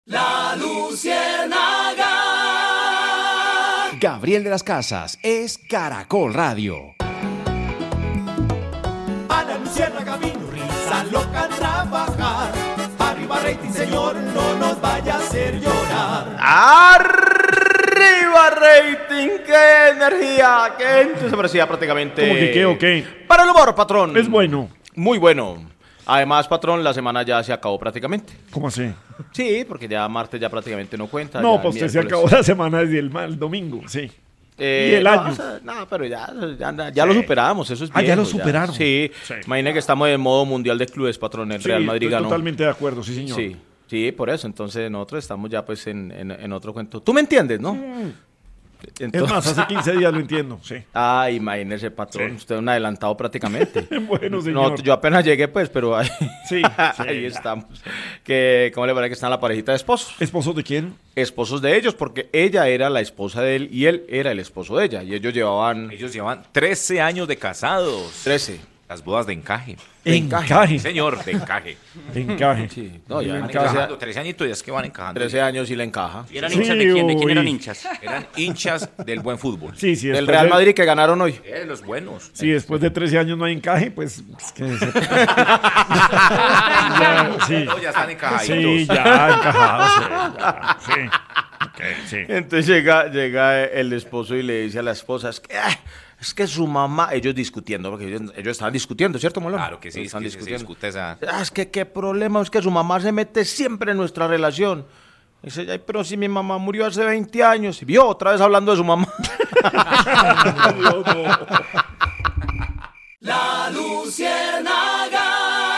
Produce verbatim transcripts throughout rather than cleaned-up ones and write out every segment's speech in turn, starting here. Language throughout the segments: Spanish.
La Luciérnaga. Gabriel de las Casas es Caracol Radio. A la Luciérnaga vino risa loca a trabajar. Arriba rating, señor, no nos vaya a hacer llorar. ¡Arriba rating! ¡Qué energía! ¡Qué entusiasmo prácticamente! ¿Cómo que qué o qué? Para el humor, patrón. Es bueno. Muy bueno. Además, patrón, la semana ya se acabó prácticamente. ¿Cómo así? Sí, porque ya martes ya prácticamente no cuenta. No, ya pues usted se miércoles. acabó la semana desde el, el domingo, sí. Eh, y el no, año. o sea, no, pero ya, ya, ya lo superamos, eso es Ah, ya viejo, lo superaron. Sí, Sí. imagine que estamos en modo mundial de clubes, patrón. El Sí, Real Madrid estoy ganó. totalmente de acuerdo, sí, señor. Sí, sí, por eso. Entonces nosotros estamos ya pues en, en, en otro cuento. ¿Tú me entiendes, no? Mm. Entonces... Es más, hace quince días lo entiendo, sí. Ah, imagínese, patrón. Sí. Usted es un adelantado prácticamente. Bueno, señor. No, yo apenas llegué, pues, pero ahí, Sí, ahí sí. estamos. Que, ¿cómo le parece que están la parejita de esposos? ¿Esposos de quién? Esposos de ellos, porque ella era la esposa de él y él era el esposo de ella. Y ellos llevaban Ellos llevan trece años de casados. trece. Las bodas de encaje. Encaje. Sí, señor, de encaje. Encaje. Sí, no, ya Van Encaje. encajando, trece añitos ya es que van encajando. trece años y le encaja. ¿Y eran Sí, hinchas de quién? ¿De quién eran uy. hinchas? Eran hinchas del buen fútbol. Sí, sí. El después Real de- Madrid que ganaron hoy. Eh, los buenos. Sí, después de trece años no hay encaje, pues... es que se- ya, sí. No, ya están encajaditos. Sí, ya encajados. Sí, ya, sí. Ok, sí. Entonces llega, llega el esposo y le dice a la esposa, es que, ah, es que su mamá, ellos discutiendo, porque ellos, ellos estaban discutiendo, ¿cierto, Molón? Claro que sí, Ellos es están que se discutiendo. discute esa... Ah, es que qué problema, es que su mamá se mete siempre en nuestra relación. Dice, ay, pero si mi mamá murió hace veinte años. Y vio otra vez hablando de su mamá. La Luciérnaga.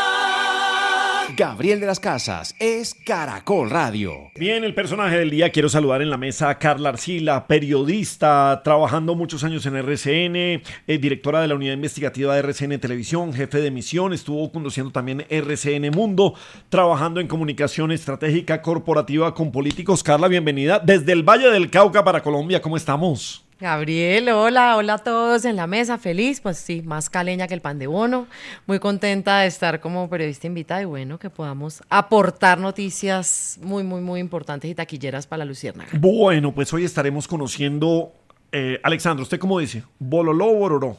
Gabriel de las Casas es Caracol Radio. Bien, el personaje del día, quiero saludar en la mesa a Carla Arcila, periodista, trabajando muchos años en R C N, eh, directora de la unidad investigativa de R C N Televisión, jefe de emisión, estuvo conduciendo también R C N Mundo, trabajando en comunicación estratégica corporativa con políticos. Carla, bienvenida desde el Valle del Cauca para Colombia, ¿cómo estamos? Gabriel, hola, hola a todos en la mesa, feliz, pues sí, más caleña que el pan de bono, muy contenta de estar como periodista invitada y bueno, que podamos aportar noticias muy, muy, muy importantes y taquilleras para la Luciérnaga. Bueno, pues hoy estaremos conociendo, eh, Alexandra, ¿usted cómo dice? ¿Bololó o bororó?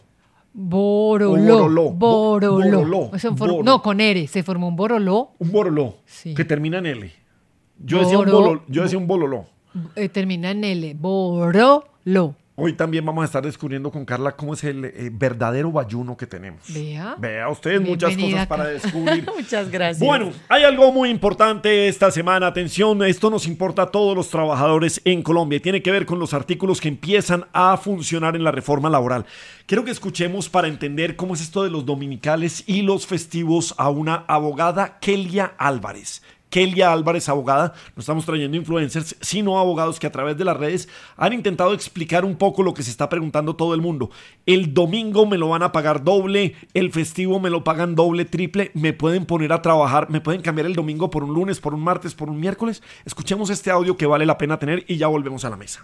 Boroló. Boroló. Boroló. Boroló. Eso for- Boro. No, con R. Se formó un boroló. Un boroló, Sí. que termina en L. Yo decía un, Boro- bololó, yo decía un bololó. eh, termina en L. Boroló. Hoy también vamos a estar descubriendo con Carla cómo es el eh, verdadero bayuno que tenemos. Vea. Vea usted, muchas Bienvenida cosas para acá. descubrir. Muchas gracias. Bueno, hay algo muy importante esta semana. Atención, esto nos importa a todos los trabajadores en Colombia y tiene que ver con los artículos que empiezan a funcionar en la reforma laboral. Quiero que escuchemos para entender cómo es esto de los dominicales y los festivos a una abogada, Kelia Álvarez. Kelia Álvarez, abogada, no estamos trayendo influencers, sino abogados que a través de las redes han intentado explicar un poco lo que se está preguntando todo el mundo. El domingo me lo van a pagar doble, el festivo me lo pagan doble, triple, me pueden poner a trabajar, me pueden cambiar el domingo por un lunes, por un martes, por un miércoles. Escuchemos este audio que vale la pena tener y ya volvemos a la mesa.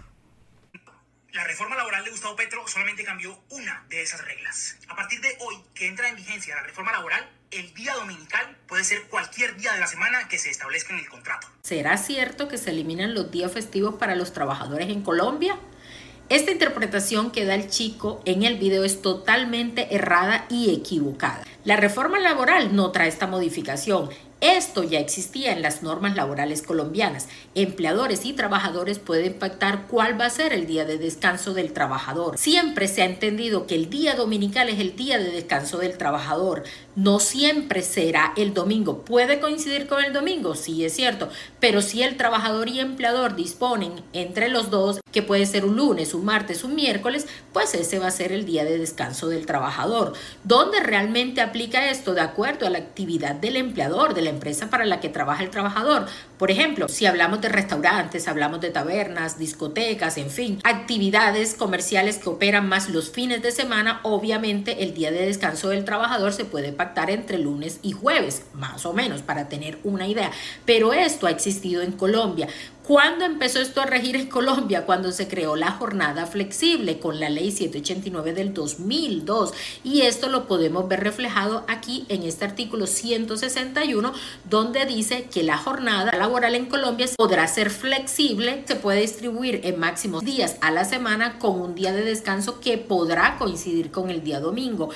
La reforma laboral de Gustavo Petro solamente cambió una de esas reglas. A partir de hoy, que entra en vigencia la reforma laboral, el día dominical puede ser cualquier día de la semana que se establezca en el contrato. ¿Será cierto que se eliminan los días festivos para los trabajadores en Colombia? Esta interpretación que da el chico en el video es totalmente errada y equivocada. La reforma laboral no trae esta modificación. Esto ya existía en las normas laborales colombianas. Empleadores y trabajadores pueden pactar cuál va a ser el día de descanso del trabajador. Siempre se ha entendido que el día dominical es el día de descanso del trabajador. No siempre será el domingo. ¿Puede coincidir con el domingo? Sí, es cierto. Pero si el trabajador y empleador disponen entre los dos, que puede ser un lunes, un martes, un miércoles, pues ese va a ser el día de descanso del trabajador. ¿Dónde realmente aplica esto? De acuerdo a la actividad del empleador, de la empresa para la que trabaja el trabajador. Por ejemplo, si hablamos de restaurantes, hablamos de tabernas, discotecas, en fin, actividades comerciales que operan más los fines de semana, obviamente el día de descanso del trabajador se puede pactar entre lunes y jueves, más o menos, para tener una idea. Pero esto ha existido en Colombia. ¿Cuándo empezó esto a regir en Colombia? Cuando se creó la jornada flexible con la ley setecientos ochenta y nueve del dos mil dos, y esto lo podemos ver reflejado aquí en este artículo ciento sesenta y uno, donde dice que la jornada laboral en Colombia podrá ser flexible, se puede distribuir en máximos días a la semana con un día de descanso que podrá coincidir con el día domingo.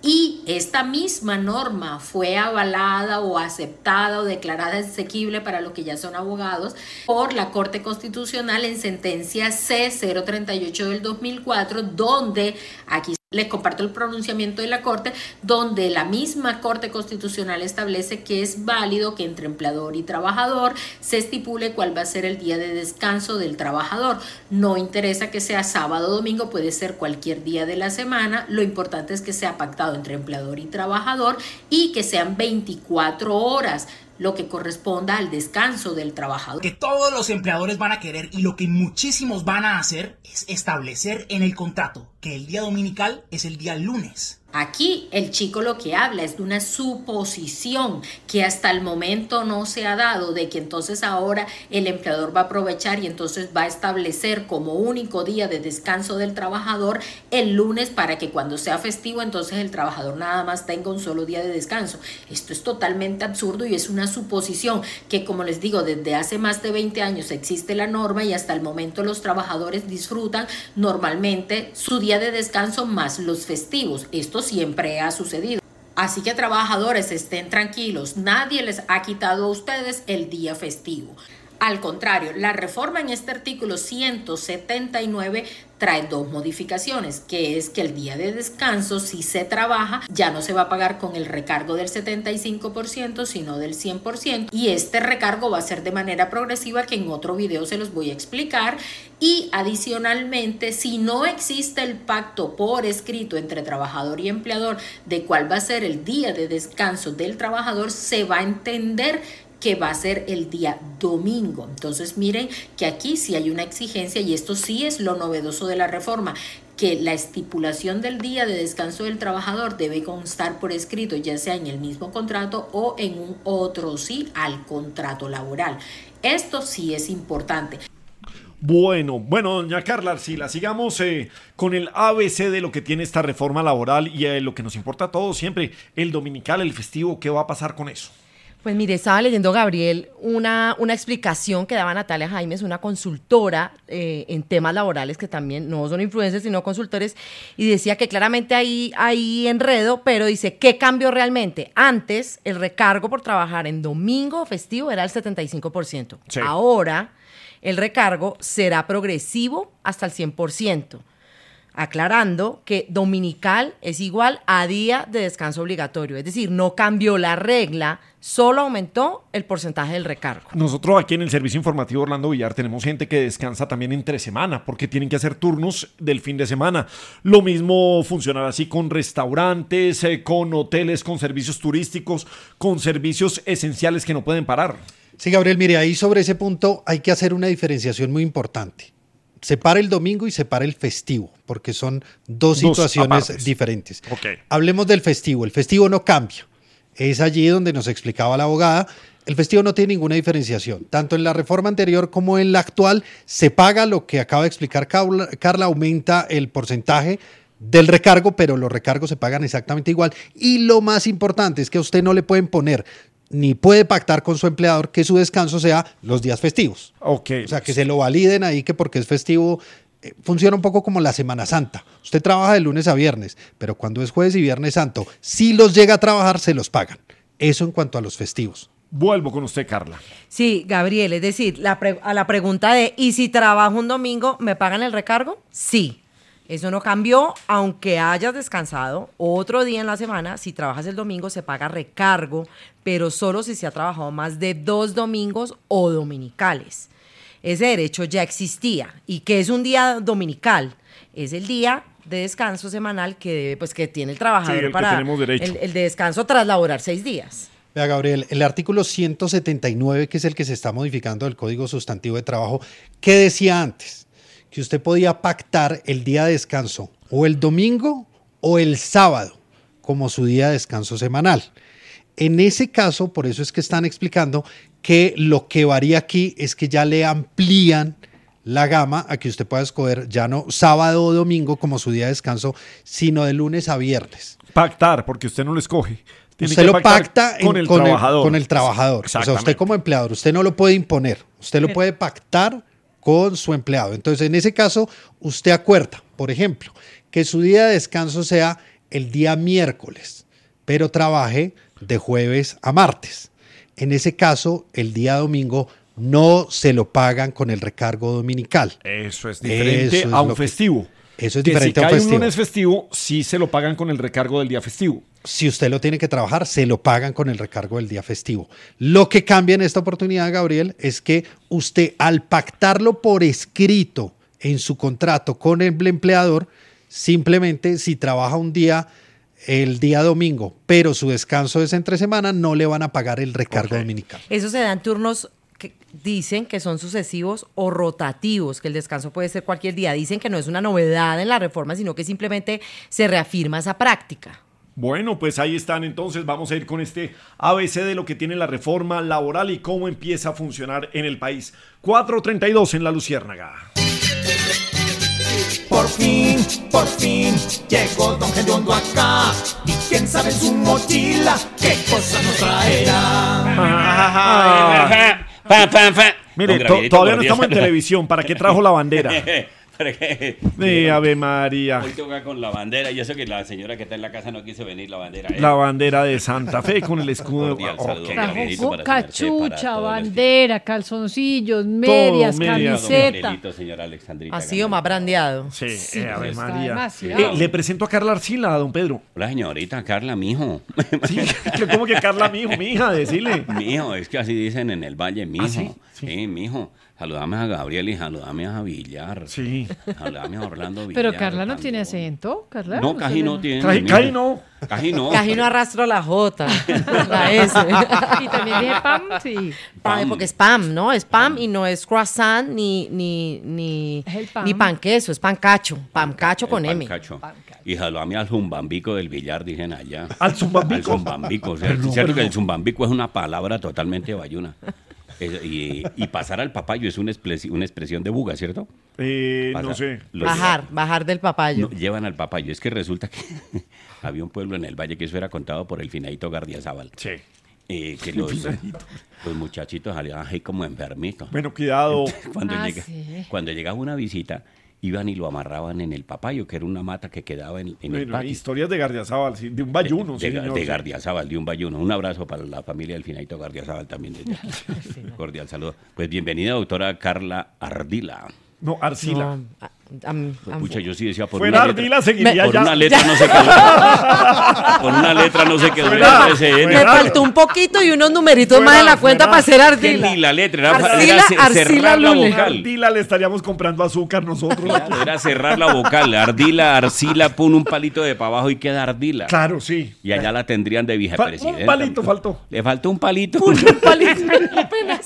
Y esta misma norma fue avalada o aceptada o declarada exequible para los que ya son abogados por la Corte Constitucional en sentencia C cero treinta y ocho del dos mil cuatro, donde aquí les comparto el pronunciamiento de la Corte, donde la misma Corte Constitucional establece que es válido que entre empleador y trabajador se estipule cuál va a ser el día de descanso del trabajador. No interesa que sea sábado o domingo, puede ser cualquier día de la semana. Lo importante es que sea pactado entre empleador y trabajador y que sean veinticuatro horas, lo que corresponda al descanso del trabajador. Que todos los empleadores van a querer y lo que muchísimos van a hacer es establecer en el contrato que el día dominical es el día lunes. Aquí el chico lo que habla es de una suposición que hasta el momento no se ha dado, de que entonces ahora el empleador va a aprovechar y entonces va a establecer como único día de descanso del trabajador el lunes para que cuando sea festivo entonces el trabajador nada más tenga un solo día de descanso. Esto es totalmente absurdo y es una suposición que, como les digo, desde hace más de veinte años existe la norma y hasta el momento los trabajadores disfrutan normalmente su día de descanso más los festivos. Esto siempre ha sucedido. Así que trabajadores, estén tranquilos, nadie les ha quitado a ustedes el día festivo. Al contrario, la reforma en este artículo ciento setenta y nueve trae dos modificaciones, que es que el día de descanso, si se trabaja, ya no se va a pagar con el recargo del setenta y cinco por ciento, sino del cien por ciento, y este recargo va a ser de manera progresiva, que en otro video se los voy a explicar. Y adicionalmente, si no existe el pacto por escrito entre trabajador y empleador de cuál va a ser el día de descanso del trabajador, se va a entender que va a ser el día domingo. Entonces miren que aquí sí hay una exigencia y esto sí es lo novedoso de la reforma, que la estipulación del día de descanso del trabajador debe constar por escrito, ya sea en el mismo contrato o en un otro sí al contrato laboral. Esto sí es importante. Bueno, bueno, doña Carla Arcila, sigamos eh, con el A B C de lo que tiene esta reforma laboral y eh, lo que nos importa a todos siempre, el dominical, el festivo. ¿Qué va a pasar con eso? Pues mire, estaba leyendo, Gabriel, una, una explicación que daba Natalia Jaimes, una consultora eh, en temas laborales, que también no son influencers, sino consultores, y decía que claramente hay, hay enredo, pero dice, ¿qué cambió realmente? Antes, el recargo por trabajar en domingo o festivo era el setenta y cinco por ciento. Sí. Ahora, el recargo será progresivo hasta el cien por ciento. Aclarando que dominical es igual a día de descanso obligatorio, es decir, no cambió la regla, solo aumentó el porcentaje del recargo. Nosotros aquí en el Servicio Informativo Orlando Villar tenemos gente que descansa también entre semana porque tienen que hacer turnos del fin de semana. Lo mismo funcionará así con restaurantes, eh, con hoteles, con servicios turísticos, con servicios esenciales que no pueden parar. Sí, Gabriel, mire, ahí sobre ese punto hay que hacer una diferenciación muy importante. Separa el domingo y separa el festivo, porque son dos, dos situaciones apartes. diferentes. Okay. Hablemos del festivo. El festivo no cambia. Es allí donde nos explicaba la abogada. El festivo no tiene ninguna diferenciación. Tanto en la reforma anterior como en la actual se paga lo que acaba de explicar Carla, Carla aumenta el porcentaje del recargo, pero los recargos se pagan exactamente igual. Y lo más importante es que a usted no le pueden poner ni puede pactar con su empleador que su descanso sea los días festivos. Okay. O sea, que se lo validen ahí, que porque es festivo, eh, funciona un poco como la Semana Santa. Usted trabaja de lunes a viernes, pero cuando es jueves y viernes santo, si los llega a trabajar, se los pagan. Eso en cuanto a los festivos. Vuelvo con usted, Carla. Sí, Gabriel, es decir, la pre- a la pregunta de, ¿y si trabajo un domingo, me pagan el recargo? Sí. Eso no cambió, aunque hayas descansado otro día en la semana. Si trabajas el domingo se paga recargo, pero solo si se ha trabajado más de dos domingos o dominicales. Ese derecho ya existía. ¿Y qué es un día dominical? Es el día de descanso semanal que debe, pues, que tiene el trabajador sí, el para que tenemos derecho. El, el de descanso tras laborar seis días. Vea, Gabriel, el artículo ciento setenta y nueve, que es el que se está modificando del Código Sustantivo de Trabajo, ¿qué decía antes? Que usted podía pactar el día de descanso o el domingo o el sábado como su día de descanso semanal. En ese caso, por eso es que están explicando que lo que varía aquí es que ya le amplían la gama a que usted pueda escoger ya no sábado o domingo como su día de descanso, sino de lunes a viernes. Pactar, porque usted no lo escoge. Tiene Usted que lo pactar pacta en- con el con el- trabajador. con el trabajador. O sea, usted como empleador, usted no lo puede imponer, usted lo puede pactar con su empleado. Entonces, en ese caso, usted acuerda, por ejemplo, que su día de descanso sea el día miércoles, pero trabaje de jueves a martes. En ese caso, el día domingo no se lo pagan con el recargo dominical. Eso es diferente Eso es a un lo que- festivo. Eso es Que diferente si a un cae festivo. un lunes festivo, sí se lo pagan con el recargo del día festivo. Si usted lo tiene que trabajar, se lo pagan con el recargo del día festivo. Lo que cambia en esta oportunidad, Gabriel, es que usted al pactarlo por escrito en su contrato con el empleador, simplemente si trabaja un día, el día domingo, pero su descanso es entre semana, no le van a pagar el recargo dominical. Eso se da en turnos que dicen que son sucesivos o rotativos, que el descanso puede ser cualquier día. Dicen que no es una novedad en la reforma, sino que simplemente se reafirma esa práctica. Bueno, pues ahí están. Entonces vamos a ir con este A B C de lo que tiene la reforma laboral y cómo empieza a funcionar en el país. cuatro treinta y dos en La Luciérnaga. Por fin, por fin, llegó Don Gediondo acá. Y quién sabe en su mochila qué cosa nos traerá. Mire, Don to- Gravierito, todavía no por Dios. estamos en televisión. ¿Para qué trajo la bandera? De Ave María. Hoy toca con la bandera y eso que la señora que está en la casa no quiso venir la bandera. ¿eh? La bandera de Santa Fe con el escudo. Cordial saludo, Ok. Gabrielito, para su merced, para Cachucha, todo el bandera, calzoncillos, medias, media. camiseta. Gabrielito, señora Alexandrita. Así o más brandeado. Sí, Sí, eh, Ave pues, está María. demasiado. Eh, le presento a Carla Arcila, a don Pedro. Hola, señorita Carla, mijo. Sí, que como que Carla, mi hijo, mi hija, decirle. Mijo, es que así dicen en el valle, mijo. ¿Ah, sí? Sí, mijo. Saludame a Gabriel y saludame a Villar. Sí. Saludame a Orlando Villar. Pero Carla no tiene también. acento, Carla. No, se Cají le- no tiene. Cají- mijo. Cají no. Cají no. Casi no arrastro la J, la S. Y también dije pam, sí. Pam, porque es pam, ¿no? Es pam y no es croissant ni, ni, ni, Es el pan. ni pan queso, es pan cacho. Pan cacho El con M. pancacho. Y saludame al zumbambico del Villar, dicen allá. ¿Al zumbambico? Al zumbambico. O sea, Pero no, es cierto pero que no. el zumbambico es una palabra totalmente bayuna. Es- y, y pasar al papayo es una, expresi- una expresión de buga, ¿cierto? Eh, no Pasa- sé. lo Bajar, bajar del papayo. No, llevan al papayo. Es que resulta que había un pueblo en el valle que eso era contado por el finadito Gardiazabal. Sí. Eh, que los, los muchachitos salían ahí como enfermitos. Bueno, cuidado. Cuando, Ah, llega, sí. cuando llegaba una visita, iban y lo amarraban en el papayo, que era una mata que quedaba en, en el Bueno, patio. historias de Gardiazabal, sí, de un bayuno, de, sí, de, señor, de sí. Gardiazabal, de un bayuno. Un abrazo para la familia del finadito Gardiazabal también. Desde aquí. Cordial saludo. Pues bienvenida, doctora Carla Ardila. No, Arcila. No, a- am- am- Pucha, yo sí decía por Fuera una Ardila, letra. seguiría Por ya. una letra no se quedó. Por una letra no se quedó en Fuera, el R C N. Me faltó un poquito y unos numeritos Fuera, más en la cuenta fuera. para hacer Que ardila. ni la letra, era, Arcila, era ce- Arcila cerrar la Lule. vocal. Ardila le estaríamos comprando azúcar nosotros. Claro, era cerrar la vocal. Ardila, Arcila, pone un palito de para abajo y queda Ardila. Claro, sí. Y allá la tendrían de Fal- vicepresidenta. un palito faltó. Le faltó un palito. Un palito apenas.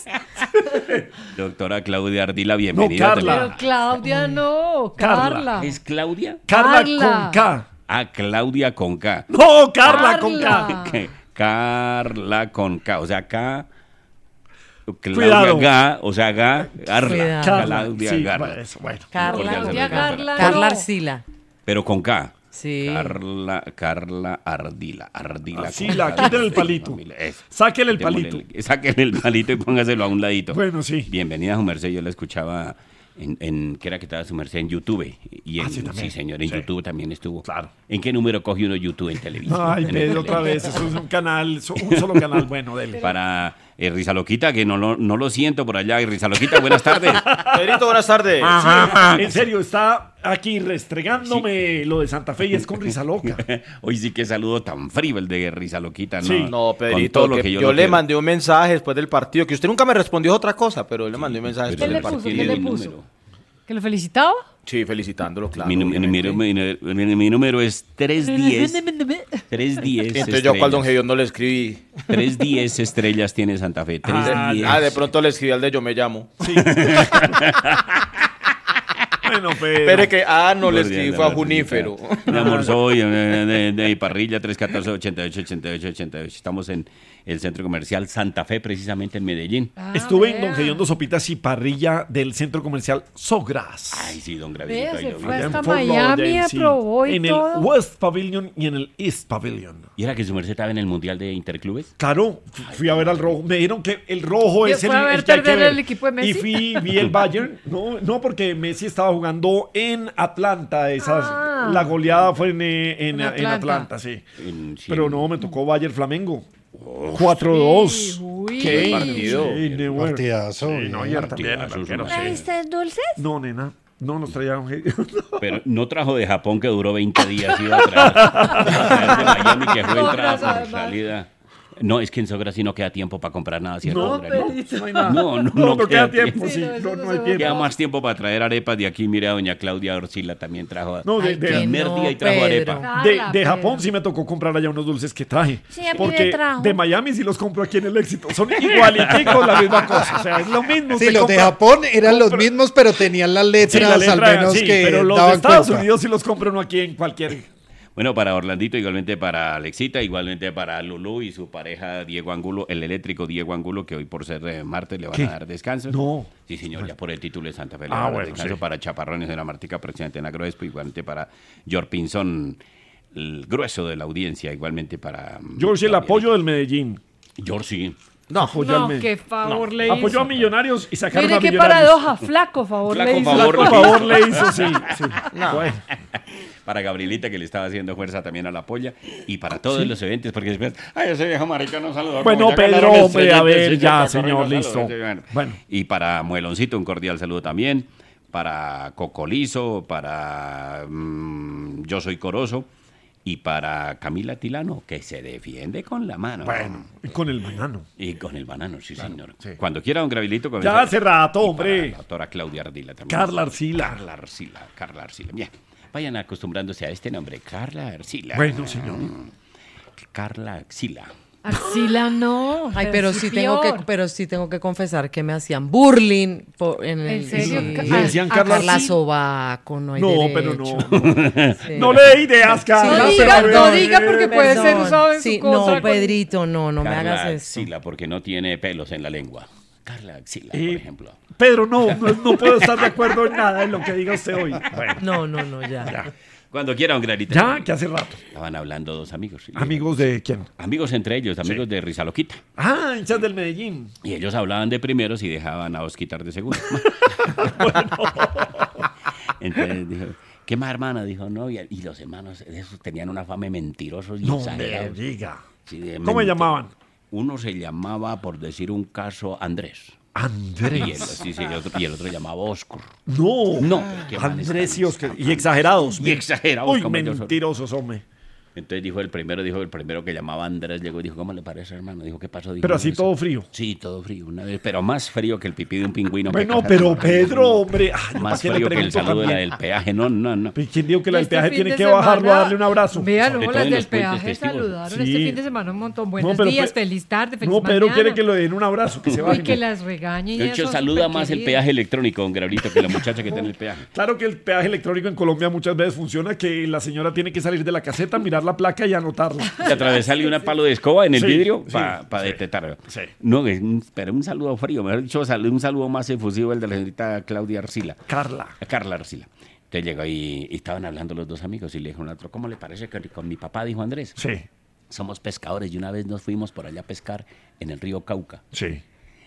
Doctora Claudia Ardila, bienvenida. No, Carla. Pero Claudia no, Carla. Carla. ¿Es Claudia? Carla, Carla. con K. Ah, Claudia con K. No, Carla, con K. Carla. Que- Carla con K. O sea, K. Claudia Cuidado. Ga, o sea, Ga, Arla. Cuidado. Carla, Claudia sí, Garla. bueno, eso, bueno. Carla, Cordial Claudia saludo, Garla. Carla no. Arcila. Pero con K. Sí. Carla, Carla Ardila. Ardila. Arcila, con K. quítale el palito. Familia, eso. Sáquele el Démosle palito. el- Sáquele el palito y póngaselo a un ladito. Bueno, sí. Bienvenida a su merced, yo la escuchaba en, en ¿qué era que estaba su merced? En YouTube. Y en, Ah, sí, también. señor, en Sí. YouTube también estuvo. Claro. ¿En qué número coge uno YouTube en televisión? Ay, En el Pedro, otra vez. televisión. Eso es un canal, so- un solo canal. Bueno, dele. Para eh, Rizaloquita, que no, lo- no lo siento por allá. Y Rizaloquita, buenas tardes. Pedrito, buenas tardes. En serio, está aquí restregándome lo de Santa Fe y es con risa loca. Hoy sí que saludo tan frío el de Rizaloquita. ¿no? Sí. No, Con Pedrito, todo lo que que yo, yo, lo le quiero. mandé un mensaje después del partido, que usted nunca me respondió otra cosa, pero yo le mandé un mensaje Pero después ¿Qué del le puso? partido. ¿Qué le mi puso? número. ¿Que lo felicitaba? Sí, felicitándolo, claro. Mi, nu- mi, obviamente. mi- mi- mi número es trescientos diez. trescientos diez Entonces yo a cuál don estrellas. Gediondo le escribí. trescientos diez estrellas tiene Santa Fe. Ah, trescientos diez. ah, de pronto le escribí al de Yo Me Llamo. Bueno, pero... Pero que, ah, no, le escribí, Gordial, fue a la Junífero. Mi amor, soy de, de, de Parrilla tres uno cuatro, ochenta y ocho, ochenta y ocho, ochenta y ocho. Estamos en el centro comercial Santa Fe, precisamente en Medellín. Ah, Estuve en vea. Don Gediondo Sopitas y Parrilla del centro comercial Sogras. Ay, sí, don Vea, Gravito. ahí se lo vi. fue Allá en hasta Fort Miami, Lauderdale, sí. aprobó y En todo. el West Pavilion y en el East Pavilion. ¿Y era que su merced estaba en el Mundial de Interclubes? Claro, fui a ver al rojo. Me dijeron que el rojo ¿Y es el, fue a ver el que hay que perder ver. el equipo de Messi? Y fui, vi el Bayern. No, no, porque Messi estaba jugando en Atlanta. Esas, Ah. La goleada fue en, eh, en, En en Atlanta. Atlanta. sí. En- sí, Pero en- no, me tocó Bayern Flamengo. cuatro dos. Uy. ¿Qué? Buen partido. Sí, de bueno. Partidazo, Sí, bien. no, ayer también. Partidazo, el arquero, sí. sí. ¿Trajiste dulces? No, nena. No nos traían. Pero no trajo de Japón que duró veinte días, iba a traer, iba a traer de Miami que fue entrada Sogras, por además. salida. No, es que en Sogras sí no queda tiempo para comprar nada, ¿cierto? No, hombre? pero no. no hay nada. No, no, No, no no queda queda tiempo, tiempo. sí. Sí, no, eso No, no no se hay ve. Queda tiempo. más tiempo para traer arepas. De aquí, mira, doña Claudia Orcila también trajo. No, de, Ay, de- que el primer no, día y trajo Pedro. arepa. De, Carla, de Japón pero- sí me tocó comprar allá unos dulces que traje. Sí, a mí porque me trajo. de Miami sí los compro aquí en el Éxito. Son igualiticos la misma cosa. O sea, es lo mismo. Sí, usted los de compra- Japón eran los compra- mismos, pero tenían las Sí, letras la letra, al menos sí, que pero los de daban Estados cuenta. Unidos sí los compro uno aquí en cualquier. Bueno, para Orlandito, igualmente para Alexita, igualmente para Lulú y su pareja Diego Angulo, el eléctrico Diego Angulo, que hoy por ser eh, martes le van ¿Qué? a dar descanso. No. Sí, señor, ya por el título de Santa Fe le Ah, van a dar bueno, descanso sí. para Chaparrones de la Martica, presidente en Agroexpo, igualmente para George Pinzón, el grueso de la audiencia, igualmente para... mm, George, el Claudia apoyo del Medellín. Liz. George, sí. No, apoyó al No, Med- qué favor no. le hizo. Apoyó a Millonarios y sacaron Mire a qué Millonarios. paradoja, flaco favor Flaco le hizo. favor Por le favor, le hizo, sí. sí. Bueno. Para Gabrielita, que le estaba haciendo fuerza también a la polla, y para todos los eventos, porque después, ay, ese viejo marica no saludó. Bueno, como ya Pedro, ganaron el hombre, estrellete, a ver, sí, ya, Chaparrón, señor, no listo. saludó, sí, bueno. Bueno. Y para Mueloncito, un cordial saludo también. Para Cocolizo, para mm, Yo Soy Corozo, y para Camila Tilano, que se defiende con la mano. Bueno, y con el banano. Y con el banano, sí, señor. sí. Cuando quiera, don Gabrielito. con Ya eso- hace rato, y para hombre. La doctora Claudia Ardila también. Carla Arcila. Carla Arcila, Carla Arcila. Bien, vayan acostumbrándose a este nombre, Carla Arcila. Bueno, señor. Carla Arcila. Arcila no. Ay, pero sí tengo que, peor. pero sí tengo que confesar que me hacían burling por- en el ¿En serio? sí. Ca- Le decían a Carla Carla Arcila. Sobaco, no hay No, derecho. pero no. Sí. No le dé ideas, Carla. No Sí, diga, pero- no diga porque puede ser Perdón. usado en Sí, su contra. no, con- Pedrito, no, no me Carla hagas eso. Axila, porque no tiene pelos en la lengua. Carla Axila, Eh, por ejemplo. Pedro, no, no, no puedo estar de acuerdo en nada en lo que diga usted hoy. Bueno, No, no, no, ya. ya. Cuando quiera, un granito. Ya, que hace rato. Estaban hablando dos amigos. sí. ¿Amigos de quién? Amigos entre ellos, amigos de Rizaloquita. Ah, hinchas del Medellín. Y ellos hablaban de primeros y dejaban a Osquitar de segundo. Entonces dijo, ¿qué más, hermana? Dijo, no, y, y los hermanos, esos tenían una fama de mentirosos y No me exagerados. diga. Sí, de ¿Cómo se menti- llamaban? Uno se llamaba, por decir un caso, Andrés. Y el, Andrés. sí, sí, y el otro, y el otro llamaba Oscar. No. No, pero qué manes Andrés tan y Oscar. Y exagerados. Y exagerados Uy, como ellos son. mentirosos, hombre. Entonces dijo el primero, dijo el primero que llamaba Andrés, llegó y dijo, ¿cómo le parece, hermano? Dijo, ¿qué pasó? Dijo, Pero "No, así eso". todo frío. Sí, todo frío, una vez, pero más frío que el pipí de un pingüino. que Bueno, caza pero con Pedro, rayos, no. hombre. Ay, ¿para Más qué le frío que el pregunto saludo de la también? del peaje, no, no, no. ¿Y ¿Quién dijo que la del Este peaje fin tiene de que bajarlo a semana- darle un abrazo? Vea, Sobre no, todo las en del los puentes peaje festivos. saludaron Sí. este fin de semana un montón. Buenos No, pero días, Pe- feliz tarde, feliz No, Pedro mañana. quiere que le den un abrazo, que se Uy, baje. que las regañen. De ellas hecho, son saluda súper más el queridas. peaje electrónico, don Gabrielito, que la muchacha que está en el peaje. Claro que el peaje electrónico en Colombia muchas veces funciona que la señora tiene que salir de la caseta, mirar la placa y anotarla. Y atravesarle una palo de escoba en el Sí, vidrio sí, para sí, detectar. sí. No, es un- pero un saludo frío, mejor dicho, sal- un saludo más efusivo el de la señorita Claudia Arcila. Carla. A Carla Arcila. Entonces llegó y, y estaban hablando los dos amigos y le dijo al otro, ¿cómo le parece que con mi papá? Dijo Andrés. Sí, Somos pescadores y una vez nos fuimos por allá a pescar en el río Cauca sí.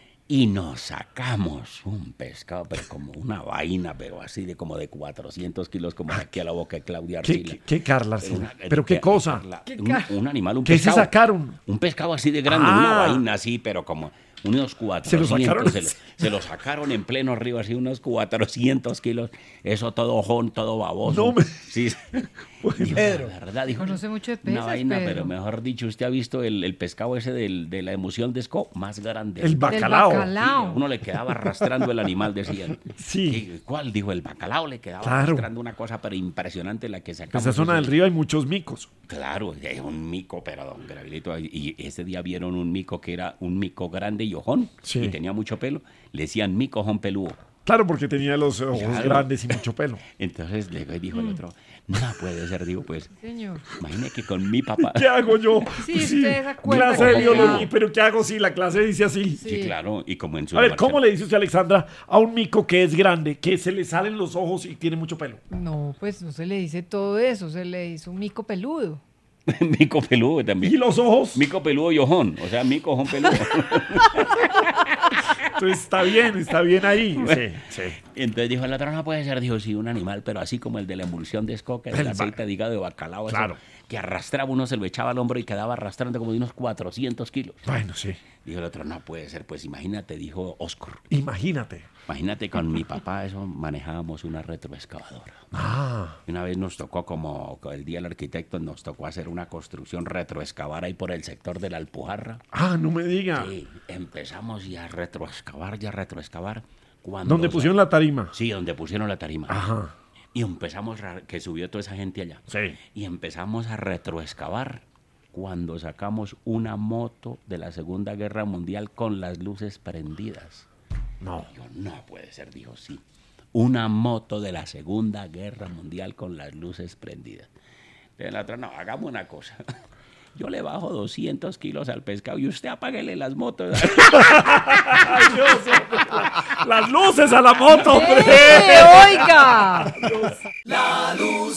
y nos sacamos un pescado, pero como una vaina, pero así de como de cuatrocientos kilos, como de aquí a la boca de Claudia ¿Qué, Arcila. qué, qué Carla? Sí. Una- ¿Pero qué que- cosa? Carla, ¿Qué un, car- un animal, un ¿Qué se pescado. sacaron? Un pescado así de grande, Ah. una vaina así, pero como unos cuatrocientos. sacaron? Se lo, se lo sacaron en pleno río, así unos cuatrocientos kilos. Eso todo ojón, todo baboso. No me- Sí. Dijo, Pedro. la verdad, dijo, Conoce mucho de una peces, vaina, Pedro. pero mejor dicho, usted ha visto el, el pescado ese del- de la emoción de Esco, más grande. El bacalao. bacalao. Uno le quedaba arrastrando el animal, decían. Sí. ¿Qué- ¿Cuál? Dijo, el bacalao le quedaba Claro. arrastrando una cosa, pero impresionante la que En sacamos. esa zona ese- del río hay muchos micos. Claro, es un mico, pero don Gabrielito, y ese día vieron un mico que era un mico grande y ojón, Sí. y tenía mucho pelo, le decían mico ojón peludo. Claro, porque tenía los ojos Claro. grandes y mucho pelo. Entonces llegó y dijo el otro, no puede ser, digo, pues, Señor. imagine que con mi papá. ¿Qué hago yo? Sí, usted se acuerda Clase de que- biología, pero ¿qué hago si la clase dice así? Sí, claro, y como en su A ver, marcha- ¿cómo le dice usted, Alexandra, a un mico que es grande, que se le salen los ojos y tiene mucho pelo? No, pues no se le dice todo eso, se le dice un mico peludo. Mico peludo también. ¿Y los ojos? Mico peludo y ojón, o sea, mico ojón peludo. Entonces está bien, está bien ahí. Sí, sí. Entonces dijo el otro, no puede ser, dijo, sí, un animal, pero así como el de la emulsión de escoca, el El aceite de hígado de bacalao, eso, Claro. que arrastraba, uno se lo echaba al hombro y quedaba arrastrando como de unos cuatrocientos kilos. Bueno, sí. Dijo el otro, no puede ser, pues imagínate, dijo Oscar. Imagínate. Imagínate, con mi papá eso manejábamos una retroexcavadora. Ah. Y una vez nos tocó, como el día del arquitecto, nos tocó hacer una construcción retroexcavar ahí por el sector de la Alpujarra. Ah, no me diga. Sí, empezamos ya a retroexcavar, ya a retroexcavar. Cuando Donde pusieron la tarima. Sí, donde pusieron la tarima. Ajá. Y empezamos, a, que subió toda esa gente allá. Sí. Y empezamos a retroexcavar cuando sacamos una moto de la Segunda Guerra Mundial con las luces prendidas. No. Yo, no puede ser, dijo, sí. Una moto de la Segunda Guerra Mundial con las luces prendidas. Entonces la otra, no, hagamos una cosa. Yo le bajo doscientos kilos al pescado y usted apáguele las motos. Ay, Dios, las luces a la moto, hombre. ¡Eh, oiga! La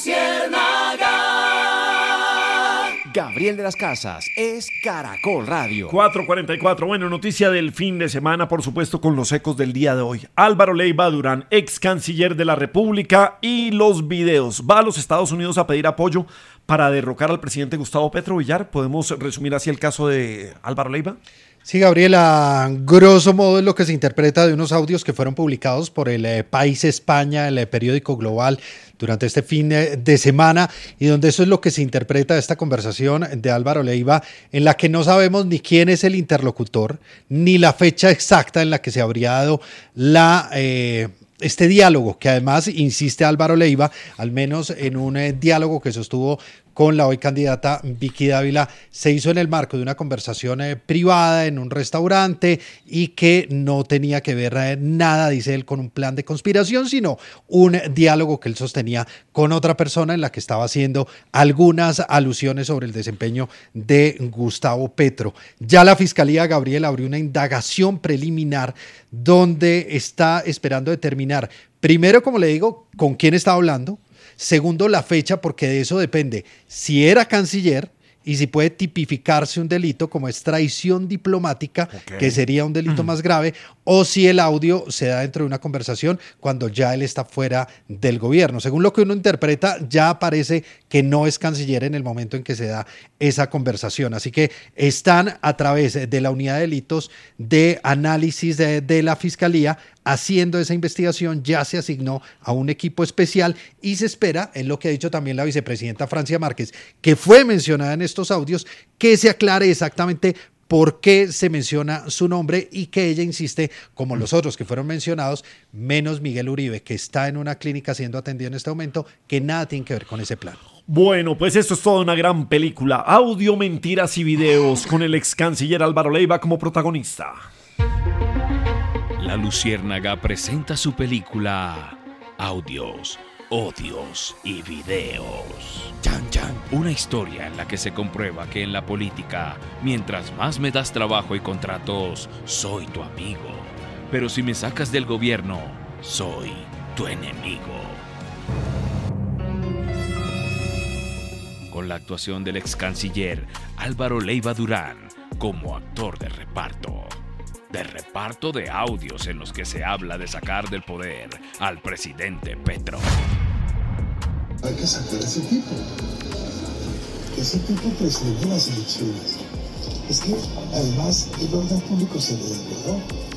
Luciérnaga. Gabriel de las Casas es Caracol Radio. cuatro cuarenta y cuatro. Bueno, noticia del fin de semana, por supuesto, con los ecos del día de hoy. Álvaro Leiva Durán, ex canciller de la República, y los videos. Va a los Estados Unidos a pedir apoyo para derrocar al presidente Gustavo Petro. Villar, ¿podemos resumir así el caso de Álvaro Leiva? Sí, Gabriel, a grosso modo es lo que se interpreta de unos audios que fueron publicados por el eh, País España, el eh, periódico global, durante este fin eh, de semana, y donde eso es lo que se interpreta de esta conversación de Álvaro Leiva, en la que no sabemos ni quién es el interlocutor, ni la fecha exacta en la que se habría dado la... Eh, este diálogo, que además insiste Álvaro Leiva, al menos en un eh, diálogo que sostuvo con la hoy candidata Vicky Dávila, se hizo en el marco de una conversación eh, privada en un restaurante y que no tenía que ver eh, nada, dice él, con un plan de conspiración, sino un eh, diálogo que él sostenía con otra persona en la que estaba haciendo algunas alusiones sobre el desempeño de Gustavo Petro. Ya la Fiscalía, Gabriel, abrió una indagación preliminar donde está esperando determinar, primero, como le digo, con quién está hablando. Segundo, la fecha, porque de eso depende si era canciller y si puede tipificarse un delito como es traición diplomática, Okay. que sería un delito más grave, o si el audio se da dentro de una conversación cuando ya él está fuera del gobierno. Según lo que uno interpreta, ya parece que no es canciller en el momento en que se da esa conversación. Así que están a través de la unidad de delitos de análisis de, de la Fiscalía haciendo esa investigación. Ya se asignó a un equipo especial y se espera, en lo que ha dicho también la vicepresidenta Francia Márquez, que fue mencionada en estos audios, que se aclare exactamente por qué se menciona su nombre y que ella insiste, como los otros que fueron mencionados, menos Miguel Uribe, que está en una clínica siendo atendido en este momento, que nada tiene que ver con ese plan. Bueno, pues esto es toda una gran película. Audio, mentiras y videos con el ex canciller Álvaro Leiva como protagonista. La Luciérnaga presenta su película Audios, Odios y Videos. Chan Chan. Una historia en la que se comprueba que en la política, mientras más me das trabajo y contratos, soy tu amigo. Pero si me sacas del gobierno, soy tu enemigo. Con la actuación del ex canciller Álvaro Leiva Durán como actor de reparto. De reparto de audios en los que se habla de sacar del poder al presidente Petro. Hay que sacar a ese tipo. Ese tipo presidente de las elecciones. Es que además el orden público se le desbordó.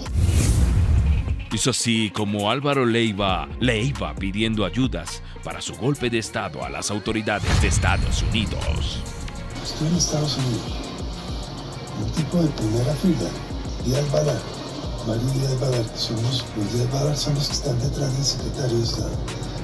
Es así como Álvaro Leiva le iba pidiendo ayudas para su golpe de estado a las autoridades de Estados Unidos. Estoy en Estados Unidos. Un tipo de primera fila. Díaz Balart, Mario Díaz Balart, somos, los Díaz Balart son los que están detrás del secretario de Estado.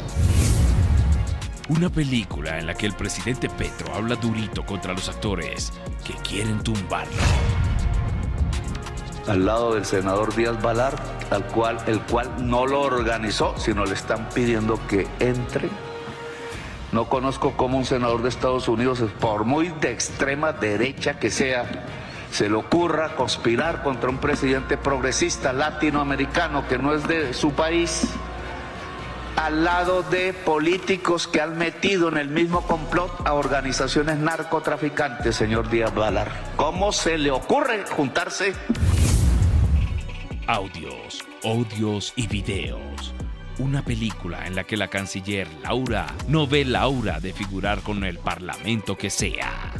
Una película en la que el presidente Petro habla durito contra los actores que quieren tumbarlo. al lado del senador Díaz Balart, al cual, el cual no lo organizó, sino le están pidiendo que entre. No conozco cómo un senador de Estados Unidos, por muy de extrema derecha que sea, se le ocurra conspirar contra un presidente progresista latinoamericano que no es de su país, al lado de políticos que han metido en el mismo complot a organizaciones narcotraficantes, señor Díaz Balart. ¿Cómo se le ocurre juntarse? Audios, odios y videos. Una película en la que la canciller Laura no ve la aura de figurar con el parlamento que sea.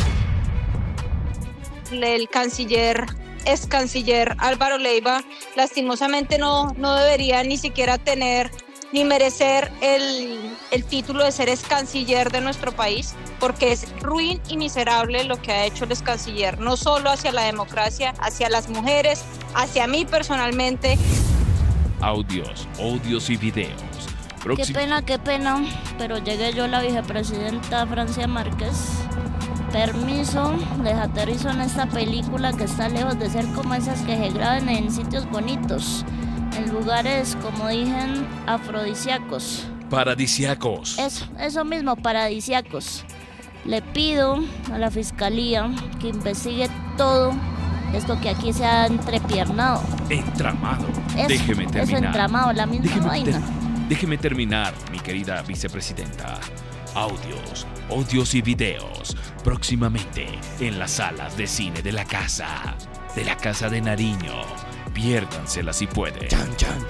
El canciller, ex canciller Álvaro Leiva, lastimosamente no, no debería ni siquiera tener ni merecer el, el título de ser ex canciller de nuestro país, porque es ruin y miserable lo que ha hecho el ex canciller, no solo hacia la democracia, hacia las mujeres, hacia mí personalmente. Audios, odios y videos. Próximo. Qué pena, qué pena, pero llegué yo, la vicepresidenta Francia Márquez. Permiso, les aterrizo en esta película que está lejos de ser como esas que se graban en sitios bonitos, en lugares, como dicen, afrodisíacos. Paradisíacos. Eso, eso mismo, paradisíacos. Le pido a la fiscalía que investigue todo esto que aquí se ha entrepiernado. Entramado. Eso, Déjeme terminar. Eso, entramado, la misma Déjeme vaina. Ter- Déjeme terminar, mi querida vicepresidenta. Audios, odios y videos. Próximamente en las salas de cine de la casa. De la Casa de Nariño. Piérdansela si pueden. Chan, chan.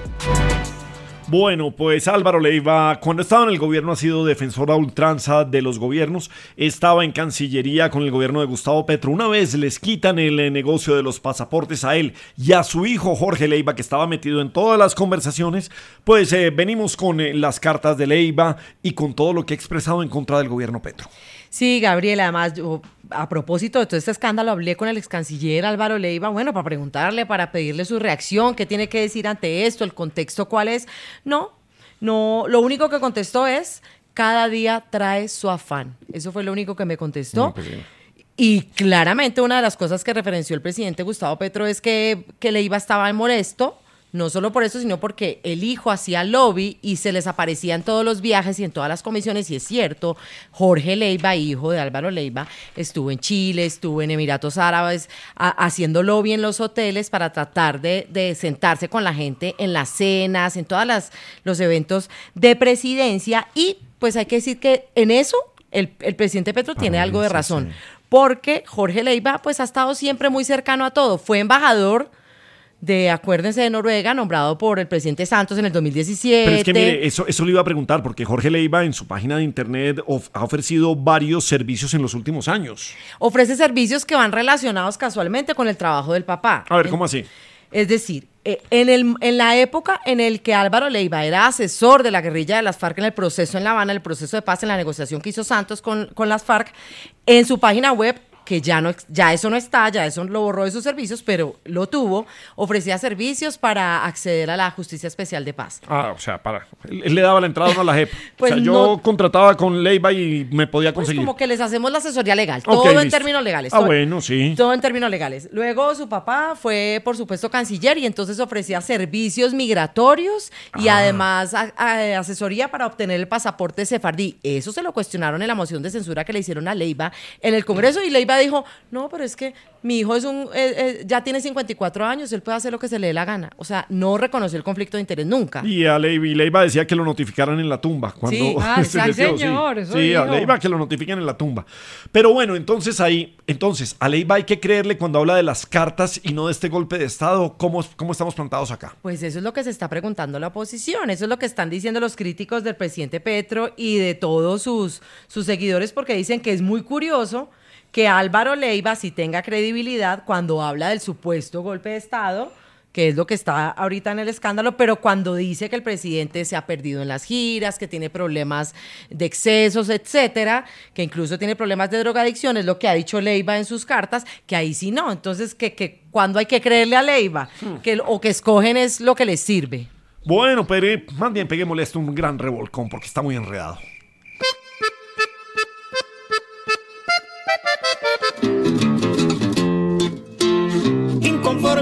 Bueno, pues Álvaro Leiva, cuando estaba en el gobierno ha sido defensor a ultranza de los gobiernos, estaba en Cancillería con el gobierno de Gustavo Petro. Una vez les quitan el eh, negocio de los pasaportes a él y a su hijo Jorge Leiva, que estaba metido en todas las conversaciones, pues eh, venimos con eh, las cartas de Leiva y con todo lo que ha expresado en contra del gobierno Petro. Sí, Gabriela, además yo a propósito de todo este escándalo hablé con el ex canciller Álvaro Leiva, bueno, para preguntarle, para pedirle su reacción, qué tiene que decir ante esto, el contexto cuál es. No, no, lo único que contestó es, cada día trae su afán. Eso fue lo único que me contestó. No, pues sí. Y claramente una de las cosas que referenció el presidente Gustavo Petro es que, que Leiva estaba molesto. No solo por eso, sino porque el hijo hacía lobby y se les aparecía en todos los viajes y en todas las comisiones, y es cierto, Jorge Leiva, hijo de Álvaro Leiva, estuvo en Chile, estuvo en Emiratos Árabes, a, haciendo lobby en los hoteles para tratar de, de sentarse con la gente en las cenas, en todos los eventos de presidencia, y pues hay que decir que en eso el, el presidente Petro tiene Ah, algo de sí, razón, sí. porque Jorge Leiva pues ha estado siempre muy cercano a todo, fue embajador de, acuérdense, de Noruega, nombrado por el presidente Santos en el dos mil diecisiete. Pero es que mire, eso, eso le iba a preguntar, porque Jorge Leiva en su página de internet of, ha ofrecido varios servicios en los últimos años. Ofrece servicios que van relacionados casualmente con el trabajo del papá. A ver, ¿cómo así? Es decir, eh, en, el, en la época en el que Álvaro Leiva era asesor de la guerrilla de las FARC en el proceso en La Habana, el proceso de paz, en la negociación que hizo Santos con, con las FARC, en su página web, que ya no, ya eso no está, ya eso lo borró de sus servicios, pero lo tuvo, ofrecía servicios para acceder a la Justicia Especial de Paz. Ah, o sea, para. Él le daba la entrada no a la J E P. Pues o sea, yo no- contrataba con Leiva y me podía Pues conseguir. como que les hacemos la asesoría legal, Ok, todo en listo. términos legales. Ah, todo- bueno, sí. Todo en términos legales. Luego su papá fue, por supuesto, canciller y entonces ofrecía servicios migratorios y Ah. además a- a- asesoría para obtener el pasaporte sefardí. Eso se lo cuestionaron en la moción de censura que le hicieron a Leiva en el Congreso, y Leiva dijo, no, pero es que mi hijo es un eh, eh, ya tiene cincuenta y cuatro años, él puede hacer lo que se le dé la gana. O sea, no reconoció el conflicto de interés nunca. Y a Leiva, y Leiva decía que lo notificaran en la tumba. Cuando Sí. Ah, se sí, metió, señor, sí. eso Sí, a dijo. Leiva que lo notifiquen en la tumba. Pero bueno, entonces ahí, entonces, a Leiva hay que creerle cuando habla de las cartas y no de este golpe de Estado. ¿Cómo, cómo estamos plantados acá? Pues eso es lo que se está preguntando la oposición, eso es lo que están diciendo los críticos del presidente Petro y de todos sus, sus seguidores, porque dicen que es muy curioso que Álvaro Leiva sí tenga credibilidad cuando habla del supuesto golpe de Estado, que es lo que está ahorita en el escándalo, pero cuando dice que el presidente se ha perdido en las giras, que tiene problemas de excesos, etcétera, que incluso tiene problemas de drogadicción, es lo que ha dicho Leiva en sus cartas, que ahí sí no. Entonces, que, que cuando hay que creerle a Leiva, que, o que escogen es lo que les sirve. Bueno, pero eh, más bien peguémosle esto un gran revolcón porque está muy enredado.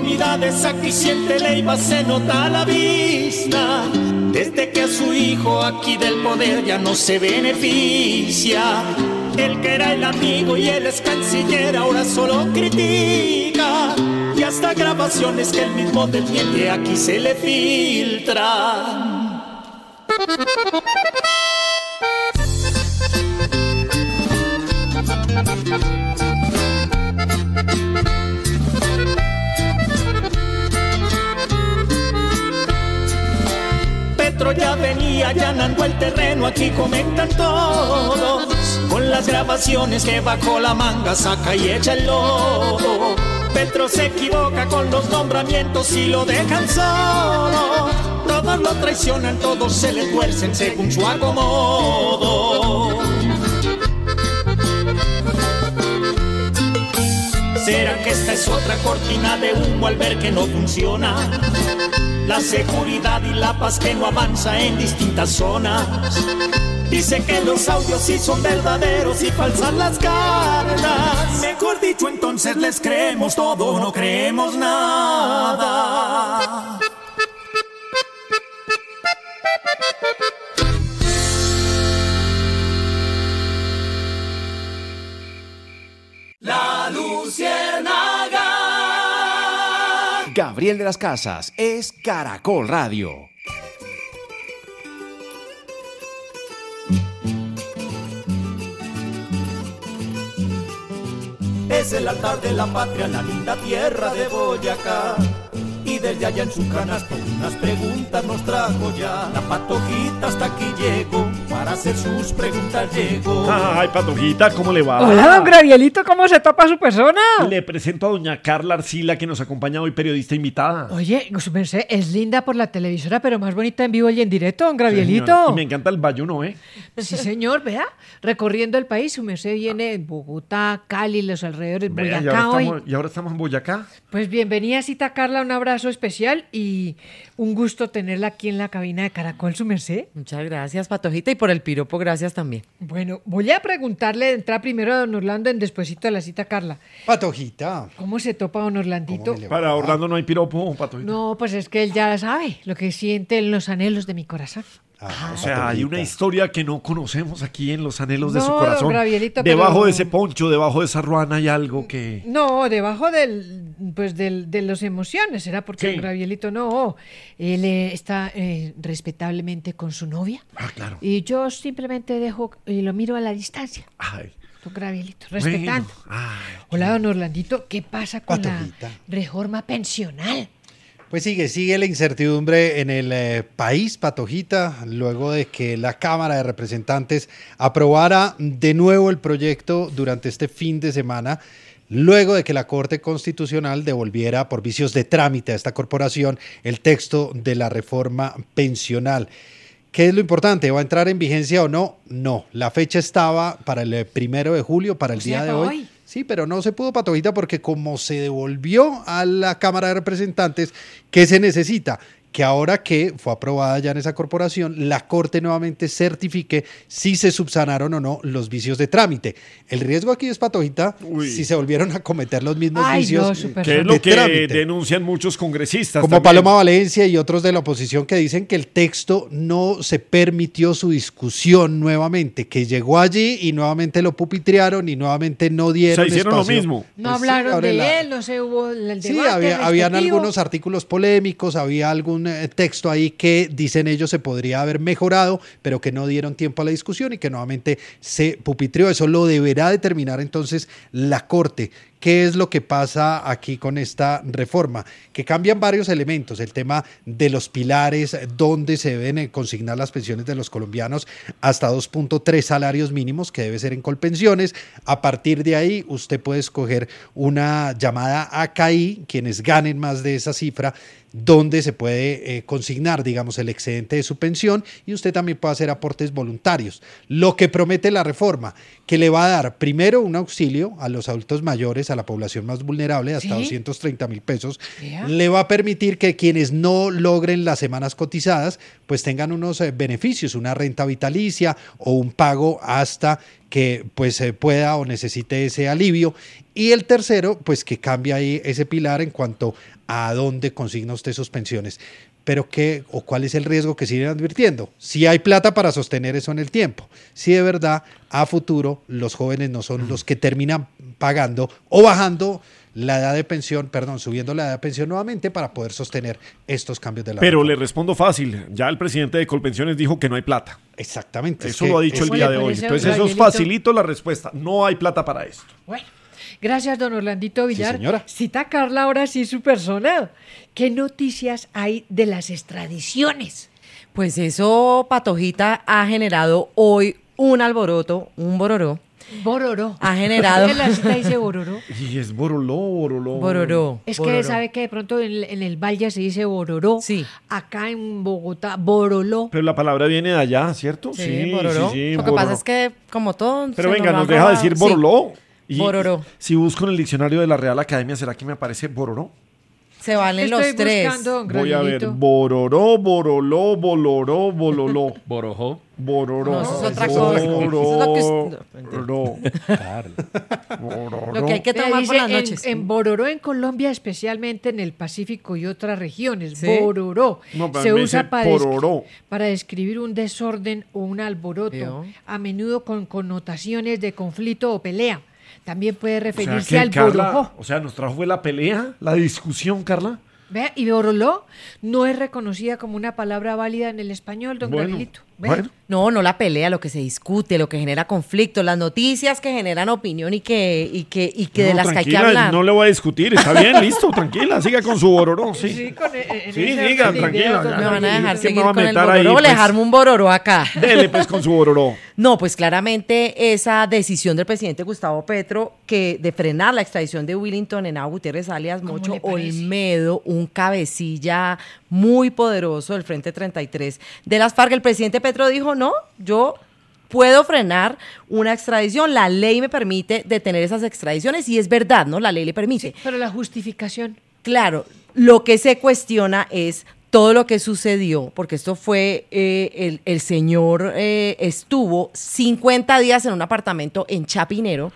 enormidades aquí siente Leiva, se nota a la vista. Desde que a su hijo aquí del poder ya no se beneficia. El que era el amigo y él es canciller ahora solo critica. Y hasta grabaciones que él mismo desmiente aquí se le filtran. Petro ya venía allanando el terreno, aquí comentan todos, con las grabaciones que bajo la manga saca y echa el lodo. Petro se equivoca con los nombramientos y lo dejan solo. Todos lo traicionan, todos se le tuercen según su acomodo. ¿Será que esta es otra cortina de humo al ver que no funciona? La seguridad y la paz que no avanza en distintas zonas. Dice que los audios sí son verdaderos y falsas las cartas. Mejor dicho, entonces les creemos todo o no creemos nada. La Luciérnaga. Gabriel de las Casas es Caracol Radio. Es el altar de la patria, la linda tierra de Boyacá. Y desde allá en su canasto unas preguntas nos trajo ya. La Patojita hasta aquí llegó, para hacer sus preguntas llegó. Ay, Patojita, ¿cómo le va? Hola, don Gravielito, ¿cómo se topa su persona? Le presento a doña Carla Arcila, que nos acompaña hoy, periodista invitada. Oye, su merced es linda por la televisora, pero más bonita en vivo y en directo, don Gravielito. Sí, y me encanta el bayuno, ¿eh? Sí, señor, vea, recorriendo el país, su merced viene en Bogotá, Cali, los alrededores, Vea, Boyacá y ahora hoy. estamos, y ahora estamos en Boyacá. Pues bienvenida, cita Carla, un abrazo especial y un gusto tenerla aquí en la cabina de Caracol, su merced. Muchas gracias, Patojita, y por el piropo, gracias también. Bueno, voy a preguntarle de entrar primero a don Orlando en despuesito de la cita Carla. Patojita. ¿Cómo se topa don Orlandito? Para Orlando no hay piropo, Patojita. No, pues es que él ya sabe lo que siente en los anhelos de mi corazón. Ah, O sea, hay una historia que no conocemos aquí en los anhelos de No, su don corazón. Gravielito, Debajo pero- de ese poncho, debajo de esa ruana hay algo que... No, debajo del, pues del, de las emociones, ¿será? Porque Sí. don Gravielito no, él eh, está eh, respetablemente con su novia. Ah, claro. Y yo simplemente dejo y lo miro a la distancia. Ay. Don Gravielito, respetando. Bueno, ay, Hola, don Orlandito, ¿qué pasa con Patojita. la reforma pensional? Pues sigue, sigue la incertidumbre en el eh, país, Patojita, luego de que la Cámara de Representantes aprobara de nuevo el proyecto durante este fin de semana, luego de que la Corte Constitucional devolviera por vicios de trámite a esta corporación el texto de la reforma pensional. ¿Qué es lo importante? ¿Va a entrar en vigencia o no? No, la fecha estaba para el primero de julio, para el O día sea, de para hoy. hoy. Sí, pero no se pudo, Patojita, porque como se devolvió a la Cámara de Representantes, ¿qué se necesita? Que ahora que fue aprobada ya en esa corporación, la Corte nuevamente certifique si se subsanaron o no los vicios de trámite. El riesgo aquí es, Patojita, Uy. si se volvieron a cometer los mismos Ay, vicios no, súper Que es de lo que trámite. denuncian muchos congresistas. Como también. Paloma Valencia y otros de la oposición que dicen que el texto no se permitió su discusión nuevamente, que llegó allí y nuevamente lo pupitrearon y nuevamente no dieron O sea, hicieron lo espacio. mismo. No Pues sí, hablaron ahora de la- él, no se hubo el debate Sí, había, habían respectivo. algunos artículos polémicos, había algún eh, texto ahí que dicen ellos se podría haber mejorado, pero que no dieron tiempo a la discusión y que nuevamente se pupitreó. Eso lo deberá determinar entonces la Corte. ¿Qué es lo que pasa aquí con esta reforma? Que cambian varios elementos. El tema de los pilares, donde se deben eh, consignar las pensiones de los colombianos hasta dos punto tres salarios mínimos, que debe ser en Colpensiones. A partir de ahí, usted puede escoger una llamada A K I, quienes ganen más de esa cifra, donde se puede eh, consignar, digamos, el excedente de su pensión y usted también puede hacer aportes voluntarios. Lo que promete la reforma, que le va a dar primero un auxilio a los adultos mayores, a la población más vulnerable, hasta Sí. doscientos treinta mil pesos, Vea. le va a permitir que quienes no logren las semanas cotizadas, pues tengan unos eh, beneficios, una renta vitalicia o un pago hasta que pues eh, pueda o necesite ese alivio. Y el tercero, pues que cambie ahí ese pilar en cuanto a dónde consigna usted sus pensiones. Pero qué o cuál es el riesgo que siguen advirtiendo. Si hay plata para sostener eso en el tiempo. Si de verdad a futuro los jóvenes no son los que terminan pagando o bajando la edad de pensión, perdón, subiendo la edad de pensión nuevamente para poder sostener estos cambios de la Pero reforma. le respondo fácil, ya el presidente de Colpensiones dijo que no hay plata. Exactamente. Eso lo ha dicho el día de hoy. Entonces eso es facilito la respuesta, no hay plata para esto. Bueno, gracias, don Orlandito Villar. Sí, señora. Cita a Carla ahora sí su persona. ¿Qué noticias hay de las extradiciones? Pues eso, Patojita, ha generado hoy un alboroto, un bororó. Bororó. Ha generado. ¿Por qué la cita dice bororó? Y es boroló, boroló. Bororó. Es bororó. que sabe que de pronto en, en el Valle se dice bororó. Sí. Acá en Bogotá, boroló. Pero la palabra viene de allá, ¿cierto? Sí, bororó. sí, Lo que bororó. pasa es que, como todo. Pero se venga, lo nos han deja robado. decir Sí. boroló. Y Bororó. Si busco en el diccionario de la Real Academia, ¿será que me aparece bororó? Se valen Estoy los tres. buscando, Voy a ver, Granelito. bororó, boroló, boloró, bololó. Borojó. Bororó. No, eso es otra cosa. Eso es lo que- Bororó. Lo que hay que Vea, tomar dice, por las en- noches. En, Bororó, en Colombia, especialmente en el Pacífico y otras regiones, Sí. Bororó No, pero se me usa dice para, desc- pororó. para describir un desorden o un alboroto, Veo. a menudo con connotaciones de conflicto o pelea. También puede O sea, referirse que al Carla, borojó. o sea, nos trajo fue la pelea, la discusión, Carla. Vea, y boroló no es reconocida como una palabra válida en el español, don Bueno, Gabrielito. Vea. bueno. No, no la pelea, lo que se discute, lo que genera conflicto, las noticias que generan opinión y que, y que, y que de No, las que hay que tranquila, hablar. no le voy a discutir, está bien, listo, tranquila, siga con su bororó, sí. Sí, con, eh, en Sí, ese diga, orden de tranquila, ideas, don ya. Me van a dejar ¿Qué me seguir va a con el meter ahí, bororó, pues? dejarme un bororó acá. Dele pues con su bororó. No, pues claramente esa decisión del presidente Gustavo Petro que de frenar la extradición de Willington Henao Gutiérrez alias ¿Cómo Mocho le parece? Olmedo, un cabecilla muy poderoso del Frente treinta y tres de las FARC, el presidente Petro dijo, no, yo puedo frenar una extradición, la ley me permite detener esas extradiciones y es verdad, ¿no? La ley le permite. Pero la justificación. Claro, lo que se cuestiona es todo lo que sucedió, porque esto fue, eh, el, el señor eh, estuvo cincuenta días en un apartamento en Chapinero,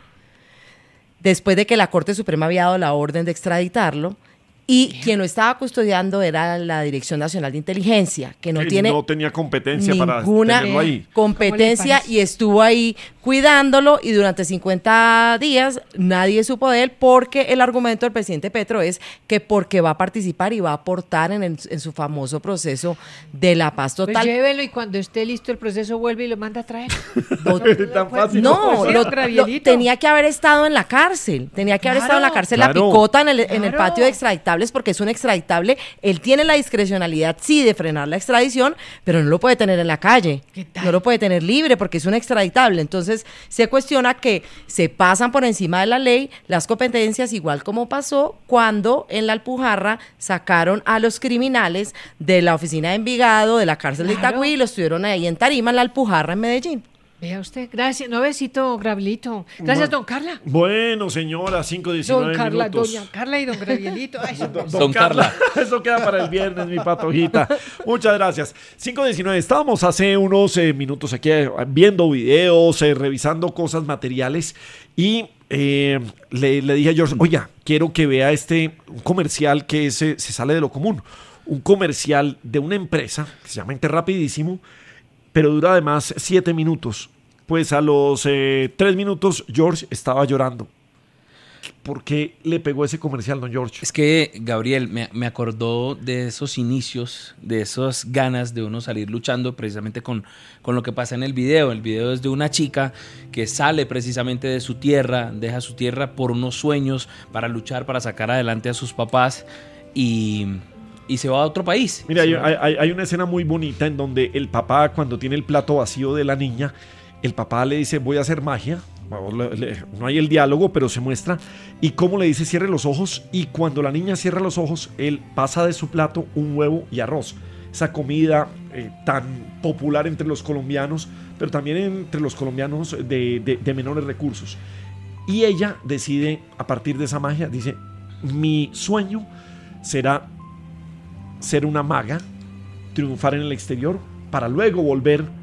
después de que la Corte Suprema había dado la orden de extraditarlo, y quien lo estaba custodiando era la Dirección Nacional de Inteligencia, que no Que tiene no tenía competencia para ninguna tenerlo ahí. competencia parece? y estuvo ahí cuidándolo y durante cincuenta días nadie supo de él porque el argumento del presidente Petro es que porque va a participar y va a aportar en, el- en su famoso proceso de la paz Pues total. llévelo y cuando esté listo el proceso vuelve y lo manda a traer. Tan fácil. No, Pues, lo- don Gravielito. lo- tenía que haber estado en la cárcel, tenía que haber Claro, estado en la cárcel la claro. picota en el, en el Claro. patio de extraditables porque es un extraditable, él tiene la discrecionalidad sí de frenar la extradición, pero no lo puede tener en la calle, ¿Qué tal? no lo puede tener libre porque es un extraditable, entonces se cuestiona que se pasan por encima de la ley las competencias igual como pasó cuando en la Alpujarra sacaron a los criminales de la oficina de Envigado, de la cárcel de Claro. Itagüí y los tuvieron ahí en Tarima, en la Alpujarra, en Medellín. Vea usted, gracias. No, besito, Gravielito. Gracias, don Carla. Bueno, señora, cinco diecinueve Don Carla, minutos. doña Carla y don Gravielito. Ay, son- Don, Don Carla. Eso queda para el viernes, mi patojita. Muchas gracias. cinco diecinueve. Estábamos hace unos eh, minutos aquí eh, viendo videos, eh, revisando cosas materiales y eh, le, le dije a George, oiga, quiero que vea este comercial que es, eh, se sale de lo común. Un comercial de una empresa que se llama Interrapidísimo, pero dura además siete minutos. Pues a los eh, tres minutos George estaba llorando. ¿Por qué le pegó ese comercial, don George? Es que, Gabriel, me, me acordó de esos inicios, de esas ganas de uno salir luchando precisamente con, con lo que pasa en el video. El video es de una chica que sale precisamente de su tierra, deja su tierra por unos sueños para luchar, para sacar adelante a sus papás y, y se va a otro país. Mira, hay, Se va- hay- hay una escena muy bonita en donde el papá, cuando tiene el plato vacío de la niña, el papá le dice, voy a hacer magia. Bueno, le- le- No hay el diálogo, pero se muestra. Y cómo le dice, cierre los ojos. Y cuando la niña cierra los ojos, él pasa de su plato un huevo y arroz. Esa comida eh, tan popular entre los colombianos, pero también entre los colombianos de, de- de menores recursos. Y ella decide, a partir de esa magia, dice, mi sueño será ser una maga, triunfar en el exterior, para luego volver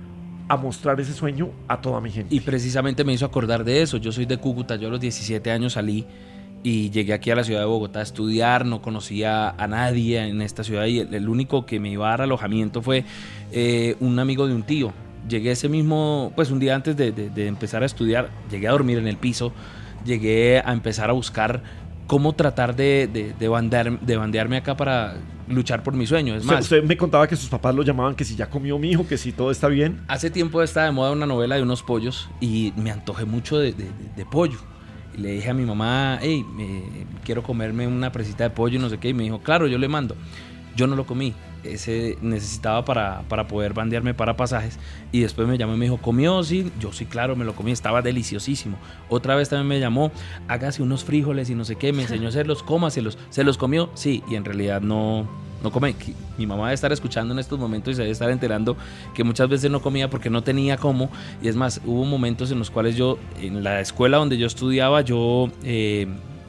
a mostrar ese sueño a toda mi gente. Y precisamente me hizo acordar de eso. Yo soy de Cúcuta, yo a los diecisiete años salí y llegué aquí a la ciudad de Bogotá a estudiar, no conocía a nadie en esta ciudad y el, el único que me iba a dar alojamiento fue eh, un amigo de un tío. Llegué ese mismo, pues un día antes de, de, de empezar a estudiar, llegué a dormir en el piso, llegué a empezar a buscar cómo tratar de, de, de, bandear, de bandearme acá para luchar por mi sueño. Es más, usted, usted me contaba que sus papás lo llamaban, que si ya comió mi hijo, que si todo está bien. Hace tiempo estaba de moda una novela de unos pollos y me antojé mucho de, de, de, de pollo. Y le dije a mi mamá, hey, me, quiero comerme una presita de pollo y no sé qué. Y me dijo, claro, yo le mando. Yo no lo comí. Ese necesitaba para, para poder bandearme para pasajes. Y después me llamó y me dijo, ¿comió? Sí, yo sí, claro, me lo comí, estaba deliciosísimo. Otra vez también me llamó, hágase unos frijoles y no sé qué, me enseñó a hacerlos, cómaselos. ¿Se los comió? Sí, y en realidad no, no comí. Mi mamá debe estar escuchando en estos momentos y se debe estar enterando que muchas veces no comía porque no tenía cómo. Y es más, hubo momentos en los cuales yo, en la escuela donde yo estudiaba, yo... Eh,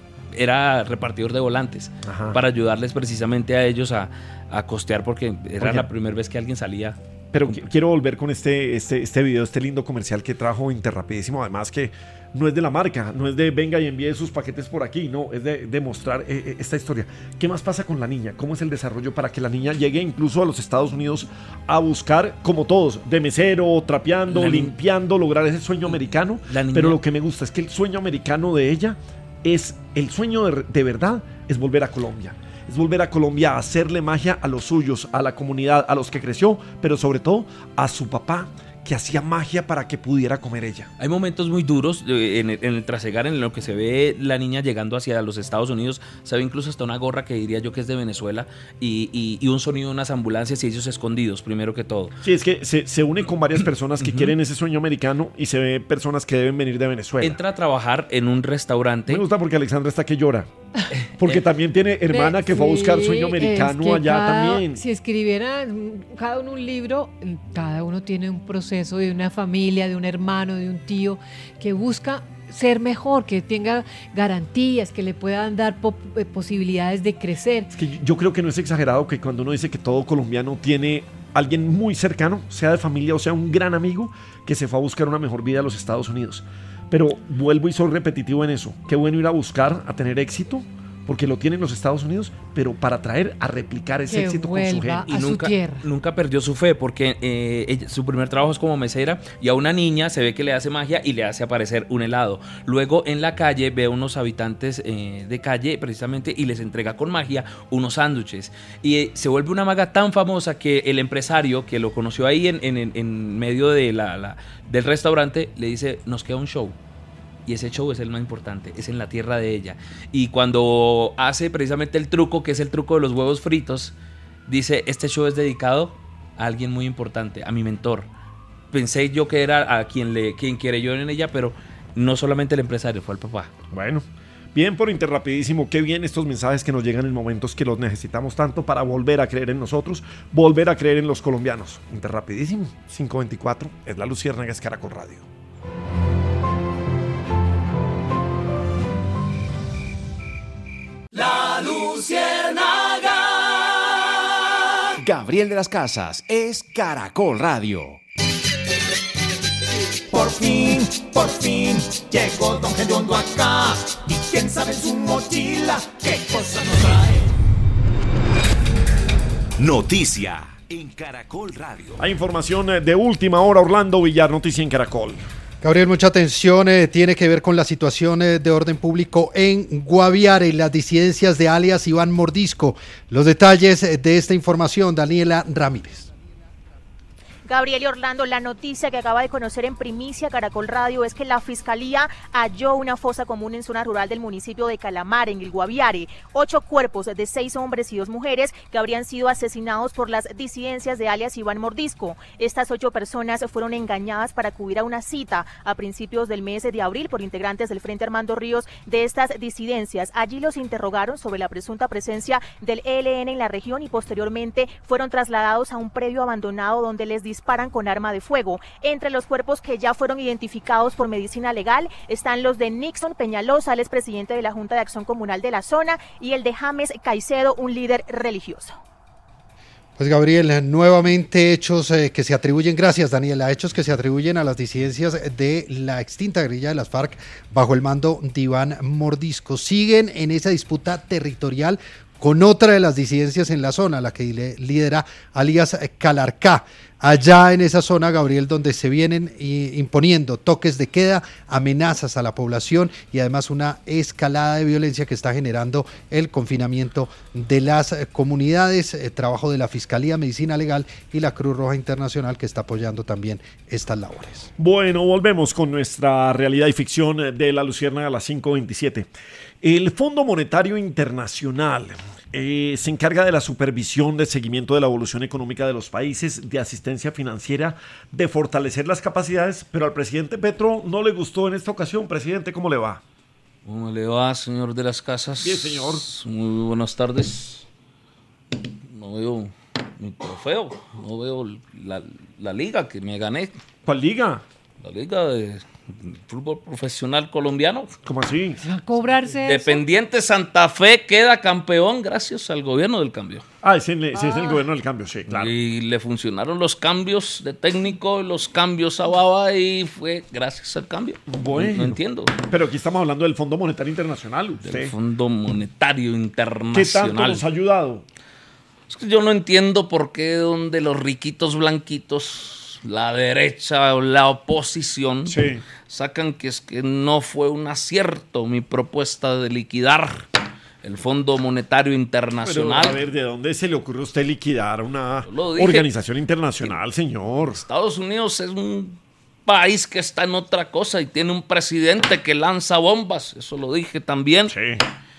era repartidor de volantes. Ajá. Para ayudarles precisamente a ellos a, a costear porque era Oye, la primera vez que alguien salía. Pero qu- quiero volver con este, este, este video, este lindo comercial que trajo Interrapidísimo, además que no es de la marca, no es de venga y envíe sus paquetes por aquí, no, es de, de mostrar eh, esta historia. ¿Qué más pasa con la niña? ¿Cómo es el desarrollo para que la niña llegue incluso a los Estados Unidos a buscar, como todos, de mesero, trapeando, la limpiando, ni- lograr ese sueño americano? Niña... Pero lo que me gusta es que el sueño americano de ella es, el sueño de, de verdad es volver a Colombia. Es volver a Colombia a hacerle magia a los suyos, a la comunidad, a los que creció, pero sobre todo a su papá, que hacía magia para que pudiera comer ella. Hay momentos muy duros eh, en, el, en el trasegar, en lo que se ve la niña llegando hacia los Estados Unidos. Se ve incluso hasta una gorra que diría yo que es de Venezuela y, y, y un sonido de unas ambulancias y ellos escondidos, primero que todo. Sí, es que se, se une con varias personas que quieren ese sueño americano y se ve personas que deben venir de Venezuela. Entra a trabajar en un restaurante. Me gusta porque Alexandra está que llora. Porque también tiene hermana que fue a buscar sueño americano es que allá cada, también. Si escribieran cada uno un libro, cada uno tiene un proceso de una familia, de un hermano, de un tío que busca ser mejor, que tenga garantías, que le puedan dar po- posibilidades de crecer. Es que yo creo que no es exagerado que cuando uno dice que todo colombiano tiene alguien muy cercano, sea de familia o sea un gran amigo, que se fue a buscar una mejor vida a los Estados Unidos. Pero vuelvo y soy repetitivo en eso. Qué bueno ir a buscar, a tener éxito, porque lo tienen los Estados Unidos, pero para traer a replicar ese que éxito con su gente. Y nunca, nunca perdió su fe, porque eh, ella, su primer trabajo es como mesera y a una niña se ve que le hace magia y le hace aparecer un helado. Luego en la calle ve a unos habitantes eh, de calle precisamente y les entrega con magia unos sándwiches. Y eh, se vuelve una maga tan famosa que el empresario que lo conoció ahí en, en, en medio de la, la, del restaurante le dice, nos queda un show. Y ese show es el más importante, es en la tierra de ella. Y cuando hace precisamente el truco, que es el truco de los huevos fritos, dice, este show es dedicado a alguien muy importante, a mi mentor. Pensé yo que era a quien, le, quien creyó en ella, pero no solamente el empresario, fue el papá. Bueno, bien por Interrapidísimo, qué bien estos mensajes que nos llegan en momentos que los necesitamos tanto para volver a creer en nosotros, volver a creer en los colombianos. Interrapidísimo, cinco veinticuatro, es la Luciérnaga, es Caracol Radio. La Luciérnaga. Gabriel de las Casas es Caracol Radio. Por fin, por fin, llegó Don Gediondo acá. Y quién sabe en su mochila qué cosa nos trae. Noticia en Caracol Radio. Hay información de última hora, Orlando Villar, noticia en Caracol. Gabriel, mucha atención, eh, tiene que ver con la situación eh, de orden público en Guaviare, las disidencias de alias Iván Mordisco. Los detalles eh, de esta información, Daniela Ramírez. Gabriel y Orlando, la noticia que acaba de conocer en primicia Caracol Radio es que la Fiscalía halló una fosa común en zona rural del municipio de Calamar, en el Guaviare. Ocho cuerpos de seis hombres y dos mujeres que habrían sido asesinados por las disidencias de alias Iván Mordisco. Estas ocho personas fueron engañadas para acudir a una cita a principios del mes de abril por integrantes del Frente Armando Ríos de estas disidencias. Allí los interrogaron sobre la presunta presencia del E L N en la región y posteriormente fueron trasladados a un predio abandonado donde les disparan con arma de fuego. Entre los cuerpos que ya fueron identificados por medicina legal están los de Nixon Peñalosa, el expresidente de la Junta de Acción Comunal de la zona, y el de James Caicedo, un líder religioso. Pues Gabriel, nuevamente hechos eh, que se atribuyen, gracias Daniela, hechos que se atribuyen a las disidencias de la extinta guerrilla de las FARC bajo el mando de Iván Mordisco. Siguen en esa disputa territorial con otra de las disidencias en la zona, la que lidera alias Calarcá. Allá en esa zona, Gabriel, donde se vienen imponiendo toques de queda, amenazas a la población y además una escalada de violencia que está generando el confinamiento de las comunidades, eh, trabajo de la Fiscalía, Medicina Legal y la Cruz Roja Internacional que está apoyando también estas labores. Bueno, volvemos con nuestra realidad y ficción de la Luciérnaga a las cinco veintisiete. El Fondo Monetario Internacional eh, se encarga de la supervisión, de seguimiento de la evolución económica de los países, de asistencia financiera, de fortalecer las capacidades, pero al presidente Petro no le gustó en esta ocasión. Presidente, ¿cómo le va? ¿Cómo le va, señor de las casas? Bien, señor. Muy buenas tardes. No veo mi trofeo, no veo la, la liga que me gané. ¿Cuál liga? La liga de fútbol profesional colombiano. ¿Cómo así? ¿Va a cobrarse eso? Dependiente Santa Fe queda campeón gracias al gobierno del cambio. Ah, ese es el, el gobierno del cambio, sí, claro. Y le funcionaron los cambios de técnico, los cambios a Baba y fue gracias al cambio. Bueno, no, no entiendo. Pero aquí estamos hablando del Fondo Monetario Internacional. Usted. Del Fondo Monetario Internacional. ¿Qué tanto nos ha ayudado? Es que yo no entiendo por qué donde los riquitos blanquitos, la derecha o la oposición, sí, sacan que es que no fue un acierto mi propuesta de liquidar el Fondo Monetario Internacional. Pero, a ver, ¿de dónde se le ocurre a usted liquidar una organización internacional, señor? Estados Unidos es un país que está en otra cosa y tiene un presidente que lanza bombas, eso lo dije también. Sí.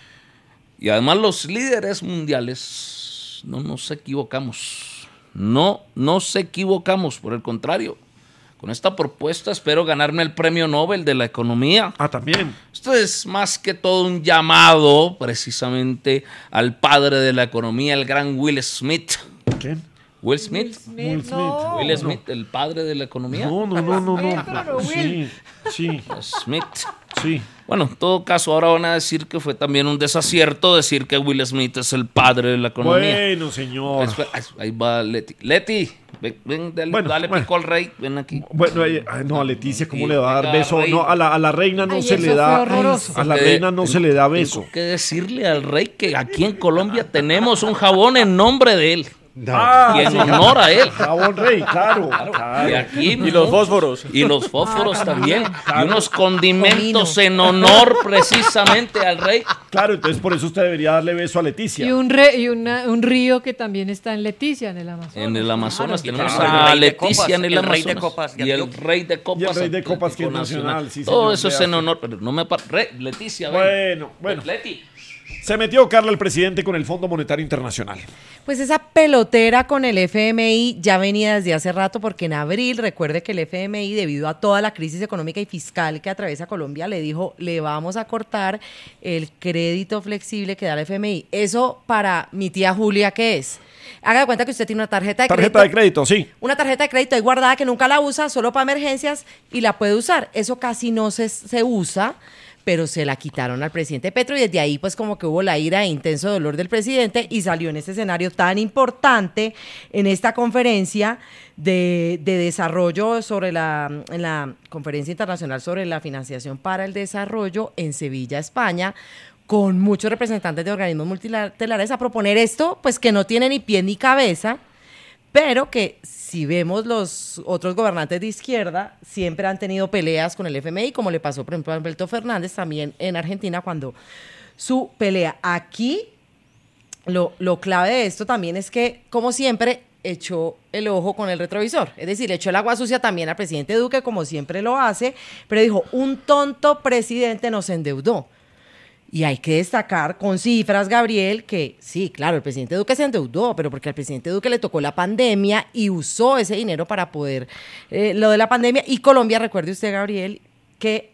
Y además los líderes mundiales no nos equivocamos. No nos equivocamos, por el contrario. Con esta propuesta espero ganarme el premio Nobel de la Economía. Ah, también. Esto es más que todo un llamado precisamente al padre de la economía, el gran Will Smith. ¿Quién? Will Smith. Will Smith. No. Will Smith, el padre de la economía. No, no, no, no, no. Pero Will. Sí, sí. Smith. Sí. Bueno, en todo caso, ahora van a decir que fue también un desacierto decir que Will Smith es el padre de la economía. Bueno, señor. Ahí va Leti. Leti, ven, ven dale, bueno, dale bueno. pico al rey, ven aquí. Bueno, eh, no, a Leticia, ¿cómo Sí, le va a dar venga, beso? rey. No, a la, a la reina no Ay, se eso le da. fue horroroso. A la Tengo reina no que- se le da tengo beso. que decirle al rey que aquí en Colombia tenemos un jabón en nombre de él. Ah, y en sí, honor a él. Jabón rey, claro. claro. Y aquí Y los fósforos. Y los fósforos también. Y unos condimentos en honor precisamente al rey. Claro, entonces por eso usted debería darle beso a Leticia. Y un, re- y una- un río que también está en Leticia, en el Amazonas. En el Amazonas Claro, tenemos claro. a El rey de Leticia copas, en el el rey de Amazonas. copas de y el Antioquia. rey de copas. Y el rey de copas que es Atlético nacional, sí, Todo señor, eso es vea en usted. honor, pero no me... pa- Re, Leticia, ven. Bueno, bueno. Leti. Se metió Carla el presidente con el Fondo Monetario Internacional. Pues esa pelotera con el F M I ya venía desde hace rato porque en abril, recuerde que el F M I, debido a toda la crisis económica y fiscal que atraviesa Colombia, le dijo, le vamos a cortar el crédito flexible que da el F M I. Eso para mi tía Julia, ¿qué es? Haga de cuenta que usted tiene una tarjeta de crédito. Tarjeta de crédito, sí. Una tarjeta de crédito ahí guardada que nunca la usa, solo para emergencias y la puede usar. Eso casi no se, se usa, pero se la quitaron al presidente Petro y desde ahí pues como que hubo la ira e intenso dolor del presidente y salió en este escenario tan importante en esta conferencia de, de desarrollo sobre la, en la conferencia internacional sobre la financiación para el desarrollo en Sevilla, España, con muchos representantes de organismos multilaterales a proponer esto, pues que no tiene ni pie ni cabeza, pero que si vemos los otros gobernantes de izquierda, siempre han tenido peleas con el F M I, como le pasó, por ejemplo, a Alberto Fernández también en Argentina, cuando su pelea. Aquí, lo, lo clave de esto también es que, como siempre, echó el ojo con el retrovisor, es decir, echó el agua sucia también al presidente Duque, como siempre lo hace, pero dijo, un tonto presidente nos endeudó. Y hay que destacar con cifras, Gabriel, que sí, claro, el presidente Duque se endeudó, pero porque al presidente Duque le tocó la pandemia y usó ese dinero para poder, eh, lo de la pandemia. Y Colombia, recuerde usted, Gabriel, que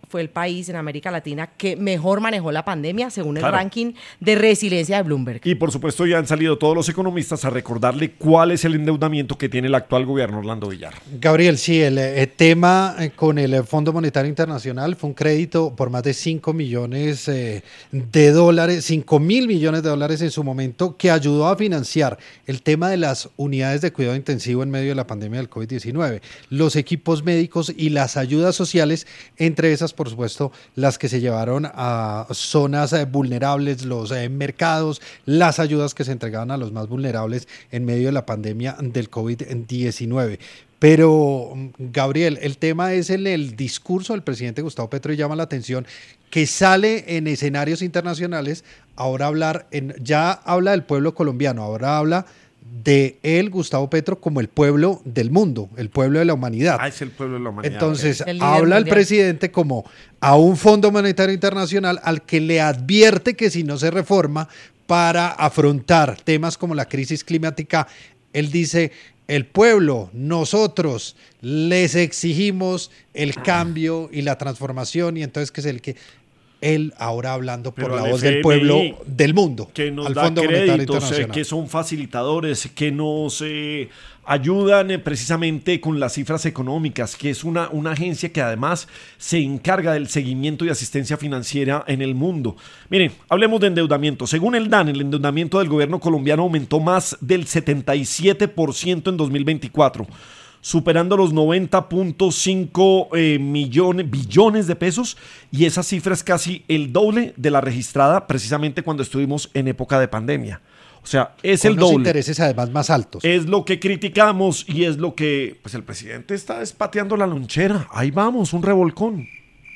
fue el país en América Latina que mejor manejó la pandemia según el Claro. ranking de resiliencia de Bloomberg. Y por supuesto ya han salido todos los economistas a recordarle cuál es el endeudamiento que tiene el actual gobierno, Orlando Villar. Gabriel, sí, el eh, tema eh, con el eh, Fondo Monetario Internacional fue un crédito por más de cinco millones eh, de dólares, cinco mil millones de dólares en su momento, que ayudó a financiar el tema de las unidades de cuidado intensivo en medio de la pandemia del COVID diecinueve, los equipos médicos y las ayudas sociales, entre esas, por supuesto, las que se llevaron a zonas eh, vulnerables, los eh, mercados, las ayudas que se entregaban a los más vulnerables en medio de la pandemia del COVID diecinueve. Pero, Gabriel, el tema es el, el discurso del presidente Gustavo Petro y llama la atención que sale en escenarios internacionales ahora hablar, en, ya habla del pueblo colombiano, ahora habla de él, Gustavo Petro, como el pueblo del mundo, el pueblo de la humanidad. Ah, es el pueblo de la humanidad. Entonces, El líder habla el mundial. presidente como a un Fondo Monetario Internacional al que le advierte que si no se reforma para afrontar temas como la crisis climática, él dice, el pueblo, nosotros les exigimos el cambio y la transformación, y entonces que es el que él ahora hablando por Pero la al voz del F M I, pueblo del mundo, que nos al da Fondo Monetario créditos, eh, Internacional. que son facilitadores, que nos eh, ayudan eh, precisamente con las cifras económicas, que es una, una agencia que además se encarga del seguimiento y asistencia financiera en el mundo. Miren, hablemos de endeudamiento. Según el D A N, el endeudamiento del gobierno colombiano aumentó más del setenta y siete por ciento en dos mil veinticuatro. Superando los noventa punto cinco eh, millones, billones de pesos, y esa cifra es casi el doble de la registrada precisamente cuando estuvimos en época de pandemia. O sea, es Con el unos doble. intereses además más altos. Es lo que criticamos y es lo que, pues el presidente está despateando la lonchera. Ahí vamos, un revolcón.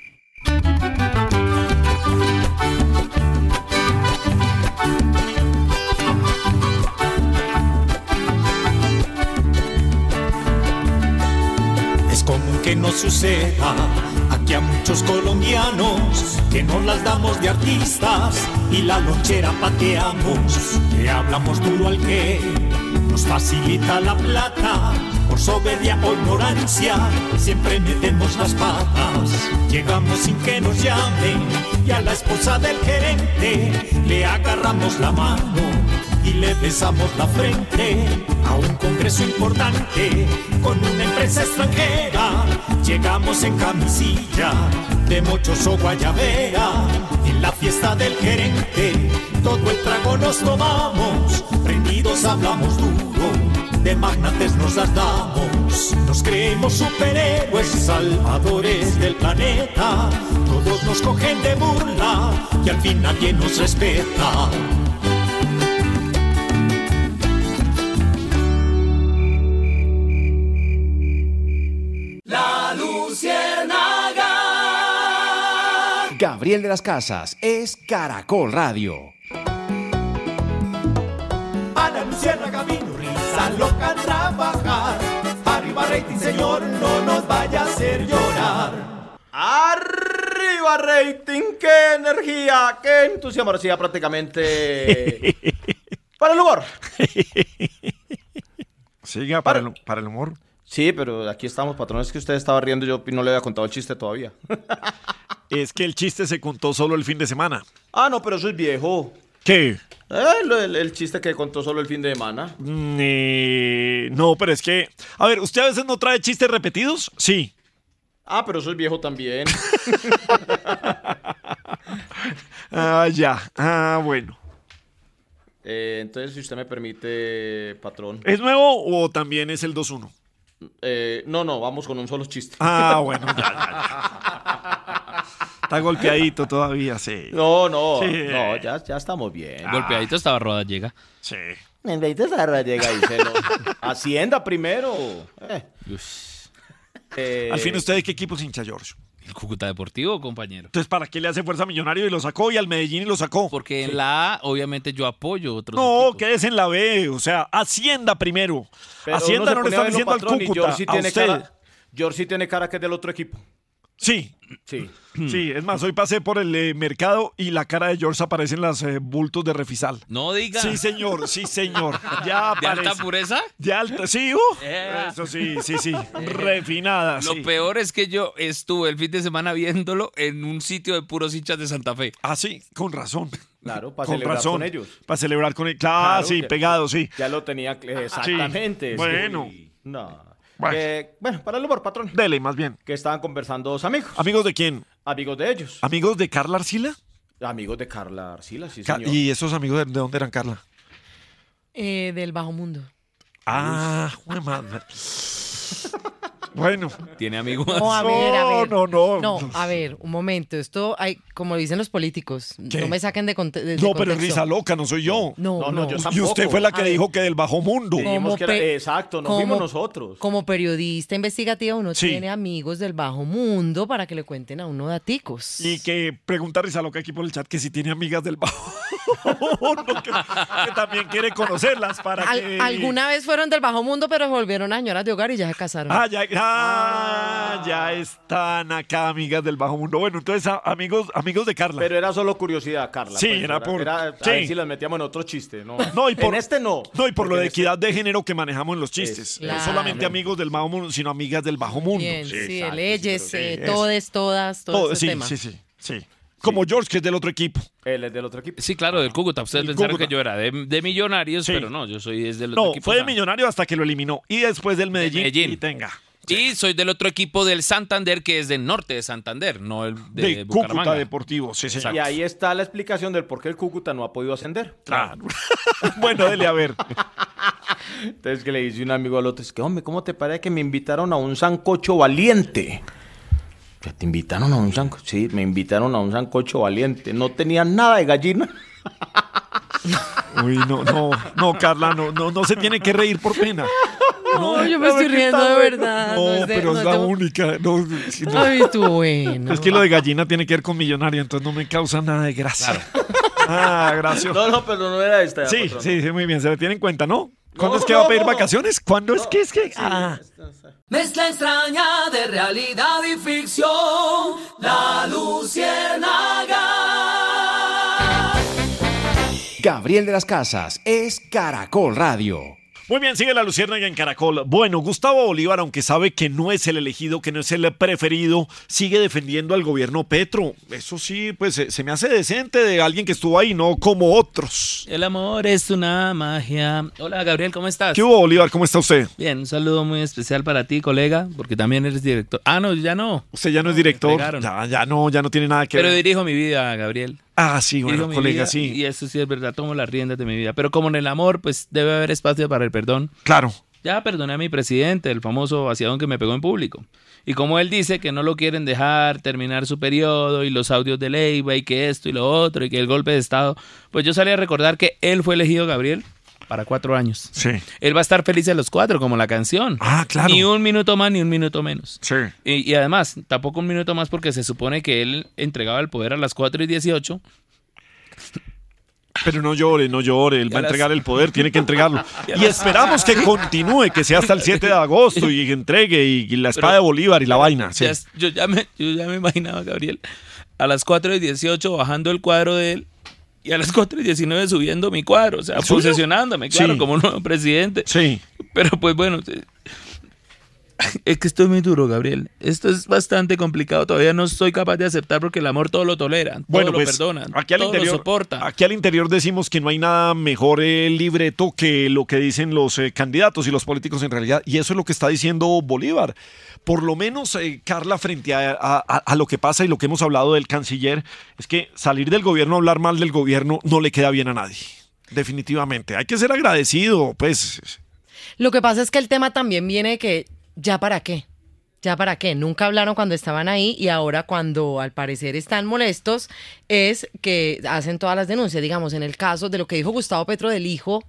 Es común que nos suceda aquí a muchos colombianos que nos las damos de artistas y la lonchera pateamos, que hablamos duro al que nos facilita la plata. Por soberbia o ignorancia siempre metemos las patas, llegamos sin que nos llamen y a la esposa del gerente le agarramos la mano y le besamos la frente. A un congreso importante con una empresa extranjera llegamos en camisilla de mochos o guayabera. En la fiesta del gerente todo el trago nos tomamos, prendidos hablamos duro, de magnates nos las damos. Nos creemos superhéroes, salvadores del planeta, todos nos cogen de burla y al fin nadie nos respeta. La Luciérnaga. Gabriel de las Casas es Caracol Radio. A la Luciérnaga vino risa loca a trabajar. Arriba rating, señor, no nos vaya a hacer llorar. ¡Arriba rating! ¡Qué energía! ¡Qué entusiasmo! Ahora sí, ya prácticamente para el humor. Siga, para, para, el, para el humor. Sí, pero aquí estamos, patrón. Es que usted estaba riendo, yo no le había contado el chiste todavía. Es que el chiste se contó solo el fin de semana. Ah, no, pero eso es viejo. ¿Qué? Eh, el, el, el chiste que contó solo el fin de semana. Eh, no, pero es que... A ver, ¿usted a veces no trae chistes repetidos? Sí. Ah, pero eso es viejo también. Ah, ya. Ah, bueno. Eh, entonces, si usted me permite, patrón. ¿Es nuevo o también es el dos uno? Eh, no, no, vamos con un solo chiste. Ah, bueno, ya, ya, ya. Está golpeadito todavía, sí. No, no, sí. no, ya, ya estamos bien. Ah. Golpeadito estaba Rodallega. Sí. Golpeadito estaba Rodallega, díselo. Hacienda primero. Eh. Eh, Al fin, ¿usted de qué equipo es hincha, George? El Cúcuta Deportivo, compañero. Entonces, ¿para qué le hace fuerza a Millonario y lo sacó y al Medellín y lo sacó? Porque sí. En la A, obviamente, yo apoyo otros No, equipos. quédese en la B, o sea, Hacienda primero. Pero Hacienda no le está diciendo al Cúcuta, sí a tiene usted. cara, George sí tiene cara que es del otro equipo. Sí. Sí. Sí, es más, hoy pasé por el eh, mercado y la cara de George aparece en los eh, bultos de Refisal. No diga. Sí, señor, sí, señor. Ya ¿De aparece. alta pureza? De alta, sí, uh, Eh. eso sí, sí, sí. Refinada, Lo sí. peor es que yo estuve el fin de semana viéndolo en un sitio de puros hinchas de Santa Fe. Ah, sí, con razón. Claro, para Con celebrar razón. con ellos. Para celebrar con ellos. Claro, Claro, sí, que- pegado, sí. Ya lo tenía cl- exactamente. Sí, sí. bueno. No. Bueno. Que- bueno, para el humor, patrón. Dele, más bien. Que estaban conversando dos amigos. ¿Amigos de quién? Amigos de ellos. ¿Amigos de Carla Arcila? Amigos de Carla Arcila, sí, Ca- señor. ¿Y esos amigos de, de dónde eran, Carla? Eh, del bajo mundo. Ah, jue madre. Bueno. ¿Tiene amigos? No, a ver, a ver. No, no, No, a ver, un momento. Esto hay, como dicen los políticos, ¿Qué? no me saquen de, conte de No, pero es contexto. risa loca, no soy yo. No, No, no, no. yo Y tampoco. usted fue la que A ver. dijo que del bajo mundo. Dijimos que era- pe- exacto, no como- fuimos nosotros. Como periodista investigativa, uno Sí. tiene amigos del bajo mundo para que le cuenten a uno daticos. Y que pregunta risa loca aquí por el chat que si tiene amigas del bajo mundo, que, que también quiere conocerlas para Al- que... Alguna vez fueron del bajo mundo, pero se volvieron señoras de hogar y ya se casaron. Ah, ya, ah, ya están acá amigas del bajo mundo. Bueno, entonces a- amigos, amigos de Carla. Pero era solo curiosidad, Carla. Sí, pues, era por- a sí. ver si las metíamos en otro chiste, ¿no? No, y por, en este no. No, y por lo porque de en este- equidad de género que manejamos en los chistes. Claro. No solamente amigos del bajo mundo, sino amigas del bajo mundo. Bien, sí, exacto, leyes, sí, eh, pero- todes, todas, todo, Todo- ese sí, tema. sí, sí, sí. Como George, que es del otro equipo. Él es del otro equipo. Sí, claro, del Cúcuta. Ustedes El pensaron Cúcuta. que yo era de, de Millonarios, Sí. pero no, yo soy es del otro No, equipo. fue de San- millonario hasta que lo eliminó. Y después del Medellín. Medellín. Y tenga. Y soy del otro equipo del Santander, que es del norte de Santander, no el de, De, Bucaramanga. Cúcuta Deportivo, sí, sí. Y ahí está la explicación del por qué el Cúcuta no ha podido ascender. Claro. Bueno, dele a ver. Entonces que le dice un amigo al otro, es que hombre, ¿cómo te parece que me invitaron a un sancocho valiente? ¿Ya te invitaron a un sancocho? Sí, me invitaron a un sancocho valiente. No tenía nada de gallina. Uy, no, no, no, Carla, no, no, no se tiene que reír por pena. No, yo me estoy riendo de verdad. No, es de- pero no es de- la única. No, sí, no. Ay, tú bueno. Es que lo de gallina tiene que ver con millonario, entonces no me causa nada de gracia. Ah, gracias. No, no, pero no era esta. Sí, patrón. sí, sí, muy bien, se le tiene en cuenta, ¿no? ¿Cuándo No, es que va a no, pedir no. vacaciones? ¿Cuándo es que es que? Ah. Mezcla extraña de realidad y ficción. La Luciérnaga. Gabriel de las Casas es Caracol Radio. Muy bien, sigue la Luciérnaga en Caracol. Bueno, Gustavo Bolívar, aunque sabe que no es el elegido, que no es el preferido, sigue defendiendo al gobierno Petro. Eso sí, pues se, se me hace decente de alguien que estuvo ahí, no como otros. El amor es una magia. Hola, Gabriel, ¿cómo estás? ¿Qué hubo, Bolívar? ¿Cómo está usted? Bien, un saludo muy especial para ti, colega, porque también eres director. Ah, no, ya no. Usted ya no es director. pegaron. Ya, ya no, ya no tiene nada que Pero ver. dirijo mi vida, Gabriel. Ah, sí, bueno, Dirijo mi colega, vida, sí. Y eso sí es verdad, tomo las riendas de mi vida. Pero como en el amor, pues debe haber espacio para el perdón. Claro. Ya perdoné a mi presidente, el famoso vaciadón que me pegó en público. Y como él dice que no lo quieren dejar terminar su periodo y los audios de Leiva y que esto y lo otro y que el golpe de Estado, pues yo salí a recordar que él fue elegido, Gabriel, para cuatro años. Sí. Él va a estar feliz a los cuatro, como la canción. Ah, claro. Ni un minuto más ni un minuto menos. Sí. Y, y además, tampoco un minuto más porque se supone que él entregaba el poder a las cuatro y dieciocho. Pero no llore, no llore, él Y va a a las- entregar el poder, tiene que entregarlo. Y a Y las- esperamos que continúe, que sea hasta el siete de agosto y que entregue y, y la espada Pero- de Bolívar y la vaina. Sí. Ya- yo, ya me, yo ya me imaginaba, Gabriel, a las cuatro y dieciocho bajando el cuadro de él y a las cuatro y diecinueve subiendo mi cuadro, o sea, ¿El suyo? posesionándome, claro, Sí. como nuevo presidente. Sí. Pero pues bueno, eh, es que estoy muy duro, Gabriel. Esto es bastante complicado. Todavía no soy capaz de aceptar porque el amor todo lo tolera, todo Bueno, lo pues perdona, aquí al todo interior, lo soporta. aquí al interior decimos que no hay nada mejor eh, libreto que lo que dicen los eh, candidatos y los políticos en realidad. Y eso es lo que está diciendo Bolívar. Por lo menos, eh, Carla, frente a, a- a lo que pasa y lo que hemos hablado del canciller, es que salir del gobierno, hablar mal del gobierno, no le queda bien a nadie. Definitivamente. Hay que ser agradecido, pues. Lo que pasa es que el tema también viene de que, ¿ya para qué? ¿Ya para qué? Nunca hablaron cuando estaban ahí y ahora cuando al parecer están molestos es que hacen todas las denuncias. Digamos, en el caso de lo que dijo Gustavo Petro del hijo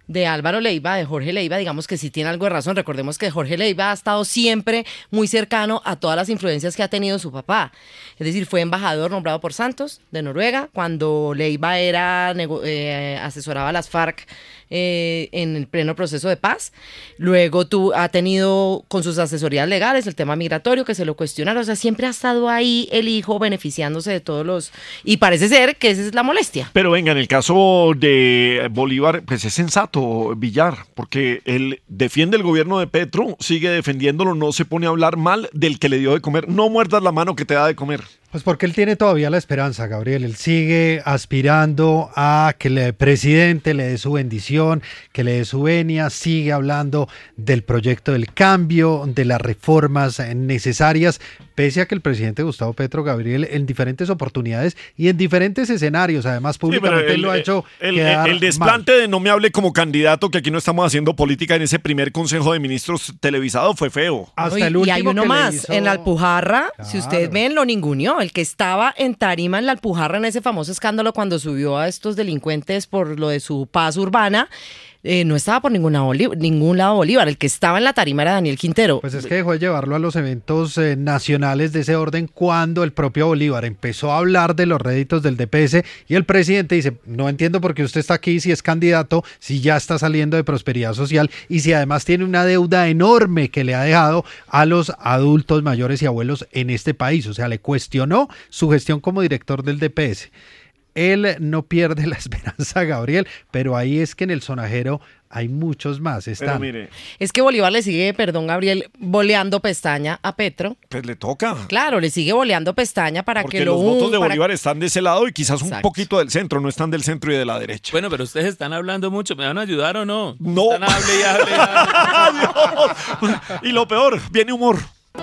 de Álvaro Leiva, de Jorge Leiva, digamos que sí tiene algo de razón. Recordemos que Jorge Leiva ha estado siempre muy cercano a todas las influencias que ha tenido su papá. Es decir, fue embajador nombrado por Santos de Noruega cuando Leiva era eh, asesoraba a las FARC eh, en el pleno proceso de paz. Luego tu, ha tenido con sus asesorías legales el tema migratorio que se lo cuestionaron. O sea, siempre ha estado ahí el hijo beneficiándose de todos los... Y parece ser que esa es la molestia. Pero venga, en el caso de Bolívar, pues es sensato, Villar, porque él defiende el gobierno de Petro, sigue defendiéndolo, no se pone a hablar mal del que le dio de comer. No muerdas la mano que te da de comer. Pues porque él tiene todavía la esperanza, Gabriel. Él sigue aspirando a que el presidente le dé su bendición, que le dé su venia, sigue hablando del proyecto del cambio, de las reformas necesarias, pese a que el presidente Gustavo Petro, Gabriel, en diferentes oportunidades y en diferentes escenarios, además públicamente sí, el, lo ha hecho el, quedar el desplante mal. De no me hable como candidato, que aquí no estamos haciendo política en ese primer Consejo de Ministros televisado, fue feo. Hasta el último y hay uno que más, hizo... en la Alpujarra, claro. Si ustedes ven, lo ninguneó. El que estaba en tarima en la Alpujarra en ese famoso escándalo cuando subió a estos delincuentes por lo de su paz urbana, Eh, no estaba por ninguna Bolívar, ningún lado Bolívar. El que estaba en la tarima era Daniel Quintero. Pues es que dejó de llevarlo a los eventos eh, nacionales de ese orden cuando el propio Bolívar empezó a hablar de los réditos del D P S y el presidente dice, no entiendo por qué usted está aquí si es candidato, si ya está saliendo de Prosperidad Social y si además tiene una deuda enorme que le ha dejado a los adultos mayores y abuelos en este país. O sea, le cuestionó su gestión como director del D P S. Él no pierde la esperanza, Gabriel, pero ahí es que en el sonajero hay muchos más. Están. Mire, es que Bolívar le sigue, perdón, Gabriel, boleando pestaña a Petro. Pues le toca. Claro, le sigue boleando pestaña para porque que lo... Porque los votos de para... Bolívar están de ese lado y quizás un Exacto. poquito del centro, no están del centro y de la derecha. Bueno, pero ustedes están hablando mucho, ¿me van a ayudar o no? No. Están hable y hable. Y, hable. Y lo peor, viene humor.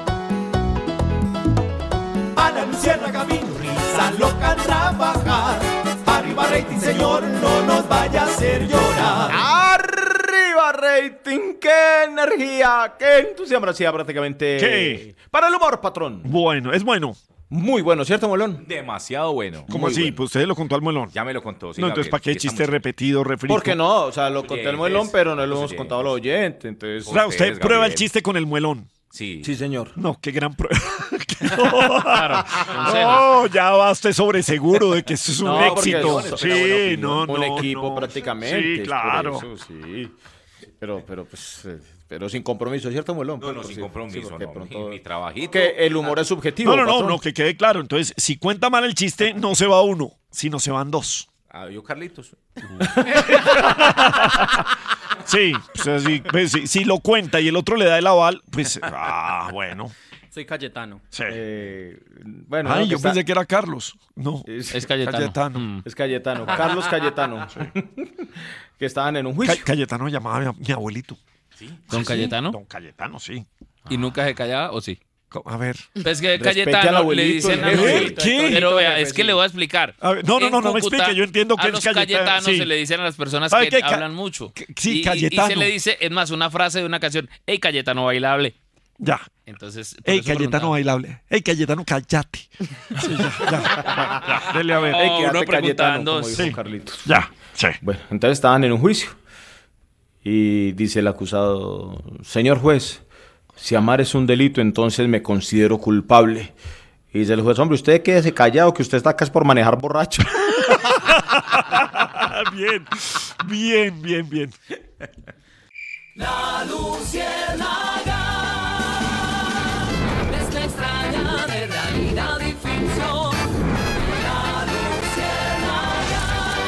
Ana Luciérnaga vino, risa loca trabajar. Arriba rating, señor, no nos vaya a hacer llorar. ¡Arriba rating! ¡Qué energía! ¡Qué entusiasmo! Sí, prácticamente. ¿Qué? Para el humor, patrón. Bueno, es bueno. Muy bueno, ¿cierto, Molón? Demasiado bueno. ¿Cómo así? Bueno. Pues usted lo contó al Molón. Ya me lo contó. Sí, no, entonces, ¿para qué chiste repetido, refrito? ¿Por qué no? O sea, lo conté al Molón, pero no lo hemos oyentes. contado a los oyentes. Entonces, o sea, usted ustedes, prueba Gabriel. el chiste con el muelón. Sí. Sí, señor. No, qué gran prueba. Claro, no, ya va usted sobre seguro de que esto es un no, éxito. Es, sí, no, un no. equipo no. prácticamente. Sí, claro. Eso, sí. Pero, pero, pues, eh, pero sin compromiso, ¿cierto, Molón? No, no, sí, sin compromiso. sí, No, pronto... mi, mi trabajito. Que el humor es subjetivo. No, no, no, patrón. no, que quede claro. Entonces, si cuenta mal el chiste, no se va uno, sino se van dos. Ah, yo, Carlitos. Sí, pues, así, pues, si, si lo cuenta y el otro le da el aval, pues, ah, bueno. Soy Cayetano. Sí. Eh, bueno, Ay, no, yo está... pensé que era Carlos. No, es, es Cayetano. Cayetano. Mm. Es Cayetano. Carlos Cayetano. que estaban en un juicio. Ca- Cayetano llamaba a mi, mi abuelito. ¿Sí? ¿Don Cayetano? Don Cayetano, sí. ¿Y nunca se callaba o sí? A ver. Pues que Respete al Cayetano le abuelito, dicen el a jefe. los... ¿Qué? Pero vea, es que le voy a explicar. A ver, no, no, En no, no me Cúcuta, explique. Yo entiendo que a es los Cayetano. Cayetanos Sí. se le dicen a las personas ¿Sabe que qué? Ca- hablan mucho. Sí, y, y- Cayetano. Y se le dice, es más, una frase de una canción, hey, Cayetano bailable. Ya. Entonces, por Ey, eso Cayetano preguntaba. bailable. Ey, Cayetano, cállate. Sí, ya, ya, ya, ya. Dele a ver. Oh, Ey, quédate uno Cayetano, preguntando. como dijo Sí. Carlitos. Ya, sí. Bueno, entonces estaban en un juicio. Y dice el acusado, señor juez, si amar es un delito, entonces me considero culpable. Y dice el juez, hombre, usted quédese callado, que usted está acá es por manejar borracho. Bien, bien, bien, bien. La Luciérnaga, mezcla extraña de realidad y ficción. La Luciérnaga.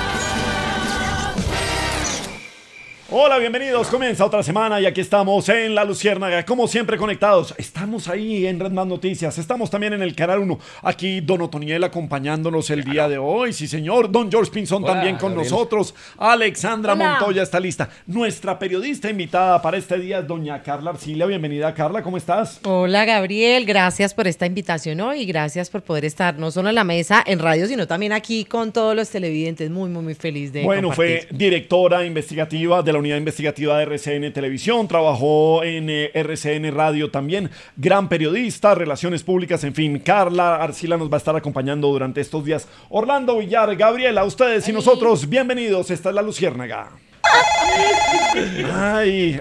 Hola, bienvenidos. Comienza otra semana y aquí estamos en La Luciérnaga, como siempre conectados. Estamos ahí en Red Más Noticias, estamos también en el Canal uno. Aquí Don Otoniel acompañándonos el día de hoy, sí señor. Don George Pinzón Hola, también con Gabriel. nosotros. Alexandra Hola. Montoya está lista. Nuestra periodista invitada para este día es doña Carla Arcilia. Bienvenida, Carla, ¿cómo estás? Hola Gabriel, gracias por esta invitación hoy y gracias por poder estar no solo en la mesa, en radio, sino también aquí con todos los televidentes. Muy, muy, muy feliz de Bueno, compartir. fue directora investigativa de la unidad investigativa de R C N Televisión, trabajó en eh, R C N Radio también, gran periodista, relaciones públicas, en fin. Carla Arcila nos va a estar acompañando durante estos días. Orlando Villar, Gabriela, ustedes y nosotros, bienvenidos, esta es La Luciérnaga. Ay,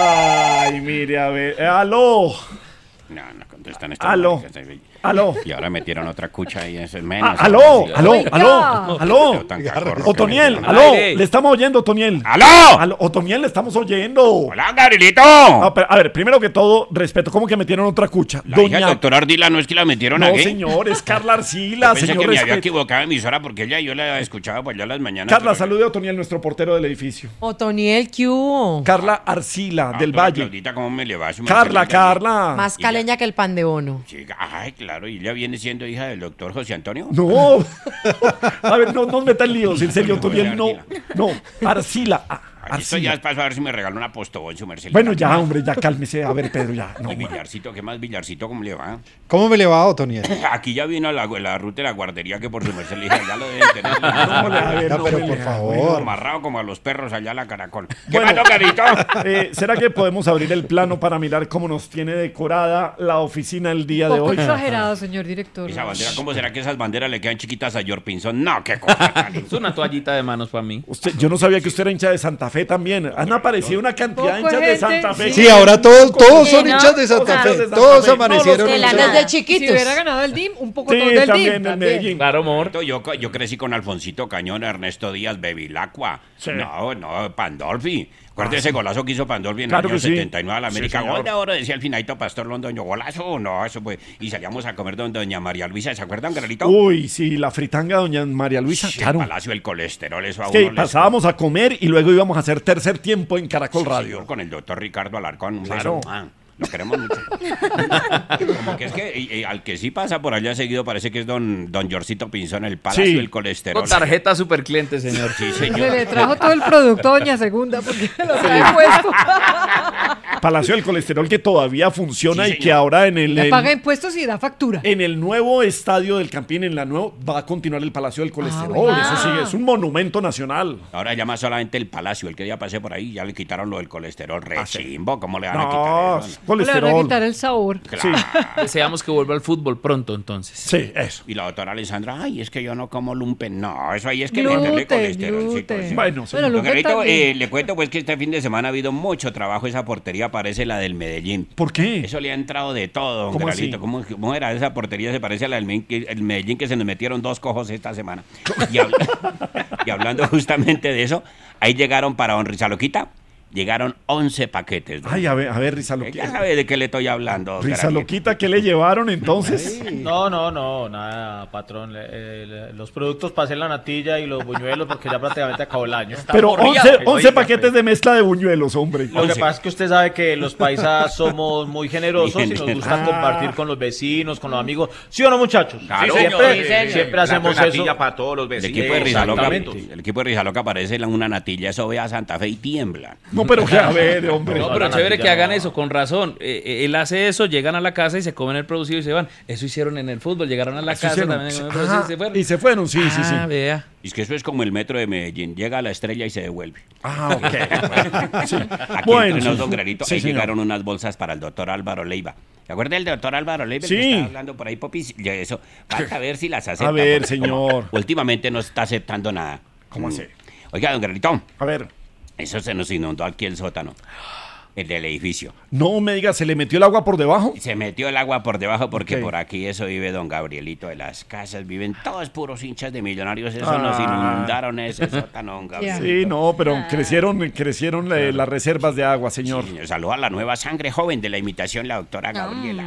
ay, mire, a ver. Eh, aló. No, no contestan estas Aló. maricas. Aló. Y ahora metieron otra cucha y eso es menos. Ah, aló, Sí, aló, sí. aló, aló. Tan cacorro Otoniel, que me aló, tiran al aire. le estamos oyendo, Otoniel. ¡Aló! Aló, Otoniel, le estamos oyendo. Hola, Gabrielito. No, pero, a ver, primero que todo, respeto, ¿cómo que metieron otra cucha? La hija del doctor Ardila no es que la metieron No, aquí. señor, es Carla Arcila, Yo pensé señor, que me había respeto. equivocado de emisora porque ella yo la escuchaba por allá a las mañanas. Carla, pero- salude a Otoniel, nuestro portero del edificio. Otoniel, ¿qué hubo? Carla Arcila, Ah, del pero Valle. Claudita, ¿cómo me le va? Su Carla, Marcelita? Carla. Más caleña que el pan de bono. Chica, ay, claro, y ella viene siendo hija del doctor José Antonio. No. A ver, no nos metan líos, en serio, Otoniel, no. No, Arcila. ah, Aquí estoy ya Arcila. paso a ver si me regaló una postobón su merced. Bueno, ya, hombre, ya cálmese. A ver, Pedro, ya. No, Y Villarcito, ¿qué más Villarcito? ¿Cómo le va? ¿Cómo me le va, Otoniel? Aquí ya vino a la, la ruta de la guardería que por su merced le dije, ya lo deben tener. No, a ver, No, no, pero me por le- favor. Amarrado como a los perros allá a la caracol. ¿Qué Bueno, pasó, carito? eh, ¿será que podemos abrir el plano para mirar cómo nos tiene decorada la oficina el día de Poco hoy? exagerado, señor director. Esa bandera, ¿cómo será que esas banderas le quedan chiquitas a George Pinzón? No, qué cosa tan Es una toallita de manos para mí. Usted, yo no sabía que usted era hincha de Santa Fe también. Han aparecido una cantidad de Poco hinchas de gente, Santa Fe. Sí, ahora todos, todos son Sí, ¿no? hinchas de Santa Todos Fe. de Santa Todos Fe. amanecieron No, los de la hinchas. nada. Desde chiquitos. Si hubiera ganado el D I M, un poco Sí, todo del D I también M. en también. Medellín. Claro, amor. Yo, yo crecí con Alfonsito Cañón, Ernesto Díaz, Bevilacqua. Sí. No, no, Pandolfi. Acuérdate ese golazo que hizo Pandolfi en Claro el año que sí. setenta y nueve a la Sí, América. señor. Gol de oro, decía el finadito Pastor Londoño. Golazo, no, eso fue. Y salíamos a comer donde doña María Luisa, ¿se acuerdan, Garelito? Uy, sí, la fritanga doña María Luisa, Sí, claro. El Palacio del Colesterol, eso a Es que uno les- pasábamos a comer y luego íbamos a hacer tercer tiempo en Caracol Sí, Radio. señor, con el doctor Ricardo Alarcón. Un Claro. beso. Ah, lo queremos mucho. Como que es que y- y al que sí pasa por allá seguido parece que es don, don Jorcito Pinzón, el Palacio Sí. del Colesterol. Con tarjeta super cliente, señor. Sí, Se señor. le trajo todo el producto a Doña Segunda porque lo trae puesto. Palacio del Colesterol que todavía funciona Sí, y que señor. ahora en el, Le en, paga impuestos y da factura. en el nuevo estadio del Campín, en la nueva, va a continuar el Palacio del Colesterol. bueno. Eso sí, es un monumento nacional. Ahora llama solamente el Palacio. El que ya pasé por ahí ya le quitaron lo del colesterol. Re Ah, sí. chimbo, ¿cómo le van a No, quitar eso? Le van a colesterol. quitar el sabor. Sí, Deseamos que vuelva al fútbol pronto, entonces. sí, eso. Y la doctora Alessandra, ay, es que yo no como lumpen. No, eso ahí es que Gluten, meterle colesterol. gluten. Bueno, señor. Bueno, Don Lupe Garito, también. eh, le cuento pues que este fin de semana ha habido mucho trabajo. Esa portería parece la del Medellín. ¿Por qué? Eso le ha entrado de todo, don ¿Cómo Garito. así? ¿Cómo, cómo era esa portería? Se parece a la del Medellín que, el Medellín que se nos metieron dos cojos esta semana. Y, habla- y hablando justamente de eso, ahí llegaron para don Rizaloquita, llegaron once paquetes. don. Ay, a ver, a ver, Risa Ya Loquita. sabe de qué le estoy hablando. don Risa Garito. Loquita, ¿qué le llevaron entonces? No, no, no, nada, patrón. Le- eh, le- los productos pasé la natilla y los buñuelos porque ya prácticamente acabó el año. Pero Aburrido. once, once Oiga, paquetes pues. de mezcla de buñuelos, hombre. Lo que pasa es que usted sabe que los paisas somos muy generosos y nos gusta Ah. compartir con los vecinos, con los amigos. ¿Sí o no, muchachos? Claro, siempre, señor, sí, señor. siempre Plato hacemos de eso. natilla para todos los El vecinos. equipo de Rizaloca, Exactamente. el equipo de Rizaloca parece la- una natilla, eso ve a Santa Fe y tiembla. No, pero que a ver, hombre. No, pero chévere que hagan eso, con razón. Eh, eh, él hace eso, llegan a la casa y se comen el producido y se van. Eso hicieron en el fútbol, llegaron a la Eso casa hicieron. también en el producido Ah, y se fueron. y se fueron, sí, sí, sí. Ah, vea. Y es que eso es como el metro de Medellín. Llega a la estrella y se devuelve. Ah, ok. Sí. Aquí Bueno, entre nos, sí. don Granito, Sí, ahí señor. llegaron unas bolsas para el doctor Álvaro Leiva. ¿Se acuerda del doctor Álvaro Leiva? El Sí. que está hablando por ahí, Popis. Ya eso. Falta ver si las acepta. A ver, porque como señor. Últimamente no está aceptando nada. ¿Cómo Mm. así? Oiga, don Granito, A ver. eso se nos inundó aquí el sótano. El del edificio. No me diga, ¿se le metió el agua por debajo? Se metió el agua por debajo porque Ok. por aquí eso vive don Gabrielito de las casas. Viven todos puros hinchas de millonarios. Eso Ah. nos inundaron ese sótano, don Gabrielito. Sí, no, pero crecieron, crecieron la- las reservas de agua, señor. Señor, saluda a la nueva sangre joven de la imitación, la doctora Gabriela.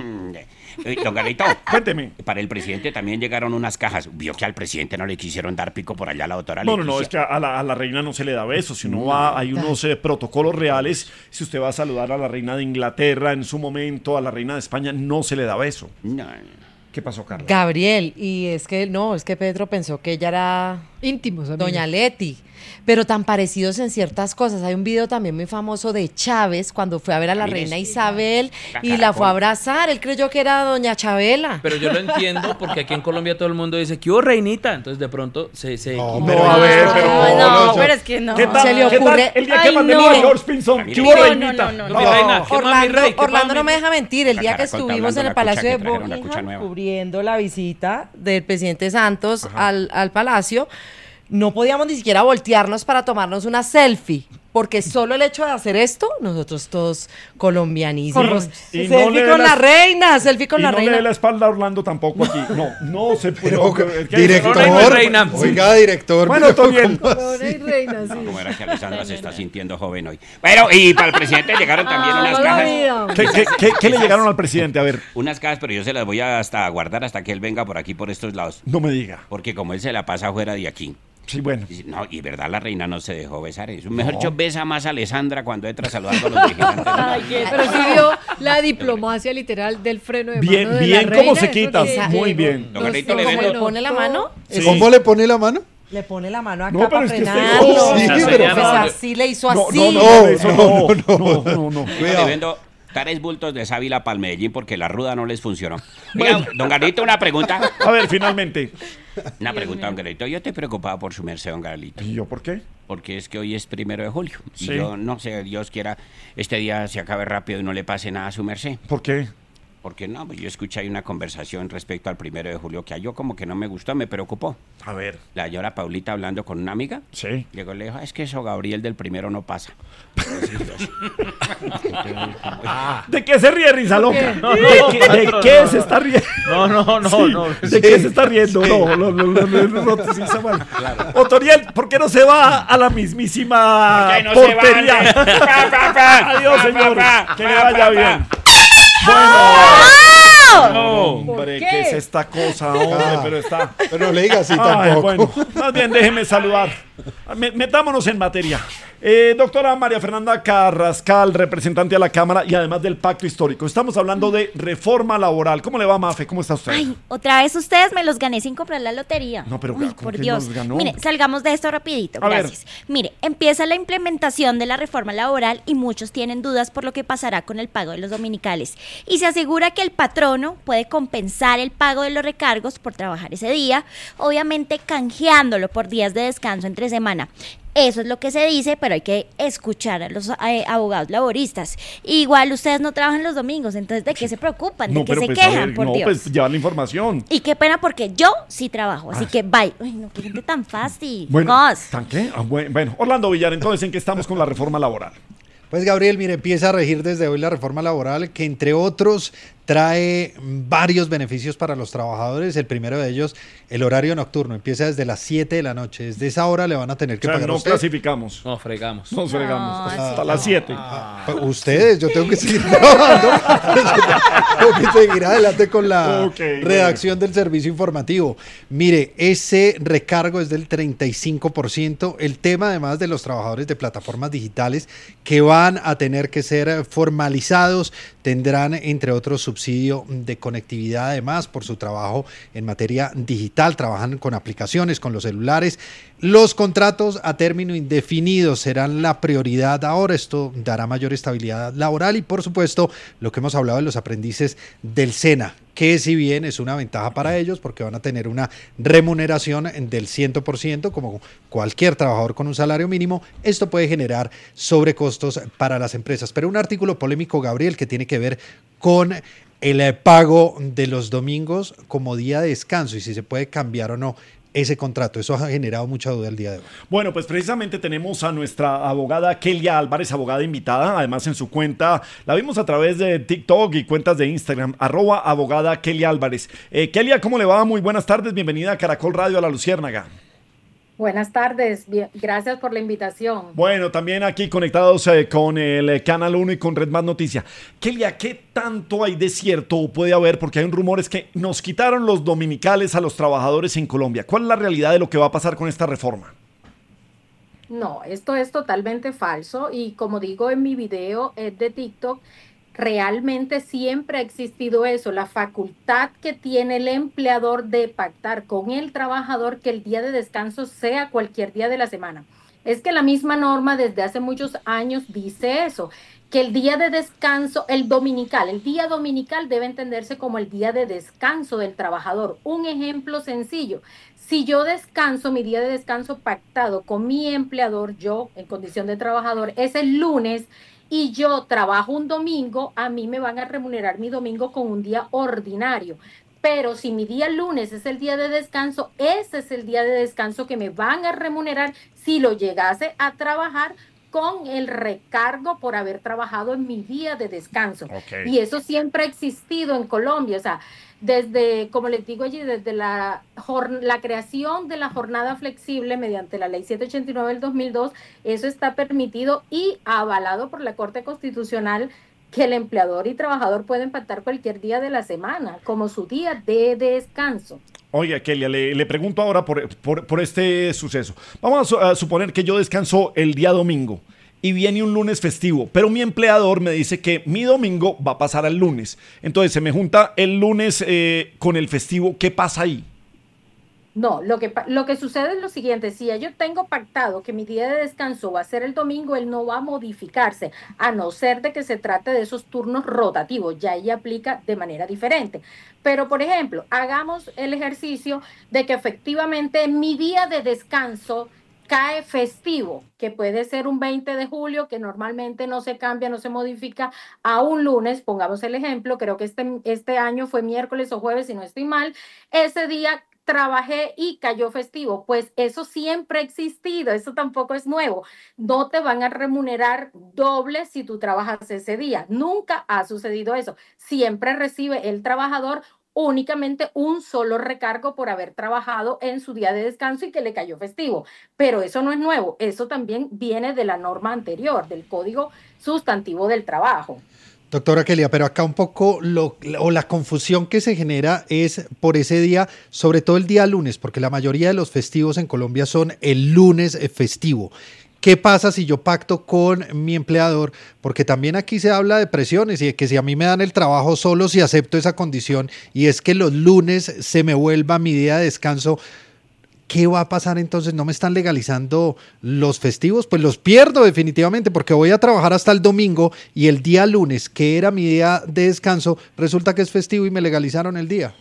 Eh, Don Garito, Cuénteme. para el presidente también llegaron unas cajas. Vio que al presidente no le quisieron dar pico por allá a la doctora No, no, no, Leticia. es que a la, a la reina no se le da besos. Si uno va, hay unos eh, protocolos reales. Si usted va a saludar a la reina de Inglaterra en su momento, a la reina de España, no se le da beso. No, ¿Qué pasó, Carla? Gabriel, y es que no, es que Pedro pensó que ella era íntimos, doña Leti, pero tan parecidos en ciertas cosas. Hay un video también muy famoso de Chávez cuando fue a ver a la Mire, reina sí, Isabel la y la caracol. fue a abrazar. Él creyó que era doña Chabela. Pero yo lo entiendo porque aquí en Colombia todo el mundo dice, ¿qué hubo, reinita? Entonces de pronto se... se No, pero- a ver, pero no, no, no, pero es que no. ¿Qué tal, Se le qué tal ocurre- el día Ay, que mandemos no. a George Pinson? ¿Qué hubo, No, reinita? no, no, no. Mi reina, ¿qué más, mi Orlando, rey? ¿Qué Orlando más, no mi- me deja mentir. El La día que caracol está estuvimos en hablando el la Palacio cucha de que trajeron, la cucha Buckingham nueva. cubriendo la visita del presidente Santos al, al Palacio, no podíamos ni siquiera voltearnos para tomarnos una selfie. Porque solo el hecho de hacer esto, nosotros todos colombianísimos. Y, y selfie no le dé con la- la reina, selfie con y la no reina. le dé la espalda a Orlando tampoco aquí. No, no se puede. Pero, es que- director, No, no, reina. oiga, director. Bueno, pero Toniel. ¿cómo Corona y reina, sí. Como era que Alessandra se está sintiendo joven hoy. Bueno, y para el presidente llegaron también Ah, unas no la cajas. vida. ¿Qué, qué, qué- qué le llegaron al presidente? A ver, Unas cajas, pero yo se las voy a hasta guardar hasta que él venga por aquí, por estos lados. no me diga. Porque como él se la pasa fuera de aquí. Sí, bueno. Y- No, y verdad, la reina no se dejó besar. Es un mejor No. dicho, besa más a Alessandra cuando entra saludando a los vigilantes. Ay, qué- pero sí vio la diplomacia literal del freno de Bien, mano de bien, la ¿cómo reina, se eso quita? que Muy llegó. bien. Don No Carlito sé le cómo vendo- ¿Le pone la mano? Sí. ¿Cómo le pone la mano? Le pone la mano acá No, pero para es que usted- frenarlo. Sí, Pues pero- así le hizo No, así. no, no, No, eso no, no, no. no, no, no. Yo Cuidado. le vendo tres bultos de sábila para el Medellín porque la ruda no les funcionó. Oiga, don Garlito, una pregunta. A ver, finalmente. Una pregunta, don Garlito. Yo estoy preocupado por su merced, don Garlito. ¿Y yo por qué? Porque es que hoy es primero de julio. Y Sí. yo no sé, Dios quiera, este día se acabe rápido y no le pase nada a su merced. ¿Por qué? Porque no, pues yo escuché ahí una conversación respecto al primero de julio que a yo como que no me gustó, me preocupó. A ver. La señora Paulita hablando con una amiga. Sí. Llegó y le dijo, "Ah, es que eso Gabriel del primero no pasa. ¿De qué se ríe, risa loca? No, ¿De, no, qué, de no, qué no, se no. está riendo? No, no, no, Sí, no. ¿De qué se está riendo? No, no, no, no, no, no, no, sí, se vale. Otoniel, ¿por qué no se va a la mismísima ¿Por qué no se va, portería? Andrés? Pa, pa, pa. Adiós, Pa, señor. pa, pa. Que le Pa, vaya pa, bien. pa. Bueno, hombre, ¿Por ¿qué qué? es esta cosa, hombre? Ah. Pero está. Pero no le diga así Ay, tampoco. bueno, más bien déjeme saludar. Me- metámonos en materia. Eh, doctora María Fernanda Carrascal, representante de la Cámara y además del Pacto Histórico. Estamos hablando de reforma laboral. ¿Cómo le va, Mafe? ¿Cómo está usted? Ay, otra vez ustedes me los gané sin comprar la lotería. No, pero Uy, ¿cómo por que Dios. nos ganó? Mire, salgamos de esto rapidito, A ver. gracias. Mire, empieza la implementación de la reforma laboral y muchos tienen dudas por lo que pasará con el pago de los dominicales. Y se asegura que el patrono puede compensar el pago de los recargos por trabajar ese día, obviamente canjeándolo por días de descanso entre semana. Eso es lo que se dice, pero hay que escuchar a los eh, abogados laboristas. Igual ustedes no trabajan los domingos, entonces ¿de qué se preocupan? ¿De No, qué pero se pues, a quejan? ver, Por no, Dios. pues lleva la información. Y qué pena porque yo sí trabajo, así Ay. que bye. Ay, no, qué gente tan fácil. Bueno, Gus. ¿tan qué? Ah, buen- bueno, Orlando Villar, entonces, ¿en qué estamos con la reforma laboral? Pues Gabriel, mire, empieza a regir desde hoy la reforma laboral que entre otros trae varios beneficios para los trabajadores. El primero de ellos, el horario nocturno, empieza desde las siete de la noche. Desde esa hora le van a tener O que sea, pagar a no usted. clasificamos. No, fregamos. Nos fregamos. No, Hasta así las no. siete. Pues ustedes, yo tengo que seguir trabajando. Tengo que seguir adelante con la Ok, bueno. redacción del servicio informativo. Mire, ese recargo es del treinta y cinco por ciento. El tema además de los trabajadores de plataformas digitales que van a tener que ser formalizados, tendrán entre otros subsidio de conectividad además por su trabajo en materia digital, trabajan con aplicaciones, con los celulares. Los contratos a término indefinido serán la prioridad ahora. Esto dará mayor estabilidad laboral y, por supuesto, lo que hemos hablado de los aprendices del SENA, que si bien es una ventaja para ellos porque van a tener una remuneración del cien por ciento como cualquier trabajador con un salario mínimo, esto puede generar sobrecostos para las empresas. Pero un artículo polémico, Gabriel, que tiene que ver con el eh, pago de los domingos como día de descanso y si se puede cambiar o no ese contrato. Eso ha generado mucha duda el día de hoy. Bueno, pues precisamente tenemos a nuestra abogada Kelia Álvarez, abogada invitada, además en su cuenta, la vimos a través de TikTok y cuentas de Instagram, arroba abogada Kelia Álvarez. Eh, Kelia, ¿cómo le va? Muy buenas tardes, bienvenida a Caracol Radio, a La Luciérnaga. Buenas tardes, bien, gracias por la invitación. Bueno, también aquí conectados eh, con el eh, Canal uno y con Red Más Noticia. Kelia, ¿qué tanto hay de cierto puede haber? Porque hay un rumor es que nos quitaron los dominicales a los trabajadores en Colombia. ¿Cuál es la realidad de lo que va a pasar con esta reforma? No, esto es totalmente falso y como digo en mi video eh, de TikTok, realmente siempre ha existido eso, la facultad que tiene el empleador de pactar con el trabajador que el día de descanso sea cualquier día de la semana. Es que la misma norma desde hace muchos años dice eso, que el día de descanso, el dominical, el día dominical debe entenderse como el día de descanso del trabajador. Un ejemplo sencillo, si yo descanso, mi día de descanso pactado con mi empleador, yo en condición de trabajador, es el lunes, y yo trabajo un domingo, a mí me van a remunerar mi domingo con un día ordinario. Pero si mi día lunes es el día de descanso, ese es el día de descanso que me van a remunerar si lo llegase a trabajar con el recargo por haber trabajado en mi día de descanso. Okay. Y eso siempre ha existido en Colombia, o sea, desde, como les digo allí, desde la, la creación de la jornada flexible mediante la ley setecientos ochenta y nueve del dos mil dos, eso está permitido y avalado por la Corte Constitucional, que el empleador y trabajador pueden pactar cualquier día de la semana como su día de descanso. Oiga, Kelia, le, le pregunto ahora por, por, por este suceso. Vamos a, su, a suponer que yo descanso el día domingo y viene un lunes festivo, pero mi empleador me dice que mi domingo va a pasar al lunes. Entonces se me junta el lunes eh, con el festivo. ¿Qué pasa ahí? No, lo que, lo que sucede es lo siguiente: si yo tengo pactado que mi día de descanso va a ser el domingo, él no va a modificarse, a no ser de que se trate de esos turnos rotativos, ya ahí aplica de manera diferente. Pero, por ejemplo, hagamos el ejercicio de que efectivamente mi día de descanso cae festivo, que puede ser un veinte de julio, que normalmente no se cambia, no se modifica, a un lunes, pongamos el ejemplo, creo que este, este año fue miércoles o jueves, si no estoy mal, ese día trabajé y cayó festivo. Pues eso siempre ha existido, eso tampoco es nuevo. No te van a remunerar doble si tú trabajas ese día. Nunca ha sucedido eso. Siempre recibe el trabajador únicamente un solo recargo por haber trabajado en su día de descanso y que le cayó festivo. Pero eso no es nuevo, eso también viene de la norma anterior, del Código Sustantivo del Trabajo. Doctora Kelia, pero acá un poco lo, o la confusión que se genera es por ese día, sobre todo el día lunes, porque la mayoría de los festivos en Colombia son el lunes festivo. ¿Qué pasa si yo pacto con mi empleador? Porque también aquí se habla de presiones y de que si a mí me dan el trabajo solo si acepto esa condición y es que los lunes se me vuelva mi día de descanso. ¿Qué va a pasar entonces? ¿No me están legalizando los festivos? Pues los pierdo definitivamente porque voy a trabajar hasta el domingo y el día lunes, que era mi día de descanso, resulta que es festivo y me legalizaron el día.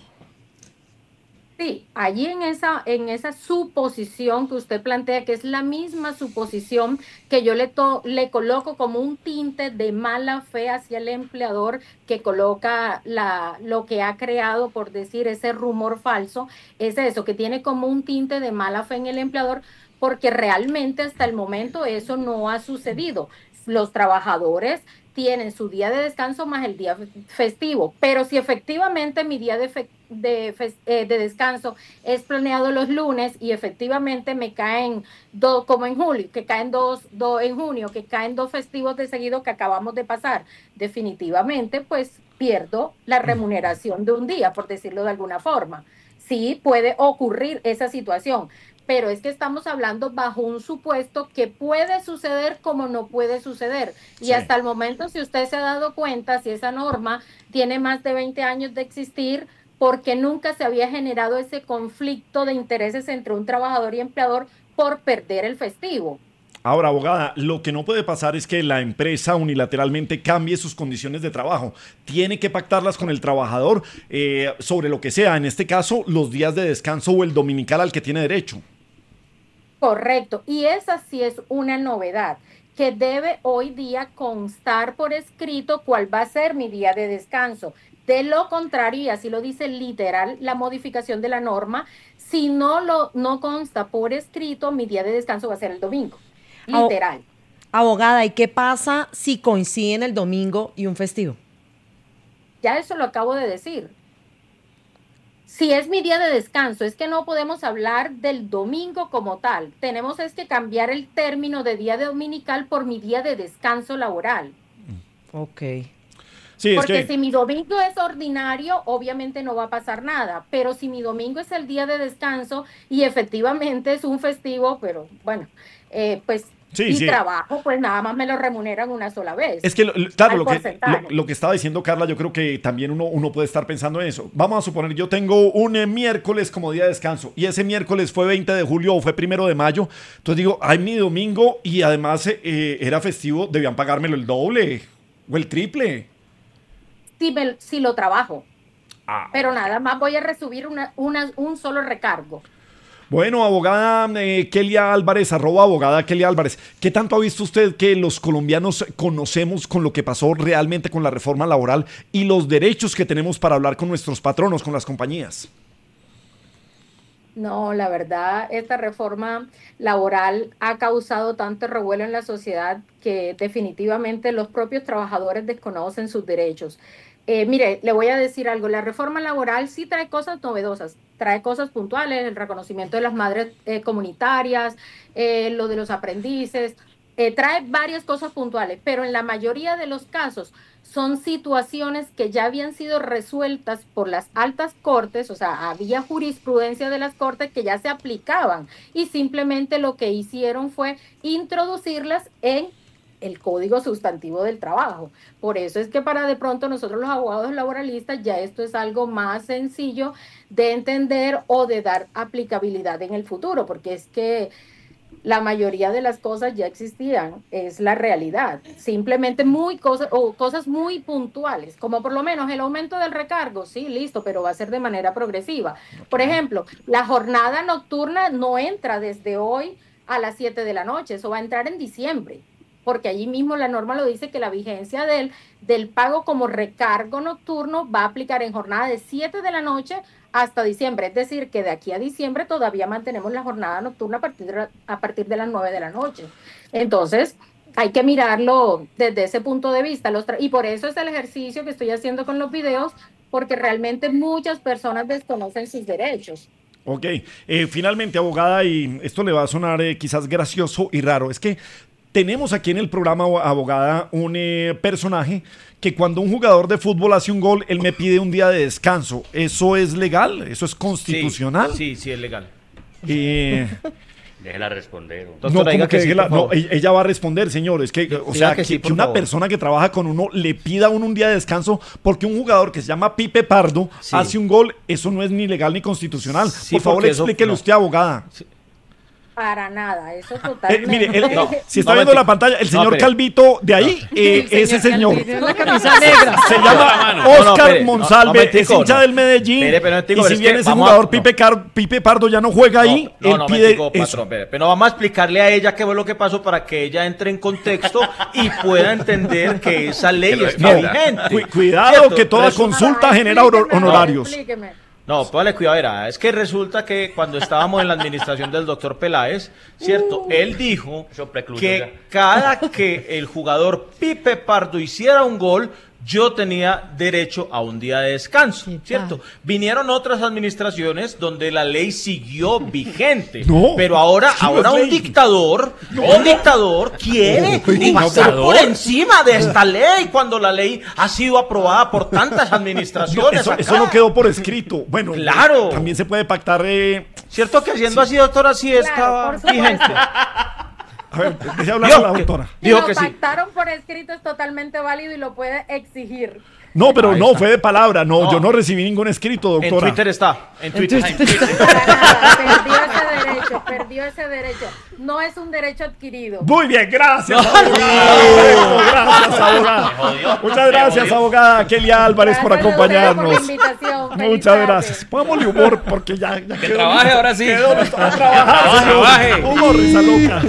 Sí, allí en esa, en esa suposición que usted plantea, que es la misma suposición que yo le, to, le coloco como un tinte de mala fe hacia el empleador que coloca la, lo que ha creado, por decir, ese rumor falso, es eso, que tiene como un tinte de mala fe en el empleador, porque realmente hasta el momento eso no ha sucedido. Los trabajadores tienen su día de descanso más el día festivo, pero si efectivamente mi día de, fe, de, eh, de descanso es planeado los lunes y efectivamente me caen dos, como en julio, que caen dos, dos en junio, que caen dos festivos de seguido que acabamos de pasar, definitivamente pues pierdo la remuneración de un día, por decirlo de alguna forma. Sí puede ocurrir esa situación, pero es que estamos hablando bajo un supuesto que puede suceder como no puede suceder. Y sí, hasta el momento, si usted se ha dado cuenta, si esa norma tiene más de veinte años de existir, porque nunca se había generado ese conflicto de intereses entre un trabajador y empleador por perder el festivo. Ahora, abogada, lo que no puede pasar es que la empresa unilateralmente cambie sus condiciones de trabajo. Tiene que pactarlas con el trabajador eh, sobre lo que sea, en este caso, los días de descanso o el dominical al que tiene derecho. Correcto, y esa sí es una novedad, que debe hoy día constar por escrito cuál va a ser mi día de descanso. De lo contrario, y así lo dice literal la modificación de la norma, si no lo no consta por escrito, mi día de descanso va a ser el domingo. Literal. Abogada, ¿y qué pasa si coinciden el domingo y un festivo? Ya eso lo acabo de decir. Si es mi día de descanso, es que no podemos hablar del domingo como tal. Tenemos es que cambiar el término de día dominical por mi día de descanso laboral. Ok. Sí, Porque es que... si mi domingo es ordinario, obviamente no va a pasar nada. Pero si mi domingo es el día de descanso y efectivamente es un festivo, pero bueno, eh, pues... Sí, y sí. trabajo, pues nada más me lo remuneran una sola vez. Es que, lo, claro, lo que, porcentaje. lo, lo que estaba diciendo Carla, yo creo que también uno, uno puede estar pensando en eso. Vamos a suponer, yo tengo un eh, miércoles como día de descanso y ese miércoles fue veinte de julio o fue primero de mayo. Entonces digo, ay, mi domingo y además eh, era festivo, debían pagármelo el doble o el triple. Si, me, si lo trabajo. Ah. Pero nada más voy a recibir una, una, un solo recargo. Bueno, abogada eh, Kelia Álvarez, arroba abogada Kelia Álvarez, ¿qué tanto ha visto usted que los colombianos conocemos con lo que pasó realmente con la reforma laboral y los derechos que tenemos para hablar con nuestros patronos, con las compañías? No, la verdad, esta reforma laboral ha causado tanto revuelo en la sociedad que definitivamente los propios trabajadores desconocen sus derechos. Eh, mire, le voy a decir algo, la reforma laboral sí trae cosas novedosas, trae cosas puntuales, el reconocimiento de las madres eh, comunitarias, eh, lo de los aprendices, eh, trae varias cosas puntuales, pero en la mayoría de los casos son situaciones que ya habían sido resueltas por las altas cortes, o sea, había jurisprudencia de las cortes que ya se aplicaban y simplemente lo que hicieron fue introducirlas en el Código Sustantivo del Trabajo. Por eso es que para de pronto nosotros los abogados laboralistas ya esto es algo más sencillo de entender o de dar aplicabilidad en el futuro, porque es que la mayoría de las cosas ya existían, es la realidad. Simplemente muy cosas o cosas muy puntuales, como por lo menos el aumento del recargo, sí, listo, pero va a ser de manera progresiva. Por ejemplo, la jornada nocturna no entra desde hoy a las siete de la noche, eso va a entrar en diciembre, porque allí mismo la norma lo dice que la vigencia del, del pago como recargo nocturno va a aplicar en jornada de siete de la noche hasta diciembre, es decir, que de aquí a diciembre todavía mantenemos la jornada nocturna a partir de, a partir de las nueve de la noche. Entonces, hay que mirarlo desde ese punto de vista, los y por eso es el ejercicio que estoy haciendo con los videos, porque realmente muchas personas desconocen sus derechos. Ok, eh, finalmente, abogada, y esto le va a sonar eh, quizás gracioso y raro, es que tenemos aquí en el programa, abogada, un eh, personaje que cuando un jugador de fútbol hace un gol, él me pide un día de descanso. ¿Eso es legal? ¿Eso es constitucional? Sí, sí, sí es legal. Eh, Déjela responder. no, como que que déjela, sí, no, ella va a responder, señor. Es que, o sea, que, sí, que una favor. persona que trabaja con uno le pida a uno un día de descanso porque un jugador que se llama Pipe Pardo sí. hace un gol, eso no es ni legal ni constitucional. Sí, por favor, explíquele no. usted, abogada. Sí. Para nada, eso totalmente. Eh, mire, el, no, si está no, viendo no, la pantalla, el señor no, Calvito de ahí, no. eh, sí, ese señor. Calvito, la camisa negra. Se llama Oscar Monsalve, es hincha del Medellín. Pere, pero tico, y si bien ese jugador a, Pipe, Car, Pipe Pardo ya no juega ahí, él pide tico, eso. Patrón, pere, pero vamos a explicarle a ella qué fue lo que pasó para que ella entre en contexto y pueda entender que esa ley está vigente. Cu cuidado, ¿cierto? Que toda Resu consulta genera honorarios. No, póngale cuidado, verá, es que resulta que cuando estábamos en la administración del doctor Peláez, ¿cierto? Uh, Él dijo que ya. cada que el jugador Pipe Pardo hiciera un gol, yo tenía derecho a un día de descanso, ¿cierto? Vinieron otras administraciones donde la ley siguió vigente, no, pero ahora, sí, ahora un dictador, no, un dictador quiere no, pasar por encima de esta ley cuando la ley ha sido aprobada por tantas administraciones. No, eso, eso no quedó por escrito. Bueno, claro, también se puede pactar. Eh... ¿Cierto que siendo sí. así, doctora, sí claro, estaba vigente? A ver, deje hablar a la doctora. Si lo pactaron por escrito es totalmente válido y lo puede exigir. No, pero no, fue de palabra. No, no, yo no recibí ningún escrito, doctora. En Twitter está. En Twitter, en Twitter está. Para nada, perdió ese derecho, perdió ese derecho. No es un derecho adquirido. Muy bien, gracias. No. No. Gracias, abogada. Muchas gracias, abogada Kelia Álvarez, gracias por acompañarnos. Por la invitación. Muchas tarde. gracias. Pongámosle humor porque ya, ya que trabaje ahora sí. Quedó a trabajar, señor. Trabaje. Humor, risa loca.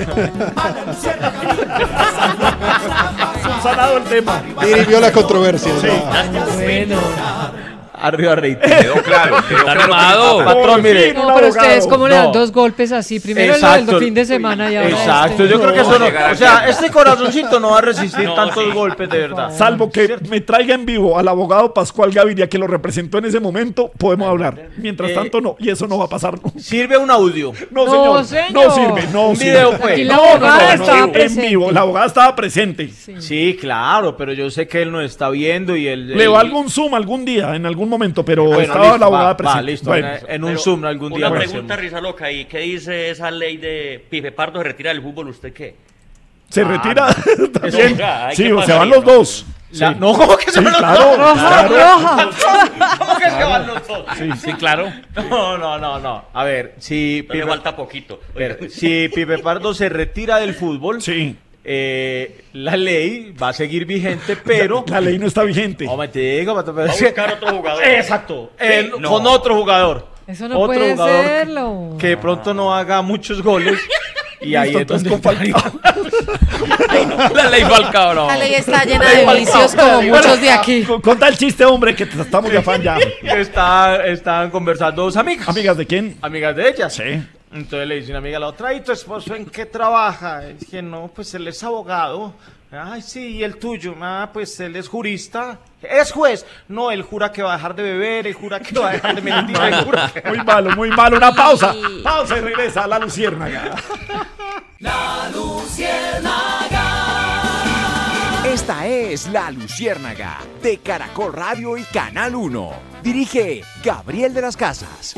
Subsanado el tema. Dirigió la controversia. Sí. Bueno. Arriba Reiti. Quedó claro. Quedó Está claro. armado. Patrón, mire. No, pero ustedes como le dan no. dos golpes así. Primero Exacto. el fin de semana y ahora Exacto. este. Yo creo que eso no. O sea, este corazoncito no va a resistir no, tantos sí. golpes, de verdad. Salvo que ¿cierto? me traiga en vivo al abogado Pascual Gaviria, que lo representó en ese momento, podemos hablar. Mientras eh, tanto, no. Y eso no va a pasar. No. ¿Sirve un audio? No, señor. No, señor. No sirve. No un sirve. video, pues. Aquí la abogada no, no, estaba no, presente. En vivo. La abogada estaba presente. Sí. sí, claro. Pero yo sé que él nos está viendo y él. Le va algún Zoom algún día, en algún momento, pero bueno, estaba listo, la abogada va, presente. Va, listo. Bueno, en un Zoom algún día. Una pregunta, risa loca. ¿Y qué dice esa ley de Pipe Pardo se retira del fútbol? ¿Usted qué? ¿Se ah, retira también? Ya, sí, o se van los dos. La, sí. No, ¿cómo que se sí, van los claro, dos? Claro, claro. ¿Cómo que se van los dos? Sí, sí, claro. No, no, no, no. A ver, si Pipe, me falta poquito. Ver, si Pipe Pardo se retira del fútbol, sí. Eh, la ley va a seguir vigente, pero la, la ley no está vigente. No me te digo, va a buscar otro jugador. Exacto, sí, el, no. con otro jugador. Eso no otro puede jugador serlo. que de pronto no haga muchos goles. Y ahí Listo, es donde entonces con Falcao. La ley Falcao, no. La ley está llena de vicios como muchos de aquí. Con- Conta el chiste, hombre, que te- estamos de afán ya. Está, estaban conversando dos amigas. ¿Amigas de quién? Amigas de ella. Sí. Entonces le dice una amiga a la otra, ¿y tu esposo en qué trabaja? Es que no, pues él es abogado. Ay, sí, ¿y el tuyo? Ah, pues él es jurista. ¿Es juez? No, él jura que va a dejar de beber, él jura que va a dejar de mentir, él jura que... Muy malo, muy malo. Una pausa. Pausa y regresa a La Luciérnaga. La Luciérnaga. Esta es La Luciérnaga de Caracol Radio y Canal uno. Dirige Gabriel de las Casas.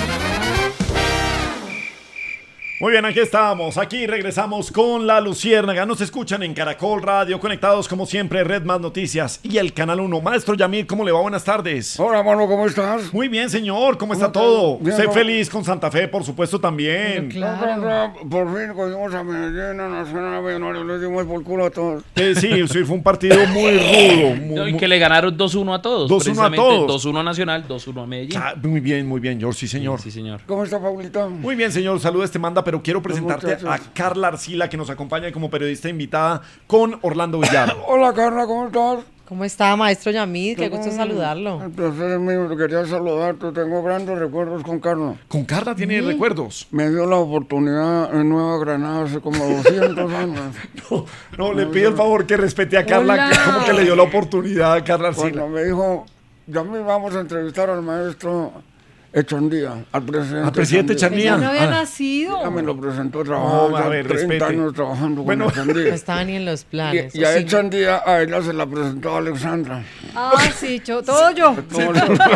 Muy bien, aquí estamos. Aquí regresamos con La Luciérnaga. Nos escuchan en Caracol Radio, conectados como siempre, Red Más Noticias y el Canal uno. Maestro Yamil, ¿cómo le va? Buenas tardes. Hola, mano, ¿cómo estás? Muy bien, señor. ¿Cómo está todo? Sé feliz con Santa Fe, por supuesto, también. Claro. Por fin cogimos a Medellín, a Nacional, a Millonarios, les dimos por culo a todos. Eh, sí, sí, fue un partido muy rudo. Muy, No, y que le ganaron dos uno a todos. dos uno a precisamente, todos. dos uno a Nacional, dos uno a Medellín. Ah, muy bien, muy bien, George, sí, señor. Sí, señor. ¿Cómo está, Paulita? Muy bien, señor. Saludos, te manda, pero quiero presentarte a muchachos. Carla Arcila, que nos acompaña como periodista invitada con Orlando Villar. Hola, Carla, ¿cómo estás? ¿Cómo está, maestro Yamid? Qué gusto saludarlo. El placer es mío, te quería saludarte. Tengo grandes recuerdos con Carla. ¿Con Carla tiene Sí. recuerdos? Me dio la oportunidad en Nueva Granada hace como doscientos años. No, no, le pido el favor que respete a Carla, Hola. que como que le dio la oportunidad a Carla Arcila. Cuando me dijo, ya me vamos a entrevistar al maestro Echandía, al presidente. Al presidente Echandía. Ella no había Ah. nacido. Ya me lo presentó trabajando, No, a ya ver, treinta respete. años trabajando Bueno. con Echandía. No estaba ni en los planes. Y, y a sí. Echandía, a ella se la presentó Alexandra. Ah, sí, yo, todo yo. ¿Cómo,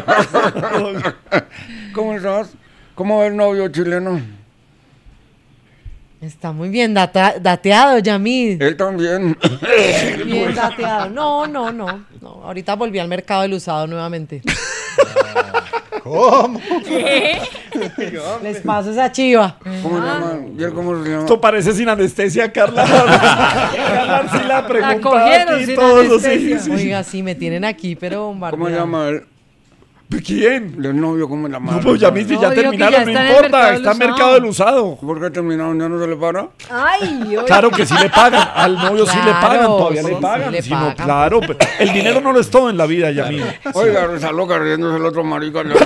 ¿Cómo estás? ¿Cómo va el novio chileno? Está muy bien data- dateado, Yamid. Él también. Bien dateado. No, no, no, no. Ahorita volví al mercado del usado nuevamente. ¿Cómo? ¿Qué? Les paso esa chiva. ¿Cómo se llama? ¿Y él cómo se llama? Esto parece sin anestesia, Carla. Carla Arcila pregunta cogieron aquí sin todo eso, sí, anestesia. sí. Oiga, sí, me tienen aquí, pero bombardeado. ¿Cómo se llama él? ¿Quién? El novio, ¿cómo se llama? No, pues ya, mismo, No, ya digo que terminaron, ya no está en el importa, mercado está en del mercado del usado. ¿Por qué terminaron? ¿Ya no se le para? Ay, oye. Claro que sí le pagan, al novio sí le Claro, pagan, todavía sí, le sí pagan. le sí, no, pagan. claro, pero el dinero no lo es todo en la vida, Yamil. Oiga, esa loca riéndose el otro marica. Yamil,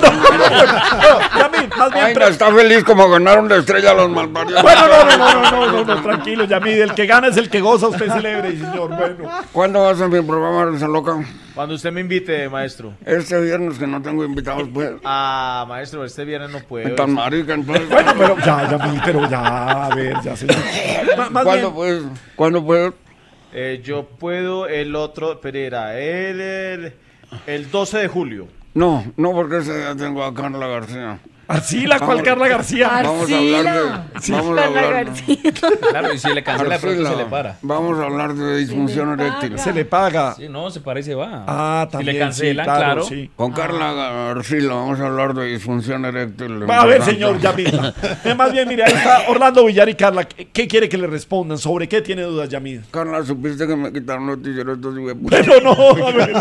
más bien. Ay, no, está feliz como ganaron la estrella los malparidos. Bueno, no, no, no, no, no, no, no, tranquilo, Yamil, el que gana es el que goza, usted celebre, señor, bueno. ¿Cuándo vas a mi programa, esa loca? Cuando usted me invite, maestro. Este viernes que no tengo invitados, pues. Ah, maestro, este viernes no puedo. Tan marica, entonces. Bueno, pero ya, Yamil, pero ya, a ver, ya se... Ma- Más ¿Cuándo bien, puedes? ¿Cuándo puedes? Eh, yo puedo el otro, Pereira, el, el, el doce de julio. No, no, porque ese día tengo a Carla García. Arcila, ¿cuál Vamos- Carla García? Vamos a hablar de. Sí. Vamos a hablar. Claro, y si le cancela de pronto Arcila, se le para. Vamos a hablar de disfunción eréctil. Se le paga. Sí, no, se para y se va. Ah, Si también, le cancelan, sí, claro, claro. sí. Con Carla Arcila vamos a hablar de disfunción eréctil. A ver, señor Yamil. Eh, Más bien, mire, ahí está Orlando Villar y Carla. ¿Qué qué quiere que le respondan? ¿Sobre qué tiene dudas, Yamil? Carla, supiste que me quitaron los tijeros estos huevos. Pero no, a ver.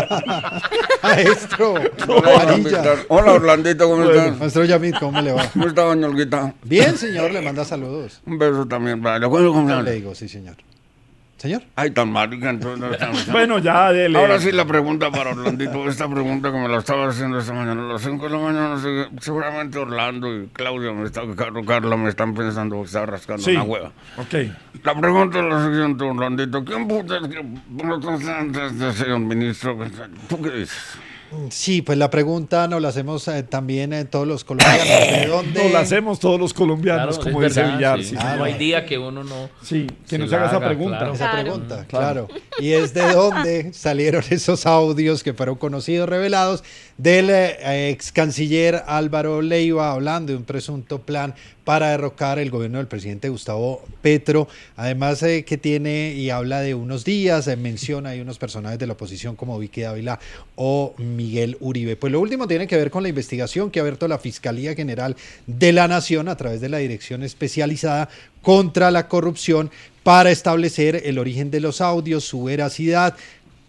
Maestro, Hola, Hola, Orlandito, ¿cómo estás? Maestro Yamid, ¿cómo le va? ¿Cómo está, doña Olguita? Bien, señor, le manda saludos. Un beso también para ella. ¿Cuándo cumpleaños? Le digo, sí, señor. ¿Señor? Ay, tan marica, entonces no estamos. Bueno, ya, dele. Ahora sí la pregunta para Orlandito, esta pregunta que me la estaba haciendo esta mañana, a las cinco de la mañana, no sé, seguramente Orlando y Claudia, me está, Carlos, Carla, me están pensando que está rascando Sí. una hueva. Ok. La pregunta es la siguiente, Orlandito, ¿quién puta es que antes de señor ministro? ¿Tú qué dices? Sí, pues la pregunta nos la hacemos eh, también en todos los colombianos. ¿De dónde? Nos la hacemos todos los colombianos, Claro, como es dice verdad, Villar. sí. Sí, No señor. hay día que uno no. Sí, que se nos la haga esa haga, pregunta. claro. Esa pregunta, claro. Y es de dónde salieron esos audios que fueron conocidos, revelados, del eh, ex canciller Álvaro Leiva, hablando de un presunto plan para derrocar el gobierno del presidente Gustavo Petro. Además eh, que tiene y habla de unos días, eh, menciona ahí unos personajes de la oposición como Vicky Dávila o Miguel Uribe. Pues lo último tiene que ver con la investigación que ha abierto la Fiscalía General de la Nación a través de la Dirección Especializada contra la Corrupción para establecer el origen de los audios, su veracidad,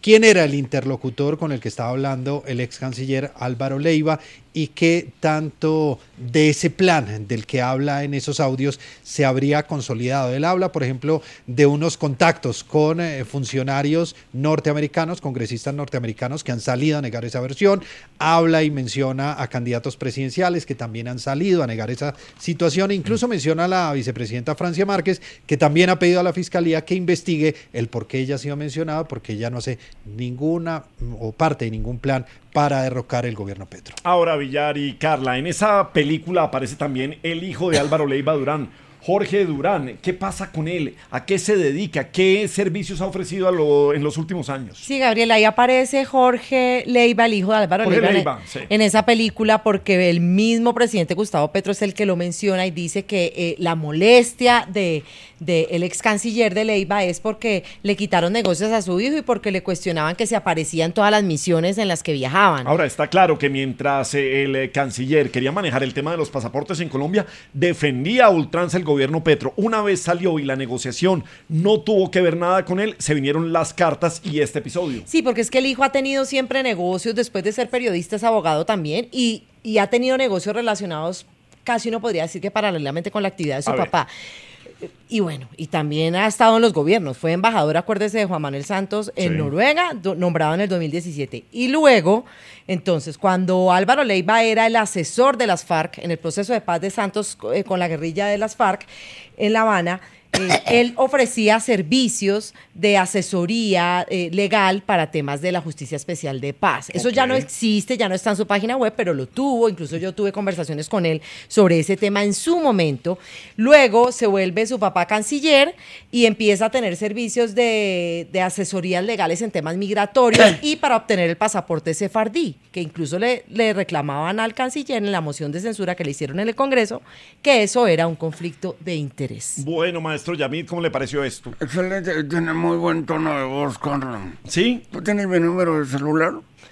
quién era el interlocutor con el que estaba hablando el ex canciller Álvaro Leiva y qué tanto de ese plan del que habla en esos audios se habría consolidado. Él habla, por ejemplo, de unos contactos con eh, funcionarios norteamericanos, congresistas norteamericanos que han salido a negar esa versión, habla y menciona a candidatos presidenciales que también han salido a negar esa situación, e incluso menciona a la vicepresidenta Francia Márquez, que también ha pedido a la Fiscalía que investigue el por qué ella ha sido mencionada, porque ella no hace ninguna o parte de ningún plan para derrocar el gobierno Petro. Ahora, Villar y Carla, en esa película aparece también el hijo de Álvaro Leiva Durán, Jorge Durán. ¿Qué pasa con él? ¿A qué se dedica? ¿Qué servicios ha ofrecido a lo, en los últimos años? Sí, Gabriela, ahí aparece Jorge Leiva, el hijo de Álvaro Jorge Leiva, Leiva en, sí. en esa película, porque el mismo presidente Gustavo Petro es el que lo menciona y dice que eh, la molestia de, de el ex canciller de Leiva es porque le quitaron negocios a su hijo y porque le cuestionaban que se aparecía en todas las misiones en las que viajaban. Ahora, está claro que mientras el eh, canciller quería manejar el tema de los pasaportes en Colombia, defendía a ultranza el gobierno Petro. Una vez salió y la negociación no tuvo que ver nada con él, se vinieron las cartas y este episodio. Sí, porque es que el hijo ha tenido siempre negocios, después de ser periodista es abogado también, y, y ha tenido negocios relacionados, casi uno podría decir que paralelamente con la actividad de su A ver. papá. Y bueno, y también ha estado en los gobiernos, fue embajador, acuérdese, de Juan Manuel Santos en Sí. Noruega, do- nombrado en el dos mil diecisiete. Y luego, entonces, cuando Álvaro Leiva era el asesor de las FARC en el proceso de paz de Santos eh, con la guerrilla de las FARC en La Habana, eh, él ofrecía servicios de asesoría eh, legal para temas de la Justicia Especial de Paz. Eso ya no Ok. existe, ya no está en su página web, pero lo tuvo, incluso yo tuve conversaciones con él sobre ese tema en su momento. Luego se vuelve su papá canciller y empieza a tener servicios de, de asesorías legales en temas migratorios y para obtener el pasaporte sefardí, que incluso le, le reclamaban al canciller en la moción de censura que le hicieron en el Congreso, que eso era un conflicto de interés. Bueno, maestro Yamid, ¿cómo le pareció esto? Excelente, tiene muy buen tono de voz, Carla. ¿Sí? ¿Tú tienes mi número de celular?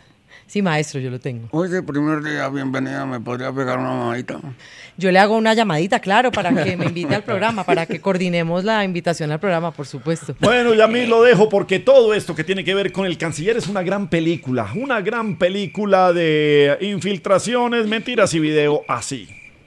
Sí, maestro, yo lo tengo. Hoy de primer día, bienvenida, ¿me podría pegar una mamadita? Yo le hago una llamadita, claro, para que me invite al programa, para que coordinemos la invitación al programa, por supuesto. Bueno, Yamid, lo dejo porque todo esto que tiene que ver con el canciller es una gran película, una gran película de infiltraciones, mentiras y video así.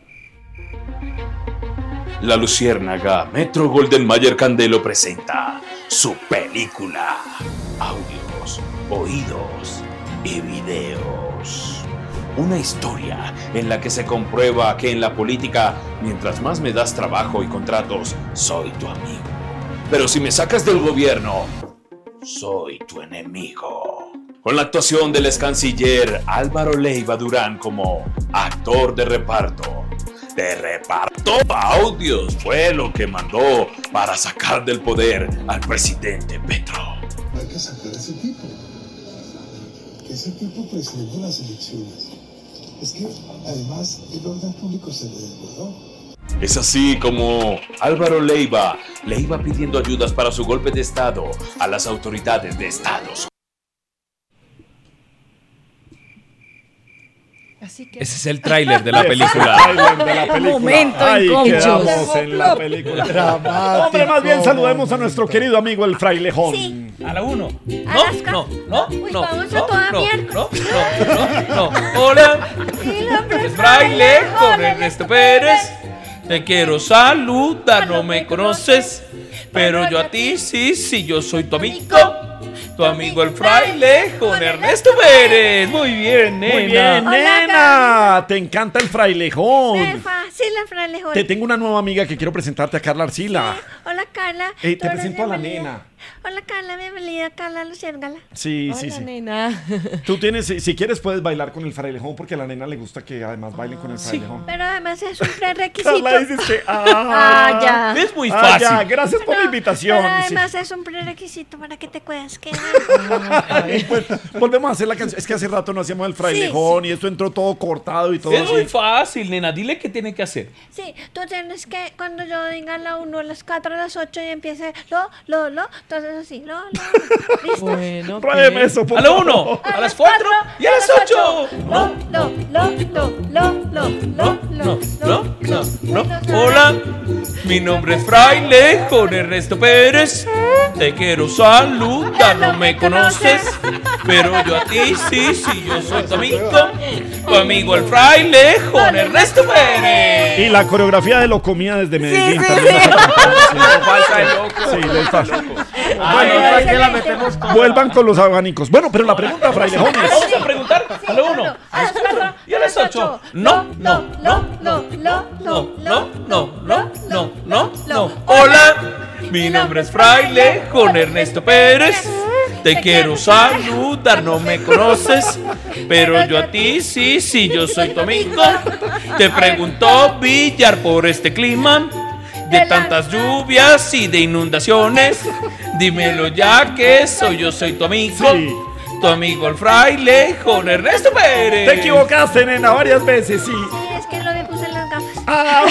La Luciérnaga Metro Golden Mayer Candelo presenta su película, audios, oídos y videos. Una historia en la que se comprueba que en la política, mientras más me das trabajo y contratos, soy tu amigo. Pero si me sacas del gobierno, soy tu enemigo. Con la actuación del ex canciller Álvaro Leiva Durán como actor de reparto. De reparto audios fue lo que mandó para sacar del poder al presidente Petro. Hay que sacar a ese tipo. Que ese tipo presidente las elecciones. Es que además el orden público se le desbordó. Es así como Álvaro Leiva le iba pidiendo ayudas para su golpe de estado a las autoridades de Estados Unidos. Así que... Ese es el tráiler de la película. De la película. Momento Ahí incómodo. quedamos en la película. Dramático. Hombre, más bien saludemos a nuestro querido amigo el frailejón. Sí. A la uno. Alaska. No, no, Uy, no. vamos no, a toda no, mierda. no, no, no, no. Hola. El hombre Es fraile con Ernesto Pérez. Te quiero saludar, no me conoces. Pero yo a ti sí, sí, yo soy tu amigo. Tu amigo el fraile con Ernesto Pérez. Muy bien, nena. Muy bien, nena. Te encanta el frailejón. Es fácil, la frailejón. Te tengo una nueva amiga que quiero presentarte a Carla Arcila. Hola, Carla. Eh, Tú te eres presento a la bienvenida. nena. Hola, Carla, bienvenida, Carla Luciérnaga. Sí, Hola, sí, sí. nena. Tú tienes, si, si quieres puedes bailar con el frailejón porque a la nena le gusta que además bailen con el frailejón. Pero además es un prerequisito. Carla dices que ah, Ah, ya. Es muy ah, fácil. ya, gracias por la invitación. Pero Sí. además es un prerequisito para que te puedas quedar. Pues, volvemos a hacer la canción. Es que hace rato no hacíamos el frailejón y esto entró todo cortado y todo Es así. muy fácil, nena. Dile qué tiene que hacer. Sí, tú tienes que, cuando yo diga la uno, a las cuatro, a las ocho y empiece lo, lo, lo, entonces así, lo, lo. ¿Listo? Bueno, Tráeme ¿qué? eso, por A la favor. uno, a las cuatro y a las ocho. Lo, lo, lo, lo, lo, lo, no, no, no, no, no. Hola, mi nombre es Fraile Jorge Ernesto Pérez. Te quiero saludar, no me conoces, pero yo a ti sí, sí, yo soy tu amigo, tu amigo el Fraile Jorge Ernesto Pérez. Y la coreografía de Locomía desde Medellín. sí, también. sí. Sí. Falta de loco. Sí, les falta. Ay, Bueno, ¿para qué la metemos toda? vuelvan con los abanicos. Bueno, pero la pregunta, Fraile Jones. Vamos a preguntar a lo uno, a las cuatro y a las ocho. No, no, no, no, no, no, no, no, no, no, no, no. Hola, mi nombre es Fraile Jorge Ernesto Pérez. Te quiero saludar, no me conoces, pero yo a ti sí, sí, yo soy tu amigo. Te pregunto, Villar, por este clima de tantas lluvias y de inundaciones. Dímelo ya que soy yo, soy tu amigo. Tu amigo el Fraile Jorge Ernesto Pérez. Te equivocaste, nena, varias veces, sí. Es que no me puse las gafas. Ah.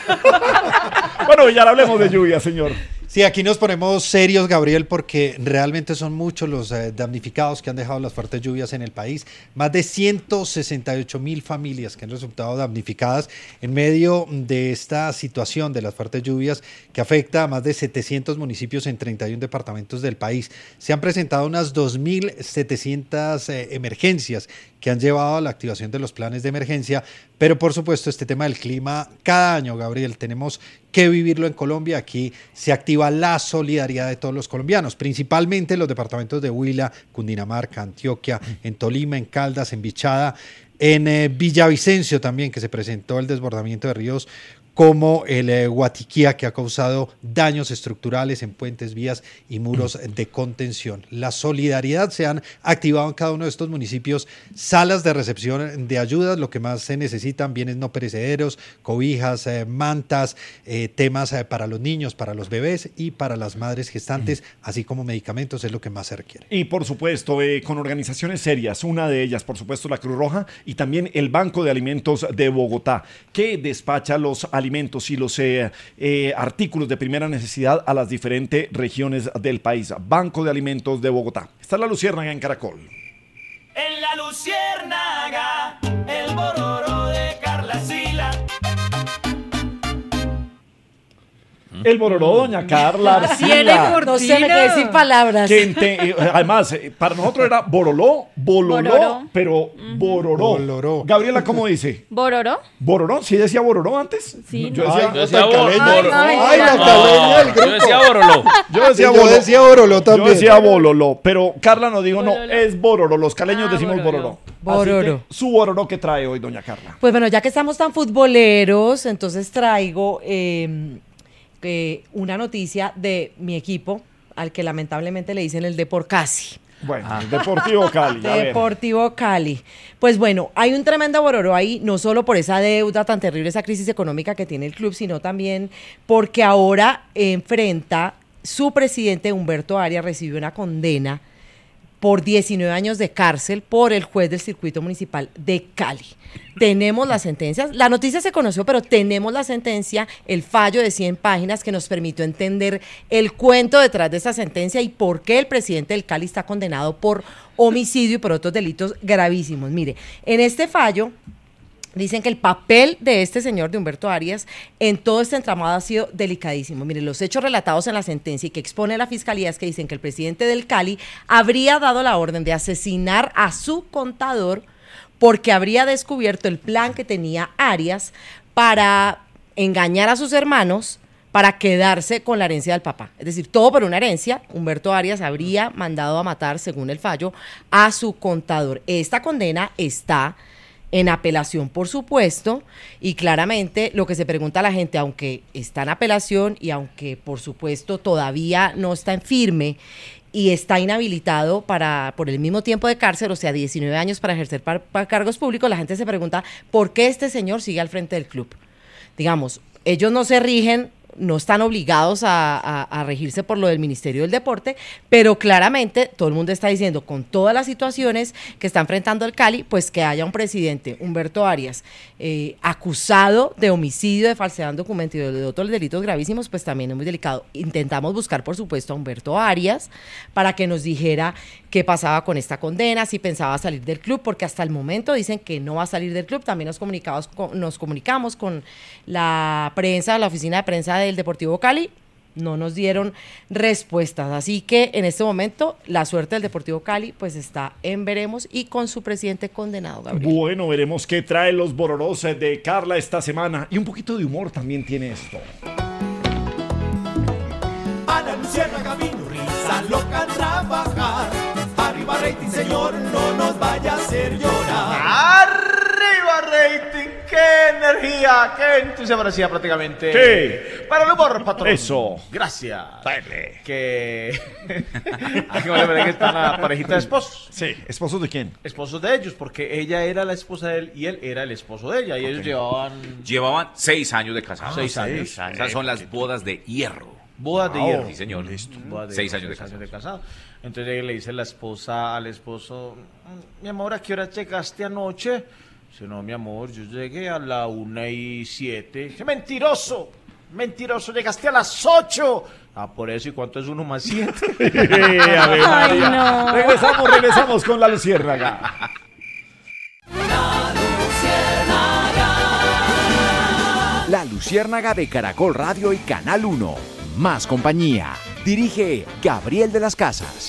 Bueno, ya hablemos de lluvia, señor. Sí, aquí nos ponemos serios, Gabriel, porque realmente son muchos los eh, damnificados que han dejado las fuertes lluvias en el país. Más de ciento sesenta y ocho mil familias que han resultado damnificadas en medio de esta situación de las fuertes lluvias que afecta a más de setecientos municipios en treinta y uno departamentos del país. Se han presentado unas dos mil setecientas eh, emergencias que han llevado a la activación de los planes de emergencia, pero por supuesto este tema del clima, cada año, Gabriel, tenemos que vivirlo en Colombia. Aquí se activa la solidaridad de todos los colombianos, principalmente en los departamentos de Huila, Cundinamarca, Antioquia, en Tolima, en Caldas, en Bichada, en eh, Villavicencio también, que se presentó el desbordamiento de ríos como el eh, Guatiquía, que ha causado daños estructurales en puentes, vías y muros de contención. La solidaridad se han activado en cada uno de estos municipios, salas de recepción de ayudas, lo que más se necesitan, bienes no perecederos, cobijas, eh, mantas, eh, temas eh, para los niños, para los bebés y para las madres gestantes, así como medicamentos, es lo que más se requiere. Y por supuesto, eh, con organizaciones serias, una de ellas, por supuesto, la Cruz Roja y también el Banco de Alimentos de Bogotá, que despacha los alimentos y los eh, eh, artículos de primera necesidad a las diferentes regiones del país. Banco de Alimentos de Bogotá. Está la Luciérnaga en Caracol. En la Luciérnaga, el bororo de Carla Sila. El bororó, doña Carla Arcila. Tiene cortina. No sé, me quedé sin palabras. Que ente- eh, además, eh, para nosotros era boroló, bololó, Bororó. pero bororó. Boloró. Gabriela, ¿cómo dice? ¿Bororo? ¿Bororó? ¿Sí decía bororó antes? Sí. Yo decía, Ay, yo decía bor- Ay, bor- ay, ay, la no. caleña del grupo. Yo decía boroló. Yo decía Sí, yo bololó. decía boroló también. Yo decía bololó, pero Carla nos dijo, no, Boroló. es bororó. Los caleños Ah, decimos bororó. bororó. Así Bororó. que, su bororó que trae hoy, doña Carla. Pues bueno, ya que estamos tan futboleros, entonces traigo eh, eh, una noticia de mi equipo, al que lamentablemente le dicen el Deporcasi. Bueno, el Deportivo Cali. a ver. Deportivo Cali. Pues bueno, hay un tremendo bororo ahí, no solo por esa deuda tan terrible, esa crisis económica que tiene el club, sino también porque ahora enfrenta su presidente Humberto Arias, recibió una condena por diecinueve años de cárcel por el juez del circuito municipal de Cali. Tenemos las sentencias, la noticia se conoció, pero tenemos la sentencia, el fallo de cien páginas que nos permitió entender el cuento detrás de esa sentencia y por qué el presidente del Cali está condenado por homicidio y por otros delitos gravísimos. Mire, en este fallo dicen que el papel de este señor, de Humberto Arias, en todo este entramado ha sido delicadísimo. Miren, los hechos relatados en la sentencia y que expone la fiscalía es que dicen que el presidente del Cali habría dado la orden de asesinar a su contador porque habría descubierto el plan que tenía Arias para engañar a sus hermanos para quedarse con la herencia del papá. Es decir, todo por una herencia. Humberto Arias habría mandado a matar, según el fallo, a su contador. Esta condena está en apelación, por supuesto, y claramente lo que se pregunta a la gente, aunque está en apelación y aunque, por supuesto, todavía no está en firme y está inhabilitado para por el mismo tiempo de cárcel, o sea, diecinueve años para ejercer par, par cargos públicos, la gente se pregunta por qué este señor sigue al frente del club. Digamos, ellos no se rigen no están obligados a, a, a regirse por lo del Ministerio del Deporte, pero claramente todo el mundo está diciendo, con todas las situaciones que está enfrentando el Cali, pues que haya un presidente, Humberto Arias, eh, acusado de homicidio, de falsedad en documento y de otros delitos gravísimos, pues también es muy delicado. Intentamos buscar, por supuesto, a Humberto Arias para que nos dijera qué pasaba con esta condena, si pensaba salir del club, porque hasta el momento dicen que no va a salir del club. También nos comunicamos con, nos comunicamos con la prensa, la oficina de prensa del Deportivo Cali, no nos dieron respuestas, así que en este momento la suerte del Deportivo Cali pues está en veremos y con su presidente condenado, Gabriel. Bueno, veremos qué trae los bororos de Carla esta semana, y un poquito de humor también tiene esto. Ana Luciérnaga vino, risa loca a trabajar. Arriba rating, señor, no nos vaya a hacer llorar. ¡Arriba rating! ¡Qué energía! ¡Qué entusiasmo decía prácticamente! ¿Qué? Para el humor, patrón. Eso. Gracias. Dale. Que... Aquí me parece que está la parejita de esposos. Sí, ¿esposos de quién? Esposos de ellos, porque ella era la esposa de él y él era el esposo de ella. Y ellos llevaban... Llevaban seis años de casados. Seis años. Esas son las bodas de hierro. Bodas de Wow. hierro. Sí, señor. Listo. Bodas de Seis hierro, años de seis casado. de casado. Entonces ella le dice la esposa al esposo, mi amor, ¿a qué hora llegaste anoche? Dice, no, mi amor, yo llegué a la una y siete. Dice, mentiroso, mentiroso, llegaste a las ocho. Ah, por eso, ¿y cuánto es uno más siete? A ver, Ay, María. no. Regresamos, regresamos con la Luciérnaga. La Luciérnaga de Caracol Radio y Canal uno. Más compañía. Dirige Gabriel de las Casas.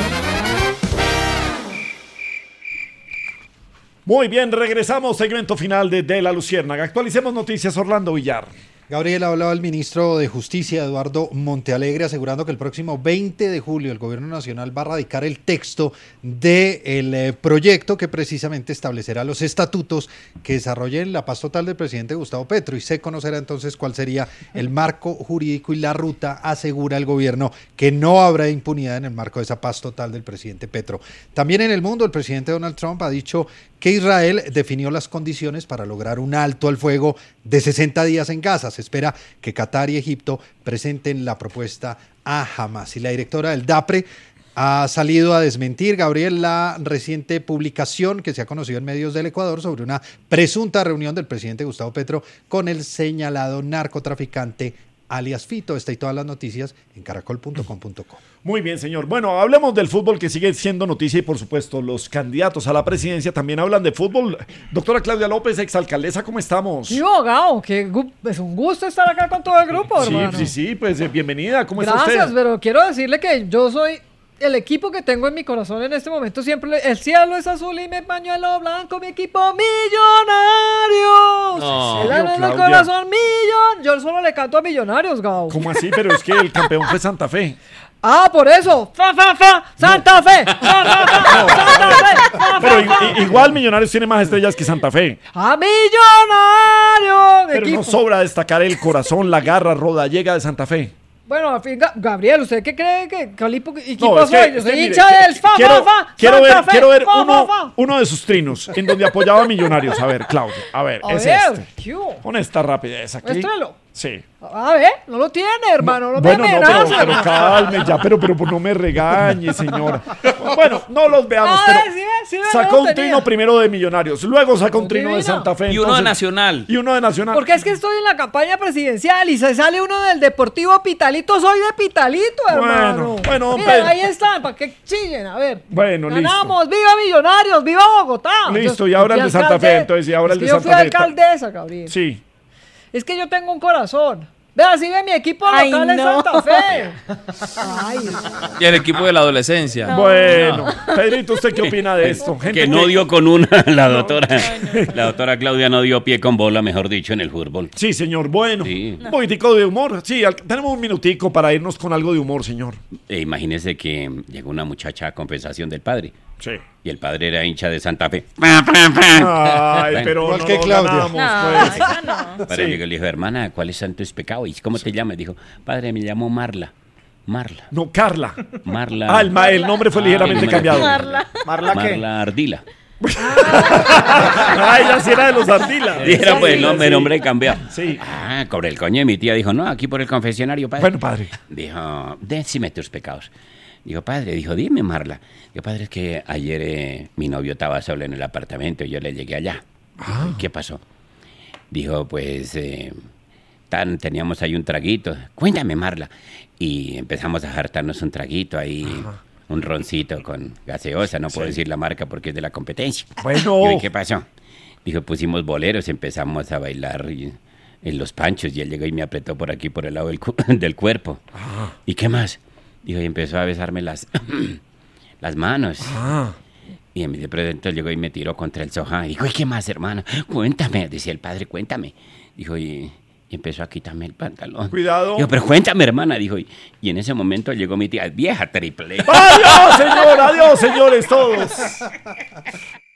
Muy bien, regresamos, segmento final de, de La Luciérnaga. Actualicemos noticias, Orlando Villar. Gabriel, hablaba el ministro de Justicia, Eduardo Montealegre, asegurando que el próximo veinte de julio el gobierno nacional va a radicar el texto del eh, proyecto que precisamente establecerá los estatutos que desarrollen la paz total del presidente Gustavo Petro, y se conocerá entonces cuál sería el marco jurídico y la ruta. Asegura el gobierno que no habrá impunidad en el marco de esa paz total del presidente Petro. También en el mundo, el presidente Donald Trump ha dicho que Israel definió las condiciones para lograr un alto al fuego de sesenta días en Gaza. Se espera que Qatar y Egipto presenten la propuesta a Hamas. Y la directora del DAPRE ha salido a desmentir, Gabriel, la reciente publicación que se ha conocido en medios del Ecuador sobre una presunta reunión del presidente Gustavo Petro con el señalado narcotraficante alias Fito. Esta y todas las noticias en caracol punto com punto co. Muy bien, señor. Bueno, hablemos del fútbol, que sigue siendo noticia, y por supuesto los candidatos a la presidencia también hablan de fútbol. Doctora Claudia López, exalcaldesa, ¿cómo estamos? Yo, Gao, que gu- es un gusto estar acá con todo el grupo, Sí, hermano. sí, sí, pues eh, bienvenida, ¿cómo está Gracias, usted? pero quiero decirle que yo soy el equipo que tengo en mi corazón en este momento. Siempre le- el cielo es azul y mi pañuelo blanco, mi equipo Millonarios. No, el alma en el Claudia. corazón Millon. Yo solo le canto a Millonarios, Gao. ¿Cómo así? Pero es que el campeón fue Santa Fe. Ah, por eso. Fa, fa, fa. Santa Fe. Fa, fa, fa. Santa Fe. Fa, Pero fa, i- fa. i- igual Millonarios tiene más estrellas que Santa Fe. ¡A Millonarios! Pero Equipo. no sobra destacar el corazón, la garra rodallega de Santa Fe. Bueno, al fin, Ga- Gabriel, ¿usted qué cree que Calipo equipo No, es que- soy? Yo es soy que mire, hincha que- del fa, quiero, fa, fa, quiero Santa ver, Fe, quiero ver fa, uno, fa, fa. uno de sus trinos en donde apoyaba a Millonarios. A ver, Claudia, a ver, A es ver, este. ¿qué hubo? Con esta rapidez aquí. Muéstralo. Sí. A ver, no lo tiene, hermano, no, Bueno, me no, pero, amenace. pero calme ya, pero, pero no me regañe, señora. Bueno, no los veamos, A pero ver, sí ve, sí ve, sacó no lo un tenía. trino primero de Millonarios, luego sacó un trino de Divino. Santa Fe. Y uno de Nacional. Y uno de Nacional. Porque es que estoy en la campaña presidencial y se sale uno del Deportivo Pitalito. Soy de Pitalito, hermano. Bueno, bueno, Miren, Pedro. ahí están, para que chillen, a ver. Bueno, listo. Ganamos, viva Millonarios, viva Bogotá. Listo, Yo- y ahora el fui de Santa Fe, alcalde- entonces, y ahora es el de que yo Santa fui Fe. alcaldesa, Gabriel. Sí. Es que yo tengo un corazón. Vea, si ve mi equipo Ay, local en no. Santa Fe. Ay, Y el equipo de la adolescencia. Bueno, Pedrito, ¿usted qué opina de esto? Gente Que no dio con una, la doctora. La doctora Claudia no dio pie con bola, mejor dicho, en el fútbol. Sí, señor, bueno. Sí. Un poquitico de humor. Sí, al- tenemos un minutico para irnos con algo de humor, señor. E imagínese que llegó una muchacha a compensación del padre. Sí. Y el padre era hincha de Santa Fe. Ay, pero Igual no que lo Claudia. Ah, ganamos, pues. El padre llegó y le dijo, hermana, ¿cuáles son tus pecados? ¿Y cómo te llamas? Dijo, padre, me llamo Marla. Marla. No, Carla. Marla. Ah, el, ma- el nombre fue ligeramente el nombre- cambiado. Marla. ¿Marla qué? Marla Ardila. Ay, ya sí era de los Ardila. Dijeron, pues, no, me nombré y cambié. Sí. Ah, cobré el coño y mi tía dijo, no, aquí por el confesionario, padre. Bueno, padre. Dijo, decime tus pecados. Dijo, padre, dijo, dime, Marla. Dijo, padre, es que ayer eh, mi novio estaba solo en el apartamento y yo le llegué allá. Ah. ¿Qué pasó? Dijo, pues, eh, tan, teníamos ahí un traguito. Cuéntame, Marla. Y empezamos a jartarnos un traguito ahí, Ajá. un roncito con gaseosa. No puedo sí. decir la marca porque es de la competencia. Bueno. Dijo, ¿qué pasó? Dijo, pusimos boleros, empezamos a bailar y, en los panchos y él llegó y me apretó por aquí, por el lado del, cu del cuerpo. Ah. ¿Y qué más? Dijo, y empezó a besarme las, las manos. Ah. Y de pronto llegó y me tiró contra el sofá. Y dijo, ¿y qué más, hermano? Cuéntame, decía el padre, cuéntame. Dijo, y, y empezó a quitarme el pantalón. Cuidado. Dijo, pero cuéntame, hermana. Dijo, y, y en ese momento llegó mi tía, vieja triple. ¡Adiós, señor! ¡Adiós, señores, todos!